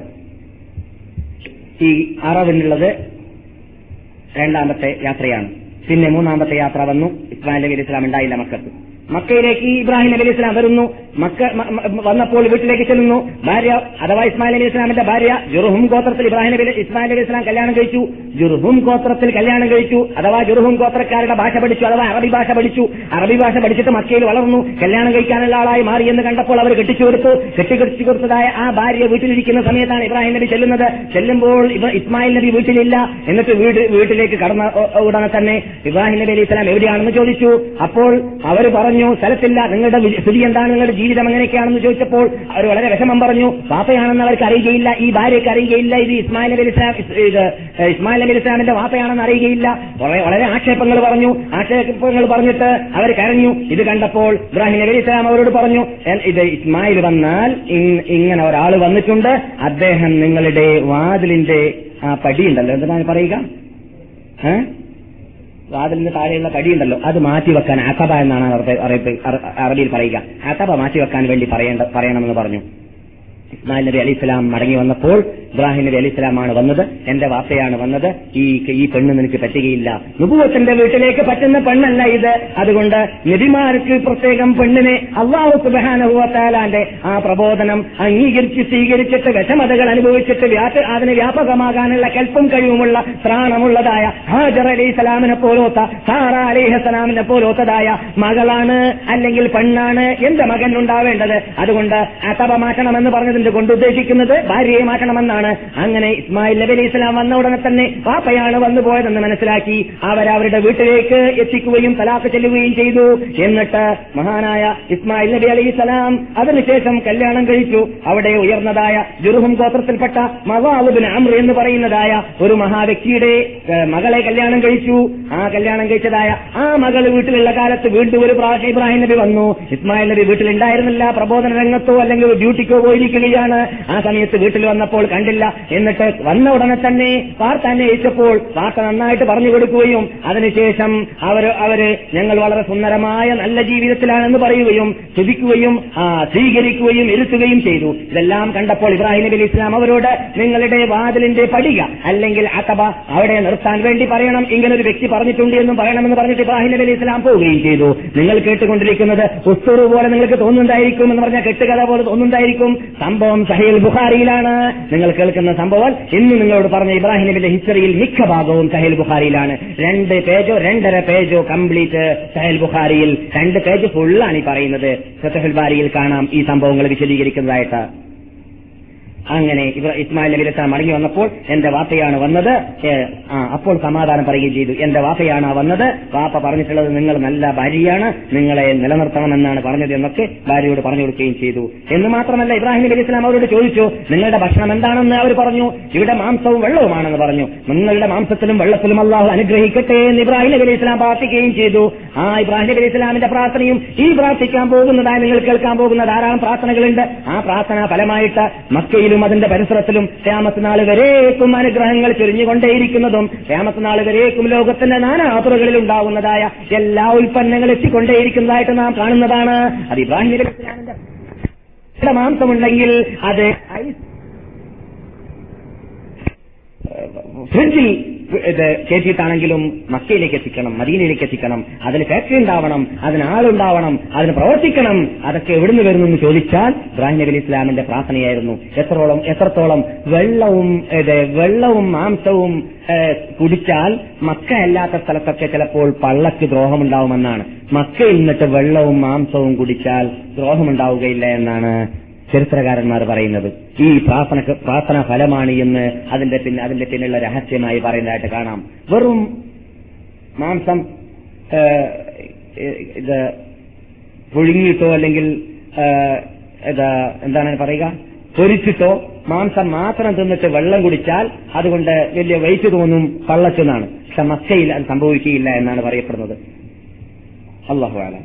ഈ അറവിനുള്ളത് രണ്ടാമത്തെ യാത്രയാണ്. പിന്നെ മൂന്നാമത്തെ യാത്ര വന്നു. ഇസ്മായിൽ നബി അലൈഹി സ്വലാം ഉണ്ടായില്ല മക്കൾക്ക്. മക്കയിലേക്ക് ഇബ്രാഹിം നബി അലൈഹി സ്വലാം വരുന്നു. വന്നപ്പോൾ വീട്ടിലേക്ക് ചെല്ലുന്നു. ഭാര്യ അഥവാ ഇസ്മായിൽ നബി ഇസ്ലാമിന്റെ ഭാര്യ ജുർഹും ഗോത്രത്തിൽ ഇസ്മായിൽ നബി ഇസ്ലാം കല്യാണം കഴിച്ചു. ജുർഹും ഗോത്രത്തിൽ കല്യാണം കഴിച്ചു, അഥവാ ജുർഹും ഗോത്രക്കാരുടെ ഭാഷ പഠിച്ചു, അഥവാ അറബി ഭാഷ പഠിച്ചു. അറബി ഭാഷ പഠിച്ചിട്ട് മക്കയിൽ വളർന്നു. കല്യാണം കഴിക്കാനുള്ള ആളായി മാറി എന്ന് കണ്ടപ്പോൾ അവർ കെട്ടിച്ചു കൊടുത്തതായ ആ ഭാര്യ വീട്ടിലിരിക്കുന്ന സമയത്താണ് ഇബ്രാഹിം നബി ചെല്ലുമ്പോൾ ഇസ്മായിൽ നബി വീട്ടിലില്ല. എന്നിട്ട് വീട്ടിലേക്ക് കടന്ന ഉടനെ തന്നെ ഇബ്രാഹിം നബി അലൈഹി സ്വലാം എവിടെയാണെന്ന് ചോദിച്ചു. അപ്പോൾ അവർ പറഞ്ഞു, സ്ഥലത്തില്ല. നിങ്ങളുടെ സ്ഥിതി എന്താണ്, നിങ്ങളുടെ ജീവിതം എങ്ങനെയൊക്കെയാണെന്ന് ചോദിച്ചപ്പോൾ അവർ വളരെ വിഷമം പറഞ്ഞു. വാപ്പയാണെന്ന് അവർക്ക് അറിയുകയില്ല, ഈ ഭാര്യയ്ക്ക് അറിയുകയില്ല, ഇത് ഇസ്മായിൽ നബി ഇസ്ലാമിന്റെ വാപ്പയാണെന്ന് അറിയുകയില്ല. വളരെ ആക്ഷേപങ്ങൾ പറഞ്ഞിട്ട് അവർ കരഞ്ഞു. ഇത് കണ്ടപ്പോൾ ഇബ്രാഹിം നബി ഇസ്ലാം അവരോട് പറഞ്ഞു, ഇത് ഇസ്മായിൽ വന്നാൽ ഇങ്ങനെ ഒരാൾ വന്നിട്ടുണ്ട്, അദ്ദേഹം നിങ്ങളുടെ വാതിലിന്റെ ആ പടിയുണ്ടല്ലോ, എന്താണ് പറയുക, വാതിലിന്റെ താഴെയുള്ള പടിയുണ്ടല്ലോ, അത് മാറ്റിവെക്കാൻ അഖബ എന്നാണ് അറബിയിൽ പറയുക. അഖബ മാറ്റിവെക്കാൻ വേണ്ടി പറയണമെന്ന് പറഞ്ഞു. ഇസ്മായിൽ നബി അലൈഹി സ്വലാം മടങ്ങി വന്നപ്പോൾ ഇബ്രാഹിം നബി അലൈഹി സ്വലാമാണ് വന്നത്. എന്റെ വാപ്പയാണ് വന്നത്. ഈ പെണ്ണ് നിനക്ക് പറ്റുകയില്ല. നുബുവത്തിന്റെ വീട്ടിലേക്ക് പറ്റുന്ന പെണ്ണല്ല ഇത്. അതുകൊണ്ട് നബിമാർക്ക് പ്രത്യേകം പെണ്ണിനെ അല്ലാഹു സുബ്ഹാനഹു വ തആലാന്റെ ആ പ്രബോധനം അംഗീകരിച്ച് സ്വീകരിച്ചിട്ട് വിഷമതകൾ അനുഭവിച്ചിട്ട് അതിന് വ്യാപകമാകാനുള്ള കൽപ്പും കഴിവുമുള്ള ത്രാണമുള്ളതായ ഹാജർ അലൈഹി സ്വലാമിനെ പോലോത്ത സാറ അലൈഹി സ്വലാമിനെ പോലോത്തതായ മകളാണ് അല്ലെങ്കിൽ പെണ്ണാണ് എന്റെ മകൻ ഉണ്ടാവേണ്ടത്. അതുകൊണ്ട് അതബ മാറ്റണമെന്ന് പറഞ്ഞതിന്റെ കൊണ്ട് ഉദ്ദേശിക്കുന്നത് ഭാര്യയെ മാറ്റണമെന്നാണ്. അങ്ങനെ ഇസ്മായിൽ നബി അലൈഹി സ്വലാം വന്ന ഉടനെ തന്നെ പാപ്പയാണ് വന്നു പോയതെന്ന് മനസ്സിലാക്കി അവരവരുടെ വീട്ടിലേക്ക് എത്തിക്കുകയും തലാഖ് ചെല്ലുകയും ചെയ്തു. എന്നിട്ട് മഹാനായ ഇസ്മായിൽ നബി അലൈഹി സ്വലാം അതിനുശേഷം കല്യാണം കഴിച്ചു. അവിടെ ഉയർന്നതായ ജുർഹും ഗോത്രത്തിൽപ്പെട്ട മവാദ് ബിൻ അംർ എന്ന് പറയുന്നതായ ഒരു മഹാവ്യക്തിയുടെ മകളെ കല്യാണം കഴിച്ചു. ആ കല്യാണം കഴിച്ചതായ ആ മകൾ വീട്ടിലുള്ള കാലത്ത് വീണ്ടും ഒരു പ്രാവശ്യം ഇബ്രാഹിം നബി വന്നു. ഇസ്മായിൽ നബി വീട്ടിലുണ്ടായിരുന്നില്ല, പ്രബോധന രംഗത്തോ അല്ലെങ്കിൽ ഡ്യൂട്ടിക്കോ പോയിരിക്കുകയാണ്. ആ സമയത്ത് വീട്ടിൽ വന്നപ്പോൾ കണ്ടില്ല. എന്നിട്ട് വന്ന ഉടനെ തന്നെ വാർത്ത അന്വേഷിച്ചപ്പോൾ വാർത്ത നന്നായിട്ട് പറഞ്ഞു കൊടുക്കുകയും അതിനുശേഷം അവര് ഞങ്ങൾ വളരെ സുന്ദരമായ നല്ല ജീവിതത്തിലാണെന്ന് പറയുകയും സ്തുതിക്കുകയും സ്വീകരിക്കുകയും ഇരുത്തുകയും ചെയ്തു. ഇതെല്ലാം കണ്ടപ്പോൾ ഇബ്രാഹിം നബി അലൈഹി സ്വലാം അവരോട് നിങ്ങളുടെ വാതിലിന്റെ പടിക അല്ലെങ്കിൽ അതബ അവിടെ നിർത്താൻ വേണ്ടി പറയണം, ഇങ്ങനൊരു വ്യക്തി പറഞ്ഞിട്ടുണ്ട് എന്നും പറയണമെന്ന് പറഞ്ഞിട്ട് ഇബ്രാഹിം നബി അലൈഹി സ്വലാം പോവുകയും ചെയ്തു. നിങ്ങൾ കേട്ടുകൊണ്ടിരിക്കുന്നത് ഉസ്തൂറ് പോലെ നിങ്ങൾക്ക് തോന്നുന്നുണ്ടായിരിക്കും എന്ന് പറഞ്ഞാൽ കെട്ടുകഥ പോലെ തോന്നുന്നുണ്ടായിരിക്കും. സംഭവം സഹീഹുൽ ബുഖാരിയിലാണ്. നിങ്ങൾ കേൾക്കുന്ന സംഭവം ഇന്ന് നിങ്ങളോട് പറഞ്ഞ ഇബ്രാഹിം നബിയുടെ ഹിസ്റ്ററിയിൽ മിക്ക ഭാഗവും സഹീഹുൽ ബുഖാരിയിലാണ്. 2 പേജോ 2.5 പേജോ കംപ്ലീറ്റ് സഹീഹുൽ ബുഖാരിയിൽ 2 പേജ് ഫുള്ളാണ് ഈ പറയുന്നത്. ഫത്ഹുൽ ബാരിയിൽ കാണാം ഈ സംഭവങ്ങൾ വിശദീകരിക്കുന്നതായിട്ട്. അങ്ങനെ ഇസ്മായിൽ നബി അലൈഹി സ്വലാം മടങ്ങി വന്നപ്പോൾ എന്റെ വാപ്പയാണ് വന്നത്. അപ്പോൾ സമാധാനം പറയുകയും ചെയ്തു. എന്റെ വാപ്പയാണ് വന്നത്. വാപ്പ പറഞ്ഞിട്ടുള്ളത് നിങ്ങൾ നല്ല ഭാര്യയാണ്, നിങ്ങളെ നിലനിർത്തണമെന്നാണ് പറഞ്ഞത് എന്നൊക്കെ ഭാര്യയോട് പറഞ്ഞു കൊടുക്കുകയും ചെയ്തു. എന്ന് മാത്രമല്ല ഇബ്രാഹിം നബി അലൈഹി സ്വലാം അവരോട് ചോദിച്ചു നിങ്ങളുടെ ഭക്ഷണം എന്താണെന്ന് അവർ പറഞ്ഞു. ഇവിടെ മാംസവും വെള്ളവുമാണെന്ന് പറഞ്ഞു. നിങ്ങളുടെ മാംസത്തിലും വെള്ളത്തിലും അല്ലാഹു അനുഗ്രഹിക്കട്ടെ എന്ന് ഇബ്രാഹിം നബി അലൈഹി സ്വലാം പ്രാർത്ഥിക്കുകയും ചെയ്തു. ആ ഇബ്രാഹിം നബി അലൈഹി സ്വലാമിന്റെ പ്രാർത്ഥനയും ഈ പ്രാർത്ഥിക്കാൻ പോകുന്നതായി നിങ്ങൾ കേൾക്കാൻ പോകുന്ന ധാരാളം പ്രാർത്ഥനകളുണ്ട്. ആ പ്രാർത്ഥന ഫലമായിട്ട് മക്കയിലും അതിന്റെ പരിസരത്തിലും ഖിയാമത്ത് നാൾ വരേക്കും അനുഗ്രഹങ്ങൾ ചൊരിഞ്ഞുകൊണ്ടേയിരിക്കുന്നതും ഖിയാമത്ത് നാൾ വരേക്കും ലോകത്തിന്റെ നാനാതുറകളിൽ ഉണ്ടാവുന്നതായ എല്ലാ ഉൽപ്പന്നങ്ങൾ എത്തിക്കൊണ്ടേയിരിക്കുന്നതായിട്ട് നാം കാണുന്നതാണ്. അത് ഇബ്രാഹിം നബി അലൈഹി സ്വലാമിന്റെ മാംസമുണ്ടെങ്കിൽ അത് ഫ്രിഡ്ജിൽ കയറ്റിയിട്ടാണെങ്കിലും മക്കയിലേക്ക് എത്തിക്കണം, മദീനയിലേക്ക് എത്തിക്കണം. അതിന് ഫാക്ടറി ഉണ്ടാവണം, അതിന് ആളുണ്ടാവണം, അതിന് പ്രവർത്തിക്കണം. അതൊക്കെ എവിടുന്ന് വരുന്നു എന്ന് ചോദിച്ചാൽ ഇബ്രാഹിം നബി അലൈഹി സ്വലാമിന്റെ പ്രാർത്ഥനയായിരുന്നു. എത്രത്തോളം വെള്ളവും മാംസവും കുടിച്ചാൽ മക്ക അല്ലാത്ത സ്ഥലത്തൊക്കെ ചിലപ്പോൾ പള്ളക്ക് ദ്രോഹമുണ്ടാവുമെന്നാണ്. മക്കയിൽ നിന്നിട്ട് വെള്ളവും മാംസവും കുടിച്ചാൽ ദ്രോഹമുണ്ടാവുകയില്ല എന്നാണ് ചരിത്രകാരന്മാർ പറയുന്നത്. ഈ പ്രാർത്ഥന ഫലമാണ് എന്ന് അതിന്റെ പിന്നിലുള്ള രഹസ്യമായി പറയുന്നതായിട്ട് കാണാം. വെറും മാംസം ഇത് പുഴുങ്ങിയിട്ടോ അല്ലെങ്കിൽ എന്താണ് പറയുക പൊരിച്ചിട്ടോ മാംസം മാത്രം തിന്നിട്ട് വെള്ളം കുടിച്ചാൽ അതുകൊണ്ട് വലിയ വെയിറ്റ് തോന്നും പള്ളച്ചെന്നാണ്. പക്ഷെ മക്കയിൽ അത് സംഭവിക്കുകയില്ല എന്നാണ് പറയപ്പെടുന്നത്. അല്ലാഹു അലം.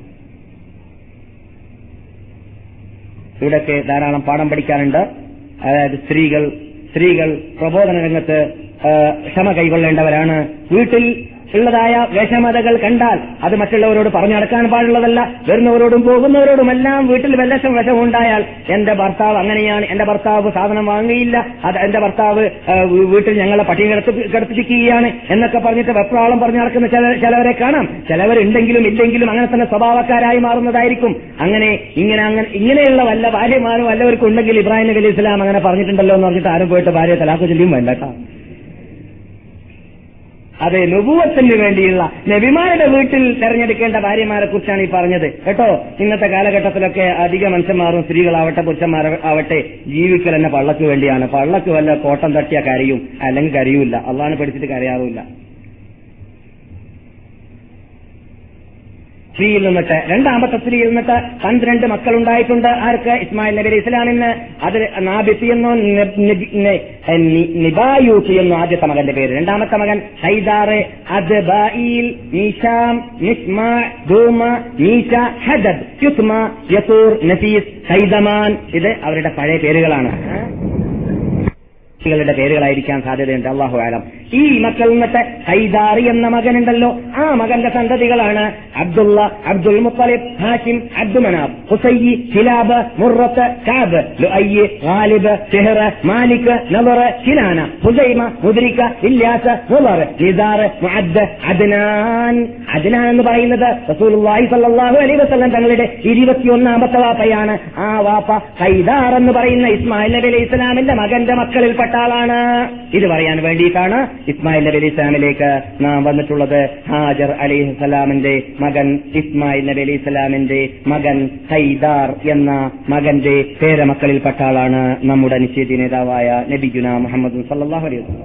ഇവിടൊക്കെ ധാരാളം പാഠം പഠിക്കാനുണ്ട്. അതായത് സ്ത്രീകൾ പ്രബോധന രംഗത്ത് ക്ഷമ കൈകൊള്ളേണ്ടവരാണ്. വീട്ടിൽ ഉള്ളതായ വിഷമതകൾ കണ്ടാൽ അത് മറ്റുള്ളവരോട് പറഞ്ഞു നടക്കാൻ പാടുള്ളതല്ല. വരുന്നവരോടും പോകുന്നവരോടുമെല്ലാം വീട്ടിൽ വിഷമുണ്ടായാൽ എന്റെ ഭർത്താവ് അങ്ങനെയാണ്, എന്റെ ഭർത്താവ് സാധനം വാങ്ങിയില്ല, അത് എന്റെ ഭർത്താവ് വീട്ടിൽ ഞങ്ങളെ പട്ടിണി കിടത്തിച്ചിരിക്കുകയാണ് എന്നൊക്കെ പറഞ്ഞിട്ട് വെപ്രാളം പറഞ്ഞു നടക്കുന്ന ചിലവരെ കാണാം. ചിലവരുണ്ടെങ്കിലും ഇല്ലെങ്കിലും അങ്ങനെ തന്നെ സ്വഭാവക്കാരായി മാറുന്നതായിരിക്കും. ഇങ്ങനെയുള്ള വല്ല ഭാര്യമാരും വല്ലവർക്കും ഉണ്ടെങ്കിൽ ഇബ്രാഹിം നബി അലൈഹി സ്വലാം അങ്ങനെ പറഞ്ഞിട്ടുണ്ടല്ലോ എന്ന് പറഞ്ഞിട്ട് ആരും പോയിട്ട് ഭാര്യ തലാഖ് ചൊല്ലിയും വേണ്ടട്ടോ. അതെ, നുബുവത്തിന് വേണ്ടിയുള്ള നബിമാരുടെ വീട്ടിൽ തെരഞ്ഞെടുക്കേണ്ട ഭാര്യമാരെ കുറിച്ചാണ് ഈ പറഞ്ഞത് കേട്ടോ. ഇന്നത്തെ കാലഘട്ടത്തിലൊക്കെ അധിക മനുഷ്യന്മാരും സ്ത്രീകളാവട്ടെ പുരുഷന്മാരാവട്ടെ ജീവിക്കൽ തന്നെ പള്ളക്ക് വേണ്ടിയാണ്. പള്ളക്ക് വല്ല കോട്ടം തട്ടിയാൽ കരയും, അല്ലെങ്കിൽ കരയൂല്ല. അള്ളാഹനെ പഠിച്ചിട്ട് കരയാറില്ല. സ്ത്രീയിൽ നിന്നിട്ട് രണ്ടാമത്തെ സ്ത്രീയിൽ നിന്നിട്ട് 12 മക്കളുണ്ടായിട്ടുണ്ട്. ആർക്ക്? ഇസ്മായിൽ നബി അലൈഹി സ്വലാമിന്. അത് നാബിത്തി എന്നോ നിബായൂത്തി എന്നോ ആദ്യത്തെ മകന്റെ പേര്. രണ്ടാമത്തെ മകൻ ഹൈദാർ, അദ്ബായിൽ, മീശാം, മിസ്മാ, ദൂമ, മീശ, ഹദദ്, യുസ്മ, യസൂർ, നഫീസ്, ഹൈദമാൻ. ഇത് അവരുടെ പഴയ പേരുകളാണ്. ളുടെ പേരുകളായിരിക്കാൻ സാധ്യതയുണ്ട്. അല്ലാഹു അലം. ഈ മക്കൾ നിന്നിട്ട് ഹൈദാറി എന്ന മകനുണ്ടല്ലോ, ആ മകന്റെ സന്തതികളാണ് അബ്ദുള്ള, അബ്ദുൽ മുത്തലിബ്, ഹാഷിം, അബ്ദുമനാഫ്, ഹുസൈ, ഹിലാബ്, മുറത്ത്, കാബ്, ലുഅയ്യ്, ഗാലിബ്, ഫിഹ്ർ, മാലിക്, നദർ, കിനാന, ഹുസൈമ, മുദ്രിക, ഇല്യാസ്, മുളർ, നിസാർ, മുഅദ്ദ്, അദ്നാൻ. അദ്നാൻ എന്ന് പറയുന്നത് റസൂലുള്ളാഹി സ്വല്ലല്ലാഹു അലൈഹി വസല്ലം തങ്ങളുടെ 21ാമത്തെ വാപ്പയാണ്. ആ വാപ്പ ഹൈദാർ എന്ന് പറയുന്ന ഇസ്മായിൽ നബി അലൈഹി ഇസ്ലാമിന്റെ മകന്റെ മക്കളിൽപ്പെട്ട ആളാണ്. ഇത് പറയാൻ വേണ്ടിയിട്ടാണ് ഇസ്മായിൽ നബി അലൈഹി ഇസ്ലാമിലേക്ക് നാം വന്നിട്ടുള്ളത്. ഹാജർ അലൈഹിസ്സലാമിന്റെ മകൻ ഇസ്മായിൽ നബി അലൈഹി ഇസ്ലാമിന്റെ മകൻ ഹൈദാർ എന്ന മകന്റെ പേരമക്കളിൽപ്പെട്ട ആളാണ് നമ്മുടെ നിശ്ചിത നേതാവായ നബിയുനാ മുഹമ്മദ് സല്ലല്ലാഹു അലൈഹി വസല്ലം.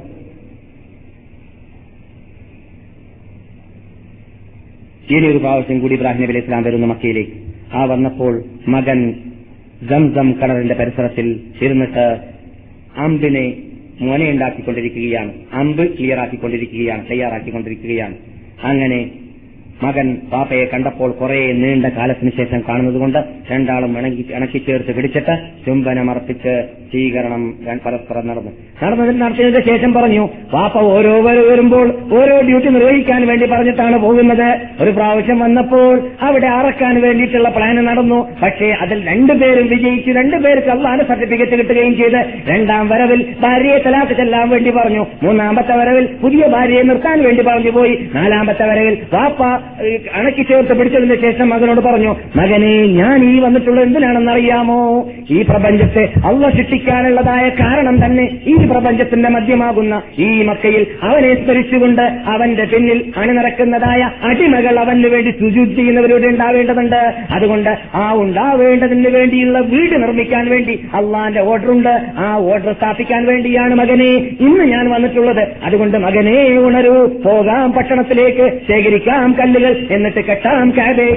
ഇനിയൊരു പ്രാവശ്യം കൂടി ഇബ്രാഹിം നബി അലൈഹി ഇസ്ലാം വരുന്നു മക്കയിലേക്ക്. ആ വന്നപ്പോൾ മകൻ സംസം കിണറിന്റെ പരിസരത്തിൽ ഇരുന്നിട്ട് അമ്പിനെ മുനയുണ്ടാക്കിക്കൊണ്ടിരിക്കുകയാണ്, അമ്പ് തയ്യാറാക്കിക്കൊണ്ടിരിക്കുകയാണ്. അങ്ങനെ മകൻ പാപ്പയെ കണ്ടപ്പോൾ കുറെ നീണ്ട കാലത്തിന് ശേഷം കാണുന്നതുകൊണ്ട് രണ്ടാളും ഇണക്കിച്ചേർത്ത് പിടിച്ചിട്ട് ചുംബനമർപ്പിച്ച് സ്വീകരണം പരസ്പരം നടത്തിയതിന് ശേഷം പറഞ്ഞു, പാപ്പ വരുമ്പോൾ ഓരോ ഡ്യൂട്ടി നിർവഹിക്കാൻ വേണ്ടി പറഞ്ഞിട്ടാണ് പോകുന്നത്. ഒരു പ്രാവശ്യം വന്നപ്പോൾ അവിടെ അറക്കാൻ വേണ്ടിയിട്ടുള്ള പ്ലാൻ നടന്നു. പക്ഷേ അതിൽ രണ്ടുപേരും വിജയിച്ചു, രണ്ടുപേർക്ക് അല്ലാഹുവിന്റെ സർട്ടിഫിക്കറ്റ് കിട്ടുകയും ചെയ്ത്. രണ്ടാം വരവിൽ ഭാര്യയെ തലാഖ് ചെല്ലാൻ വേണ്ടി പറഞ്ഞു. മൂന്നാമത്തെ വരവിൽ പുതിയ ഭാര്യയെ നിർത്താൻ വേണ്ടി പറഞ്ഞു പോയി. നാലാമത്തെ വരവിൽ പാപ്പ അണക്കി ചേർത്ത് പിടിച്ചതിന് ശേഷം മകനോട് പറഞ്ഞു, മകനെ, ഞാൻ ഈ വന്നിട്ടുള്ളത് എന്തിനാണെന്നറിയാമോ? ഈ പ്രപഞ്ചത്തെ അള്ളാഹ് സൃഷ്ടിക്കാനുള്ളതായ കാരണം തന്നെ ഈ പ്രപഞ്ചത്തിന്റെ മധ്യമാകുന്ന ഈ മക്കയിൽ അവനെ സ്മരിച്ചുകൊണ്ട് അവന്റെ പിന്നിൽ അണിനിറക്കുന്നതായ അടിമകൾ അവന് വേണ്ടി സുജൂദ് ചെയ്യുന്നവരോട് ഉണ്ടാവേണ്ടതുണ്ട്. അതുകൊണ്ട് ആ ഉണ്ടാവേണ്ടതിന് വേണ്ടിയുള്ള വീട് നിർമ്മിക്കാൻ വേണ്ടി അള്ളാന്റെ ഓർഡറുണ്ട്. ആ ഓർഡർ സ്ഥാപിക്കാൻ വേണ്ടിയാണ് മകനെ ഇന്ന് ഞാൻ വന്നിട്ടുള്ളത്. അതുകൊണ്ട് മകനെ, ഉണരൂ, പോകാം പട്ടണത്തിലേക്ക്, ശേഖരിക്കാം കല്ലുകൾ, എന്നിട്ട് കെട്ടാം കഅബയെ.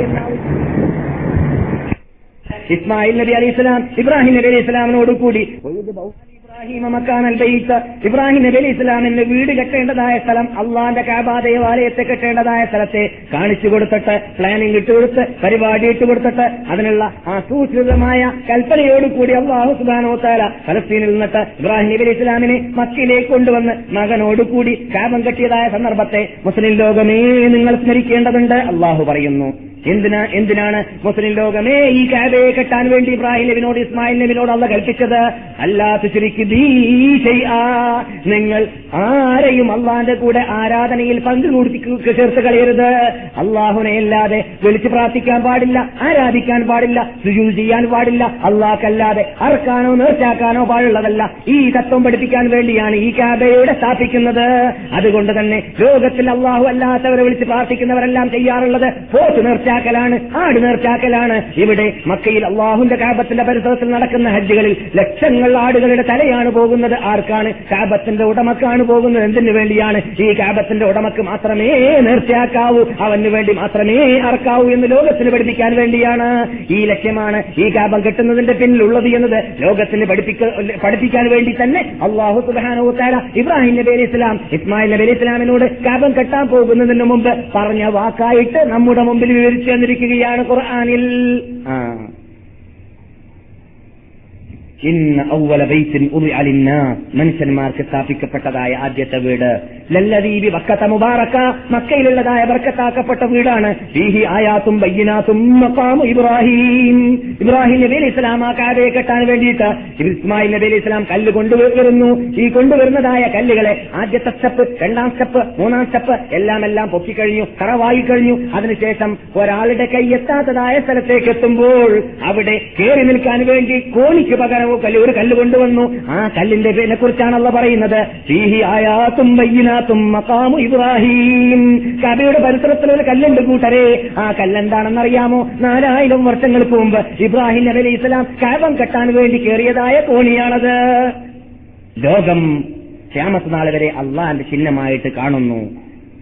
ഇസ്മായിൽ നബി അലൈഹി സ്വലാം ഇബ്രാഹിം നബി അലൈഹി സ്വലാമിനോട് കൂടി ഇബ്രാഹിം നബി അലൈഹി ഇസ്ലാമിന് വീട് കെട്ടേണ്ടതായ സ്ഥലം, അള്ളാന്റെ കഅബ ദേവാലയത്തെ കെട്ടേണ്ടതായ സ്ഥലത്തെ കാണിച്ചു കൊടുത്തിട്ട്, പ്ലാനിംഗ് ഇട്ടുകൊടുത്ത്, പരിപാടി ഇട്ടുകൊടുത്തിട്ട്, അതിനുള്ള ആസൂത്രിതമായ കൽപ്പനയോടുകൂടി അല്ലാഹു സുബ്ഹാനഹു വ തആല ഫലസ്തീനിൽ നിന്നിട്ട് ഇബ്രാഹിം നബി അലൈഹി ഇസ്ലാമിനെ മക്കയിലേക്ക് കൊണ്ടുവന്ന് മകനോടുകൂടി കഅബ കെട്ടിയതായ സന്ദർഭത്തെ മുസ്ലിം ലോകമേ നിങ്ങൾ സ്മരിക്കേണ്ടതുണ്ട്. അല്ലാഹു പറയുന്നു, എന്തിനാണ് മുസ്ലിം ലോകമേ ഈ കഅബയെ കെട്ടാൻ വേണ്ടി ഇബ്രാഹിം നബിനോട് ഇസ്മായിൽ നബിനോട് അല്ലാഹു കൽപ്പിച്ചത്? അല്ലാ തുശ്രിക് ബി ശൈആ, നിങ്ങൾ ആരെയും അള്ളാന്റെ കൂടെ ആരാധനയിൽ ചേർത്ത് കളയരുത്. അള്ളാഹുനെ അല്ലാതെ വിളിച്ചു പ്രാർത്ഥിക്കാൻ പാടില്ല, ആരാധിക്കാൻ പാടില്ല, സുജൂദ് ചെയ്യാൻ പാടില്ല. അള്ളാഹ്ക്കല്ലാതെ അർക്കാനോ നേർച്ചാക്കാനോ പാടുള്ളതല്ല. ഈ തത്വം പഠിപ്പിക്കാൻ വേണ്ടിയാണ് ഈ കഅബയുടെ സ്ഥാപിക്കുന്നത്. അതുകൊണ്ട് തന്നെ ലോകത്തിൽ അള്ളാഹു അല്ലാത്തവരെ വിളിച്ച് പ്രാർത്ഥിക്കുന്നവരെല്ലാം ചെയ്യാറുള്ളത് പോത്ത് നേർച്ചാക്കലാണ്, ആട് നേർച്ചാക്കലാണ്. ഇവിടെ മക്കയിൽ അള്ളാഹുന്റെ കഅബത്തിന്റെ പരിസരത്തിൽ നടക്കുന്ന ഹജ്ജുകളിൽ ലക്ഷങ്ങൾ ആടുകളുടെ തലയാണ് പോകുന്നത്. ആർക്കാണ്? കഅബത്തിന്റെ ഉടമക്കാണ് പോകുന്നത്. എന്തിനു വേണ്ടിയാണ്? ഈ കഅബത്തിന്റെ ഉടമക്ക് മാത്രമേ നേർച്ചയാക്കാവൂ, അവന് വേണ്ടി മാത്രമേ അറക്കാവൂ എന്ന് ലോകത്തിന് പഠിപ്പിക്കാൻ വേണ്ടിയാണ്. ഈ ലക്ഷ്യമാണ് ഈ കഅബ കെട്ടുന്നതിന്റെ പിന്നിലുള്ളത് എന്നത് ലോകത്തിന് പഠിപ്പിക്കാൻ വേണ്ടി തന്നെ അല്ലാഹു സുബ്ഹാനഹു വ തആല ഇബ്രാഹിം നബി അലൈഹി ഇസ്ലാം ഇസ്മായിൽ നബി അലൈഹി ഇസ്ലാമിനോട് കഅബ കെട്ടാൻ പോകുന്നതിന് മുമ്പ് പറഞ്ഞ വാക്കായിട്ട് നമ്മുടെ മുമ്പിൽ വിവരിച്ചു തന്നിരിക്കുകയാണ് ഖുർആനിൽ. ഇന്ന അവ്വല ബൈത്തിൻ ഉദിഅ ലിന്നാസ്, മനുഷ്യന്മാർക്ക് സ്ഥാപിക്കപ്പെട്ടതായ ആദ്യത്തെ വീട് ലല്ലദീ ബിബക്കത മുബാറക, മക്കയിലുള്ളതായ ബർക്കത്താക്കപ്പെട്ട വീടാണ്. ഫീഹി ആയാത്തും ബയ്യിനാത്തും മഖാമു ഇബ്രാഹിം. ഇബ്രാഹിം നബി അലൈഹി ഇസ്ലാം ആ കഅബയെ കെട്ടാൻ വേണ്ടിയിട്ട് ഇസ്മായിൽ നബി അലൈഹി ഇസ്ലാം കല്ല് കൊണ്ടുവരുന്നു. ഈ കൊണ്ടുവരുന്നതായ കല്ലുകളെ ആദ്യത്തെ സ്റ്റെപ്പ്, രണ്ടാം സ്റ്റെപ്പ്, മൂന്നാം സ്റ്റെപ്പ് എല്ലാം പൊക്കിക്കഴിഞ്ഞു, കറവായി കഴിഞ്ഞു. അതിനുശേഷം ഒരാളുടെ കൈ എത്താത്തതായ സ്ഥലത്തേക്ക് എത്തുമ്പോൾ അവിടെ കയറി നിൽക്കാൻ വേണ്ടി കോണിക്ക് പകരം ഒരു കല്ല് കൊണ്ടുവന്നു. ആ കല്ലിന്റെ പേരിനെ കുറിച്ചാണ് അല്ലാഹു പറയുന്നത്, ഫീഹി ആയാത്തും ബയ്യിനാത്തും മഖാമു ഇബ്രാഹിം. കഅബയുടെ പരിസരത്തിൽ ഒരു കല്ലുണ്ട് കൂട്ടരെ. ആ കല്ലെന്താണെന്നറിയാമോ? 4000 വർഷങ്ങൾക്ക് മുമ്പ് ഇബ്രാഹിം നബി അലൈഹി ഇസ്ലാം കഅബ കെട്ടാൻ വേണ്ടി കയറിയതായ കോണിയാണത്. ലോകം ഖിയാമത്ത് നാൾ വരെ അള്ളാന്റെ ചിഹ്നമായിട്ട് കാണുന്നു.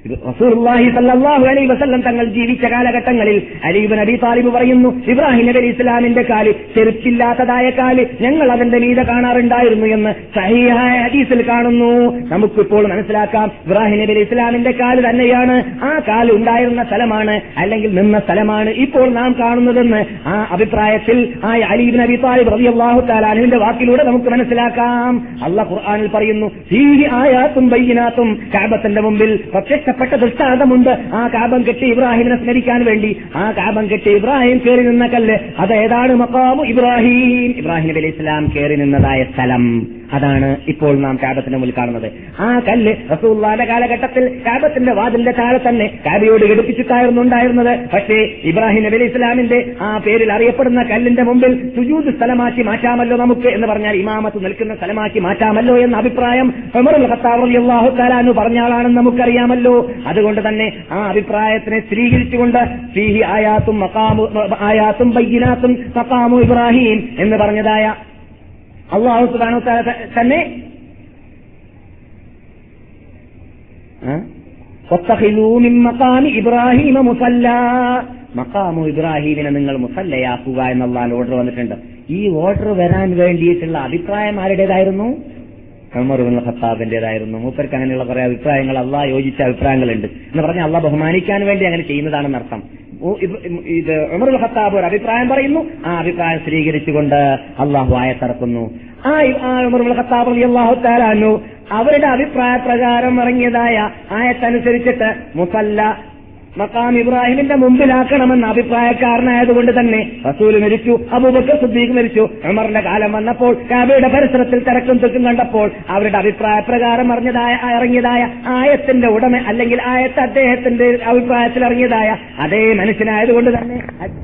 റസൂലുള്ളാഹി സ്വല്ലല്ലാഹു അലൈഹി വസല്ലം തങ്ങൾ ജീവിച്ച കാലഘട്ടങ്ങളിൽ അലി ഇബ്നു അബീ താലിബ് പറയുന്നു, ഇബ്രാഹിം നബി ഇസ്ലാമിന്റെ കാല്, ചെരുപ്പില്ലാത്തതായ കാല് ഞങ്ങൾ അതിന്റെ മീതെ കാണാറുണ്ടായിരുന്നു എന്ന് സഹീഹായ ഹദീസിൽ കാണുന്നു. നമുക്കിപ്പോൾ മനസ്സിലാക്കാം, ഇബ്രാഹിം നബി ഇസ്ലാമിന്റെ കാല് തന്നെയാണ്, ആ കാല് ഉണ്ടായിരുന്ന സ്ഥലമാണ് അല്ലെങ്കിൽ നിന്ന സ്ഥലമാണ് ഇപ്പോൾ നാം കാണുന്നതെന്ന് ആ അഭിപ്രായത്തിൽ ആ അലി ഇബ്നു അബീ താലിബ് റളിയല്ലാഹു തആല അൻഹുവിന്റെ വാക്കിലൂടെ നമുക്ക് മനസ്സിലാക്കാം. അല്ലാഹു ഖുർആനിൽ പറയുന്നു, ഫീഹി ആയാത്തും ബയ്യിനാത്തും, കഅബത്തിന്റെ മുമ്പിൽ പ്രത്യക്ഷപ്പെട്ട ദൃഷ്ടാന്തമുണ്ട്. ആ കഅബം കെട്ടി ഇബ്രാഹിമിനെ സ്മരിക്കാൻ വേണ്ടി ആ കഅബം കെട്ടി ഇബ്രാഹിം കയറി നിന്ന കല്ല്, അതേതാണ്? മഖാമു ഇബ്രാഹിം, ഇബ്രാഹിം നബി അലൈഹി സ്വലാം കയറി നിന്നതായ സ്ഥലം. അതാണ് ഇപ്പോൾ നാം കഅബത്തിന്റെ മുന്നിൽ കാണുന്നത്. ആ കല്ല് റസൂലുള്ളാഹിന്റെ കാലഘട്ടത്തിൽ കഅബത്തിന്റെ വാതിലിന്റെ താഴെ തന്നെ കഅബയോട് ഘടിപ്പിച്ചിട്ടായിരുന്നു ഉണ്ടായിരുന്നത്. പക്ഷേ ഇബ്രാഹിം നബി അലൈഹി സ്വലാമിന്റെ ആ പേരിൽ അറിയപ്പെടുന്ന കല്ലിന്റെ മുമ്പിൽ സുജൂദ് സ്ഥലമാക്കി മാറ്റാമല്ലോ നമുക്ക് എന്ന് പറഞ്ഞാൽ, ഇമാമത്ത് നിൽക്കുന്ന സ്ഥലമാക്കി മാറ്റാമല്ലോ എന്ന അഭിപ്രായം ഉമർ ഖത്താബ് റളിയല്ലാഹു തആല അൻഹു പറഞ്ഞ ആളാണെന്ന് നമുക്കറിയാമല്ലോ. അതുകൊണ്ട് തന്നെ ആ അഭിപ്രായത്തിനെ സ്ഥിരീകരിച്ചുകൊണ്ട് ഫീഹി ആയാത്തും ബയ്യിനാത്തും മഖാമു ഇബ്രാഹിം എന്ന് പറഞ്ഞതായ അല്ലാഹു സുബ്ഹാനഹു വ തആല തന്നെ വത്തഖിലൂ മിൻ മഖാമി ഇബ്രാഹിമ മുസല്ലാ, മഖാമു ഇബ്രാഹിമിനെ നിങ്ങൾ മുസല്ലയാക്കുക എന്നുള്ള ഓർഡർ വന്നിട്ടുണ്ട്. ഈ ഓർഡർ വരാൻ വേണ്ടിയിട്ടുള്ള അഭിപ്രായം ആരുടേതായിരുന്നു? ഉമർ ഇബ്നുൽ ഖത്താബിന്റേതായിരുന്നു. മൂപ്പർക്ക് അങ്ങനെയുള്ള കുറെ അഭിപ്രായങ്ങൾ, അള്ളാഹ് യോജിച്ച അഭിപ്രായങ്ങളുണ്ട് എന്ന് പറഞ്ഞാൽ അള്ളാഹ് ബഹുമാനിക്കാൻ വേണ്ടി അങ്ങനെ ചെയ്യുന്നതാണെന്ന് അർത്ഥം. ഇത് ഉമർ ഇബ്നുൽ ഖത്താബ് ഒരു അഭിപ്രായം പറയുന്നു, ആ അഭിപ്രായം സ്ഥിരീകരിച്ചുകൊണ്ട് അള്ളാഹു ആയത്തിറക്കുന്നു. ആ ഉമർ ഇബ്നുൽ ഖത്താബ് റളിയല്ലാഹു തആല അൻഹു അവരുടെ അഭിപ്രായ പ്രകാരം ഇറങ്ങിയതായ ആയത്തനുസരിച്ചിട്ട് മുസല്ല മഖാം ഇബ്രാഹിമിന്റെ മുമ്പിലാക്കണമെന്ന അഭിപ്രായക്കാരനായതുകൊണ്ട് തന്നെ റസൂൽ മരിച്ചു, അബൂബക്കർ സിദ്ദീഖ് മരിച്ചു. ഉമറിന്റെ കാലം വന്നപ്പോൾ കഅബയുടെ പരിസരത്തിൽ തിരക്കും തിക്കും കണ്ടപ്പോൾ അവരുടെ അഭിപ്രായ പ്രകാരം ഇറങ്ങിയതായ ആയത്തിന്റെ ഉടമ അല്ലെങ്കിൽ ആയത്ത് അദ്ദേഹത്തിന്റെ അഭിപ്രായത്തിൽ ഇറങ്ങിയതായ അതേ മനുഷ്യനായതുകൊണ്ട് തന്നെ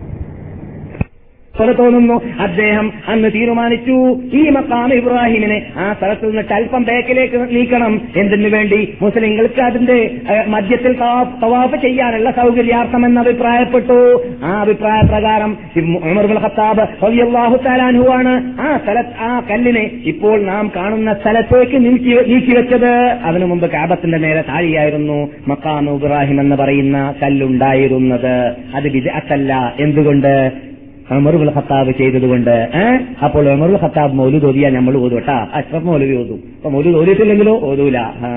തോന്നുന്നു അദ്ദേഹം അന്ന് തീരുമാനിച്ചു ഈ മഖാം ഇബ്രാഹിമിനെ ആ സ്ഥലത്ത് നിന്നിട്ട് അല്പം ബേക്കിലേക്ക് നീക്കണം. എന്തിനു വേണ്ടി? മുസ്ലിങ്ങൾക്ക് അതിന്റെ മധ്യത്തിൽ തവാഫ് ചെയ്യാനുള്ള സൗകര്യാർത്ഥം എന്ന് അഭിപ്രായപ്പെട്ടു. ആ അഭിപ്രായ പ്രകാരം ഉമർ ഇബ്നുൽ ഖത്താബ് റളിയല്ലാഹു തആല അൻഹു ആണ് ആ കല്ലിനെ ഇപ്പോൾ നാം കാണുന്ന സ്ഥലത്തേക്ക് നീക്കിവെച്ചത്. അതിനു മുമ്പ് കഅബത്തിന്റെ നേരെ താഴെയായിരുന്നു മഖാം ഇബ്രാഹിം എന്ന് പറയുന്ന കല്ലുണ്ടായിരുന്നത്. അത് ബിദ്അത്തല്ല. എന്തുകൊണ്ട്? ഉമർ ഇബ്നുൽ ഖത്താബ് ചെയ്തതുകൊണ്ട്. അപ്പോൾ ഉമർ ഇബ്നുൽ ഖത്താബ് മൗലൂദ് ഓതിയാ നമ്മൾ ഓതും കേട്ടാ. അഷ്റഫ് മൗലവി ഓതും. അപ്പൊ മൗലൂദ് ഓതിയിട്ടില്ലെങ്കിലോ ഓതൂല.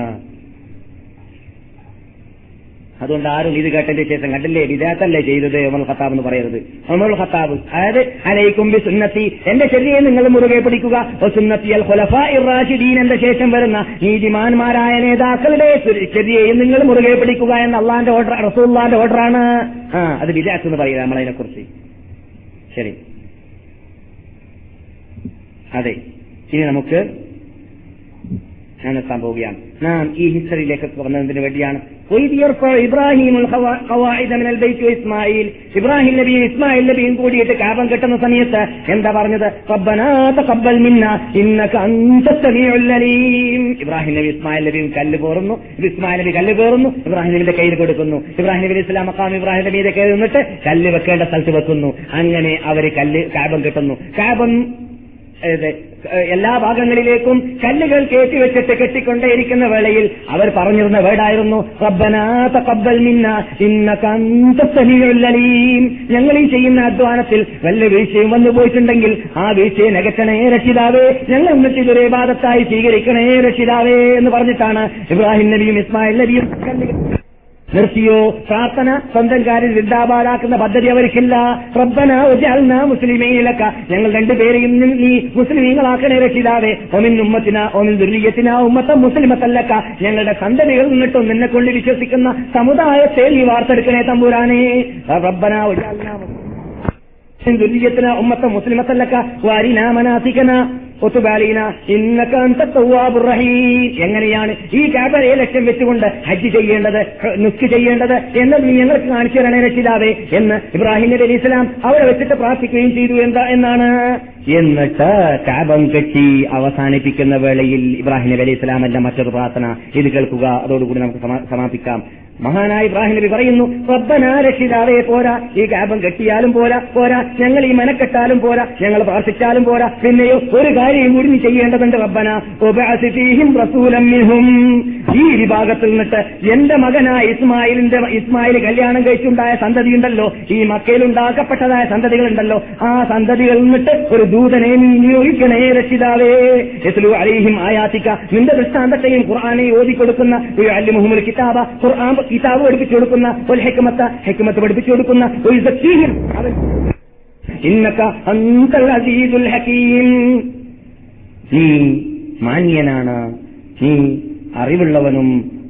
അതുകൊണ്ട് ആരും ഇത് കേട്ടതിന്റെ ശേഷം കണ്ടില്ലേ ബിദ്അത്തല്ലേ ചെയ്തത് ഉമർ ഇബ്നുൽ ഖത്താബ് എന്ന് പറയരുത്. ഉമർ ഇബ്നുൽ ഖത്താബ് അതായത് അലൈക്കും ബി സുന്നത്തി, എന്റെ ശരീഅയെ നിങ്ങൾ മുറുകെ പിടിക്കുക, വസുന്നത്തി അൽ ഖുലഫാഇർ റാഷിദീൻ, എന്റെ ശേഷം വരുന്ന നീതിമാന്മാരായ നേതാക്കളുടെ ശരീഅയെ നിങ്ങൾ മുറുകെ പിടിക്കുക എന്ന അള്ളാന്റെ ഓർഡർ, റസൂലുള്ളാഹിന്റെ ഓർഡറാണ്. അത് ബിദ്അത്ത് എന്ന് പറയുക നമ്മളതിനെ കുറിച്ച്. ശരി, അതെ. ഇനി നമുക്ക് എത്താൻ പോവുകയാണ്. നാം ഈ ഹിസ്റ്ററിയിലേക്ക് വന്നതിന് വേണ്ടിയാണ്. ഇബ്രാഹിം നബിയും ഇസ്മായിൽ നബിയും കൂടിയിട്ട് കഅബം കെട്ടുന്ന സമയത്ത് എന്താ പറഞ്ഞത്? റബ്ബനാ തഖബ്ബൽ മിന്നാ ഇന്നക അൻതസ് സമീഉൽ അലീം. ഇബ്രാഹിം നബി ഇസ്മായിൽ നബിയും കല്ല് പേറുന്നു. ഇസ്മായിൽ നബി കല്ല് പേറുന്നു, ഇബ്രാഹിം നബിയുടെ കയ്യിൽ കൊടുക്കുന്നു. ഇബ്രാഹിം നബി ഇസ്ലാം മഖാം ഇബ്രാഹിം നബിയുടെ കയ്യിൽ നിന്നിട്ട് കല്ല് വെക്കേണ്ട സ്ഥലത്ത് വെക്കുന്നു. അങ്ങനെ അവര് കഅബം കെട്ടുന്നു. കഅബം എല്ലാ ഭാഗങ്ങളിലേക്കും കല്ലുകൾ കയറ്റിവെച്ചിട്ട് കെട്ടിക്കൊണ്ടേയിരിക്കുന്ന വേളയിൽ അവർ പറഞ്ഞിരുന്ന വേർഡായിരുന്നു റബ്ബനാ തഖബ്ബൽ മിന്നാ ഇന്നക അൻതസ് സമീഉൽ അലീം. ഞങ്ങൾ ഈ ചെയ്യുന്ന അധ്വാനത്തിൽ വല്ല വീഴ്ചയും വന്നു പോയിട്ടുണ്ടെങ്കിൽ ആ വീഴ്ചയെ നികത്തണേ രക്ഷിതാവേ, ഞങ്ങൾ എന്നിട്ട് ഇതൊരു ഇബാദത്തായി സ്വീകരിക്കണേ രക്ഷിതാവേ എന്ന് പറഞ്ഞിട്ടാണ് ഇബ്രാഹിം നബിയും ഇസ്മായിൽ നബിയും നിർത്തിയോ? പ്രാർത്ഥന സ്വന്തം കാര്യം വൃന്ദാബാദാക്കുന്ന പദ്ധതി അവർക്കില്ല. റബ്ബനാ വജഅൽനാ മുസ്ലിമീന ലക, ഞങ്ങൾ രണ്ടുപേരെയും നീ മുസ്ലിമീങ്ങളാക്കണേ രക്ഷിതാവേ. ഒമിൻ ഉമ്മത്തിനാ ഒമിൻ ദുർരിയത്തിനാ ഉമ്മത്തൻ മുസ്ലിമത്തൻ ലക, ഞങ്ങളുടെ സന്തതികൾ നിന്നിട്ടും നിന്നെ കൊണ്ട് വിശ്വസിക്കുന്ന സമുദായത്തെ നീ വാർത്തെടുക്കണേ തമ്പുരാനേ. റബ്ബനാ വജഅൽനാ ദുർരിയത്തിനാ ഉമ്മത്തൻ മുസ്ലിമത്തൻ ലക വഅരിനാ മനാസികനാ ഒത്തുബാലീന ഇന്നക അൻത തവ്വാബുർ റഹീം. എങ്ങനെയാണ് ഈ കഅബയെ ലക്ഷ്യം വെച്ചുകൊണ്ട് ഹജ്ജ് ചെയ്യേണ്ടത്, നുസ്ക് ചെയ്യേണ്ടത് എന്നത് നീ ഞങ്ങൾക്ക് കാണിച്ചു തരണേ രക്ഷിതാവേ എന്ന് ഇബ്രാഹിം നബി അലൈഹി സ്വലാം അവിടെ വെച്ചിട്ട് പ്രാർത്ഥിക്കുകയും ചെയ്തു. എന്നാണ് എന്നിട്ട് കഅബം കെട്ടി അവസാനിപ്പിക്കുന്ന വേളയിൽ ഇബ്രാഹിം നബി അലൈഹി സ്വലാമന്റെ മറ്റൊരു പ്രാർത്ഥന ഇത് കേൾക്കുക. അതോടുകൂടി നമുക്ക് സമാപിക്കാം. മഹാനായ ഇബ്രാഹിം നബി പറയുന്നു, റബ്ബനാ രക്ഷിതാവേ, പോരാ, ഈ കാബം കെട്ടിയാലും പോരാ, ഞങ്ങൾ ഈ മനക്കെട്ടാലും പോരാ, ഞങ്ങൾ പ്രാർത്ഥിച്ചാലും പോരാ, പിന്നെയോ ഒരു കാര്യം കൂടി നീ ചെയ്യേണ്ടതുണ്ട്. റബ്ബനാ വബഅസ് ഫീഹിം റസൂലൻ മിൻഹും, ഈ വിഭാഗത്തിൽ നിന്നിട്ട് എന്റെ മകനായ ഇസ്മായിൽ കല്യാണം കഴിച്ചുണ്ടായ സന്തതിയുണ്ടല്ലോ, ഈ മക്കയിൽ ഉണ്ടാക്കപ്പെട്ടതായ സന്തതികളുണ്ടല്ലോ, ആ സന്തതികളിൽ നിന്നിട്ട് ഒരു ദൂതനെ നീ നിയോഗിക്കണേ രക്ഷിതാവേ. യത്ലു അലൈഹിം ആയാതിക, നിന്റെ ദൃഷ്ടാന്തത്തെയും ഖുർആനെ ഓതിക്കൊടുക്കുന്ന, യുഅല്ലിമുഹുൽ കിതാബ, ഖുർആൻ കിതാബ് പഠിപ്പിച്ചു കൊടുക്കുന്ന, വൽ ഹിക്മത്ത് പഠിപ്പിച്ചു കൊടുക്കുന്ന, വയുസക്കീഹിം, ഇന്നക അൻതൽ അസീസുൽ ഹകീം, നീ മാന്യനാണ്, നീ അറിവുള്ളവനും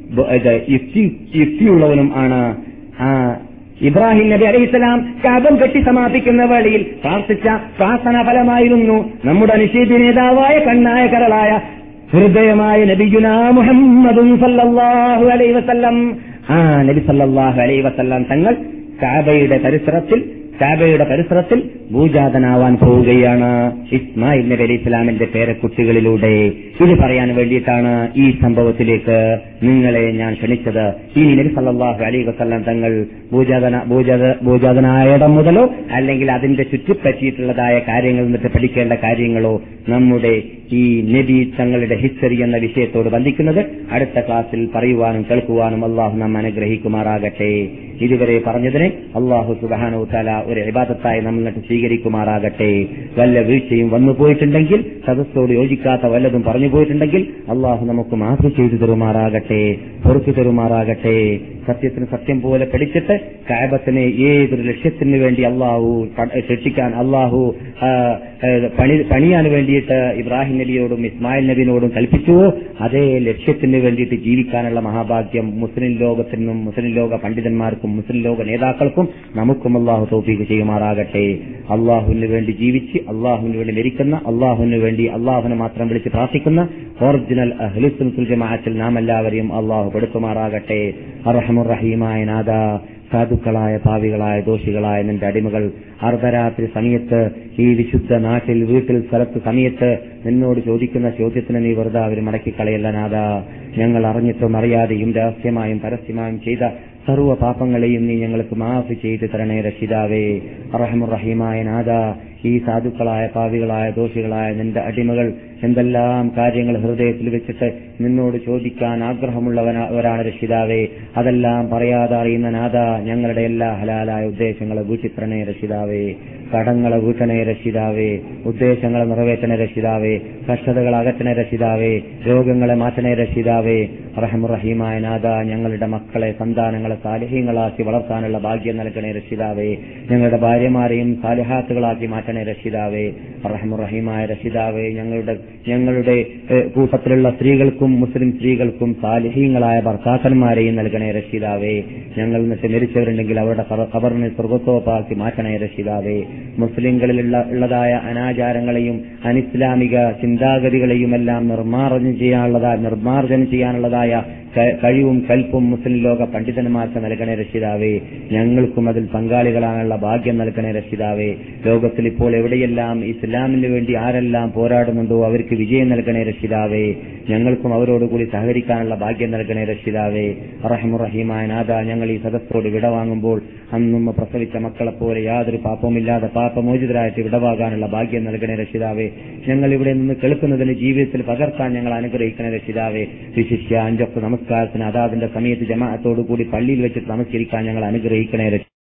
യുക്തിയുള്ളവനും ആണ്. ഇബ്രാഹിം നബി അലൈഹിസ്സലാം കാബം കെട്ടി സമാപിക്കുന്ന വേളയിൽ പ്രാർത്ഥിച്ച പ്രാർത്ഥന ഫലമായിരുന്നു നമ്മുടെ നിഷേധ നേതാവായ കണ്ണായ കരളായ ഹൃദയമായ നബിയുനാ മുഹമ്മദുൻ സല്ലല്ലാഹു അലൈഹി വസല്ലം. നബി സല്ലല്ലാഹു അലൈഹി വസല്ലം തങ്ങൾ കാബയുടെ പരിസരത്തിൽ ഭൂജാതനാവാൻ പോവുകയാണ് ഇസ്മായിൽ നബി അലൈഹി ഇസ്ലാമിന്റെ പേരക്കുട്ടികളിലൂടെ. ഇത് പറയാൻ വേണ്ടിയിട്ടാണ് ഈ സംഭവത്തിലേക്ക് നിങ്ങളെ ഞാൻ ക്ഷണിച്ചത്. ഇനി നബി സല്ലല്ലാഹു അലൈഹി വസല്ലം തങ്ങൾ ഭൂജാതനായിടം മുതലോ അല്ലെങ്കിൽ അതിന്റെ ചുറ്റിപ്പറ്റിയിട്ടുള്ളതായ കാര്യങ്ങളിൽ നിന്നിട്ട് പഠിക്കേണ്ട കാര്യങ്ങളോ നമ്മുടെ ഈ നബി തങ്ങളുടെ ഹിസ്റ്ററി എന്ന വിഷയത്തോട് ബന്ധിക്കുന്നത് അടുത്ത ക്ലാസ്സിൽ പറയുവാനും കേൾക്കുവാനും അള്ളാഹു നമ്മെ അനുഗ്രഹിക്കുമാറാകട്ടെ. ഇതുവരെ പറഞ്ഞതിനെ അള്ളാഹു സുബ്ഹാനഹു വ തആല ഒരു ഇബാദത്തായി നമ്മളിട്ട് സ്വീകരിക്കുമാറാകട്ടെ. വല്ല വീഴ്ചയും വന്നു പോയിട്ടുണ്ടെങ്കിൽ, സദസ്സോട് യോജിക്കാത്ത വല്ലതും പറഞ്ഞു പോയിട്ടുണ്ടെങ്കിൽ അള്ളാഹു നമുക്ക് മാഫ് ചെയ്തു തരുമാറാകട്ടെ, പൊറുത്തു തരുമാറാകട്ടെ. സത്യത്തിന് സത്യം പോലെ പഠിച്ചിട്ട് കഅബത്തിനെ ഏതൊരു ലക്ഷ്യത്തിന് വേണ്ടി അള്ളാഹു സൃഷ്ടിക്കാൻ, അള്ളാഹു പണിയാൻ വേണ്ടിയിട്ട് ഇബ്രാഹിം നബിയോടും ഇസ്മായിൽ നബിയോടും കൽപ്പിച്ചുവോ അതേ ലക്ഷ്യത്തിന് വേണ്ടിയിട്ട് ജീവിക്കാനുള്ള മഹാഭാഗ്യം മുസ്ലിം ലോകത്തിനും മുസ്ലിം ലോക പണ്ഡിതന്മാർക്കും മുസ്ലിം ലോക നേതാക്കൾക്കും നമുക്കും അള്ളാഹു തൗഫീഖ് ചെയ്യുമാറാകട്ടെ. അള്ളാഹുവിന് വേണ്ടി ജീവിച്ച് അള്ളാഹുവിന് വേണ്ടി മരിക്കുന്ന, അള്ളാഹുവിന് വേണ്ടി അള്ളാഹുവിനെ മാത്രം വിളിച്ച് പ്രാർത്ഥിക്കുന്ന ഒറിജിനൽ അഹ്ലുസുന്നത്തുൽ ജമാഅത്തിൽ നാം എല്ലാവരെയും അള്ളാഹു പെടുത്തുമാറാകട്ടെ. അർഹമുർ റഹീമായ നാഥ, സാധുക്കളായ പാവികളായ ദോഷികളായ നിന്റെ അടിമകൾ അർദ്ധരാത്രി സമയത്ത് ഈ വിശുദ്ധ നാട്ടിൽ വീട്ടിൽ സ്ഥലത്ത് സമയത്ത് നിന്നോട് ചോദിക്കുന്ന ചോദ്യത്തിന് നീ വെറുതെ അവർ മടക്കിക്കളയല്ല നാഥ. ഞങ്ങൾ അറിഞ്ഞിട്ടും അറിയാതെയും രഹസ്യമായും പരസ്യമായും ചെയ്ത സർവ്വ പാപങ്ങളെയും നീ ഞങ്ങൾക്ക് മാഫ് ചെയ്തു തരണേ രക്ഷിതാവേ. അർഹമുർ റഹീമായ നാഥ, ഈ സാധുക്കളായ പാവികളായ ദോഷികളായ നിന്റെ അടിമകൾ എന്തെല്ലാം കാര്യങ്ങൾ ഹൃദയത്തിൽ വെച്ചിട്ട് നിന്നോട് ചോദിക്കാൻ ആഗ്രഹമുള്ളവരാണ് രക്ഷിതാവേ. അതെല്ലാം പറയാതെ അറിയുന്ന നാഥ, ഞങ്ങളുടെ എല്ലാ ഹലാലായ ഉദ്ദേശങ്ങളെ വീട്ടിത്തരണേ രക്ഷിതാവേ. കടങ്ങളെ വീട്ടണേ രക്ഷിതാവേ, ഉദ്ദേശങ്ങളെ നിറവേറ്റണേ രക്ഷിതാവേ, കഷ്ടതകളെ അകറ്റണേ രക്ഷിതാവേ, രോഗങ്ങളെ മാറ്റണേ രക്ഷിതാവേ. റഹ്മുർ റഹീമായ നാഥ, ഞങ്ങളുടെ മക്കളെ സന്താനങ്ങളെ സാലിഹീങ്ങളാക്കി വളർത്താനുള്ള ഭാഗ്യം നൽകണേ രക്ഷിതാവേ. ഞങ്ങളുടെ ഭാര്യമാരെയും സാലിഹാത്തുകളാക്കി മാറ്റണേ രക്ഷിതാവേ. റഹ്മുർ റഹീമായ രക്ഷിതാവേ, ഞങ്ങളുടെ കൂട്ടത്തിലുള്ള സ്ത്രീകൾക്കും മുസ്ലിം സ്ത്രീകൾക്കും സാലിഹീങ്ങളായ ഭർത്താക്കന്മാരെയും നൽകണേ രക്ഷിതാവേ. ഞങ്ങൾ എന്നിട്ട് മരിച്ചവരുണ്ടെങ്കിൽ അവരുടെ ഖബറിനെ സ്വർഗ്ഗത്തോപ്പാക്കി മാറ്റണേ രക്ഷിതാവേ. മുസ്ലിങ്ങളിലുള്ളതായ അനാചാരങ്ങളെയും അനിസ്ലാമിക ചിന്താഗതികളെയുമെല്ലാം നിർമ്മാർജ്ജനം ചെയ്യാനുള്ളതായ കഴിവും കൽപ്പും മുസ്ലിം ലോക പണ്ഡിതന്മാർക്ക് നൽകണേ രക്ഷിതാവേ. ഞങ്ങൾക്കും അതിൽ പങ്കാളികളാണുള്ള ഭാഗ്യം നൽകണേ രക്ഷിതാവേ. ലോകത്തിൽ ഇപ്പോൾ എവിടെയെല്ലാം ഇസ്ലാമിന് വേണ്ടി ആരെല്ലാം പോരാടുന്നുണ്ടോ അവർക്ക് വിജയം നൽകണേ രക്ഷിതാവേ. ഞങ്ങൾക്കും അവരോടുകൂടി സഹകരിക്കാനുള്ള ഭാഗ്യം നൽകണേ രക്ഷിതാവേ. റഹ്മുർ റഹീമായ നാഥ, ഞങ്ങൾ ഈ സദസ്സോട് വിടവാങ്ങുമ്പോൾ അന്നും പ്രസവിച്ച മക്കളെപ്പോലെ യാതൊരു പാപവുമില്ലാതെ പാപമോചിതരായിട്ട് വിടവാകാനുള്ള ഭാഗ്യം നൽകണേ രക്ഷിതാവേ. ഞങ്ങൾ ഇവിടെ നിന്ന് കേൾക്കുന്നതിന് ജീവിതത്തിൽ പകർത്താൻ ഞങ്ങൾ അനുഗ്രഹിക്കണേ രക്ഷിതാവേ. വിശിഷ്യ 5 വക്ത നമസ്കാരത്തിന് അതാതിന്റെ സമയത്ത് ജമാഅത്തോടുകൂടി പള്ളിയിൽ വെച്ചിട്ട് നമസ്കരിക്കാൻ ഞങ്ങൾ അനുഗ്രഹിക്കണേ.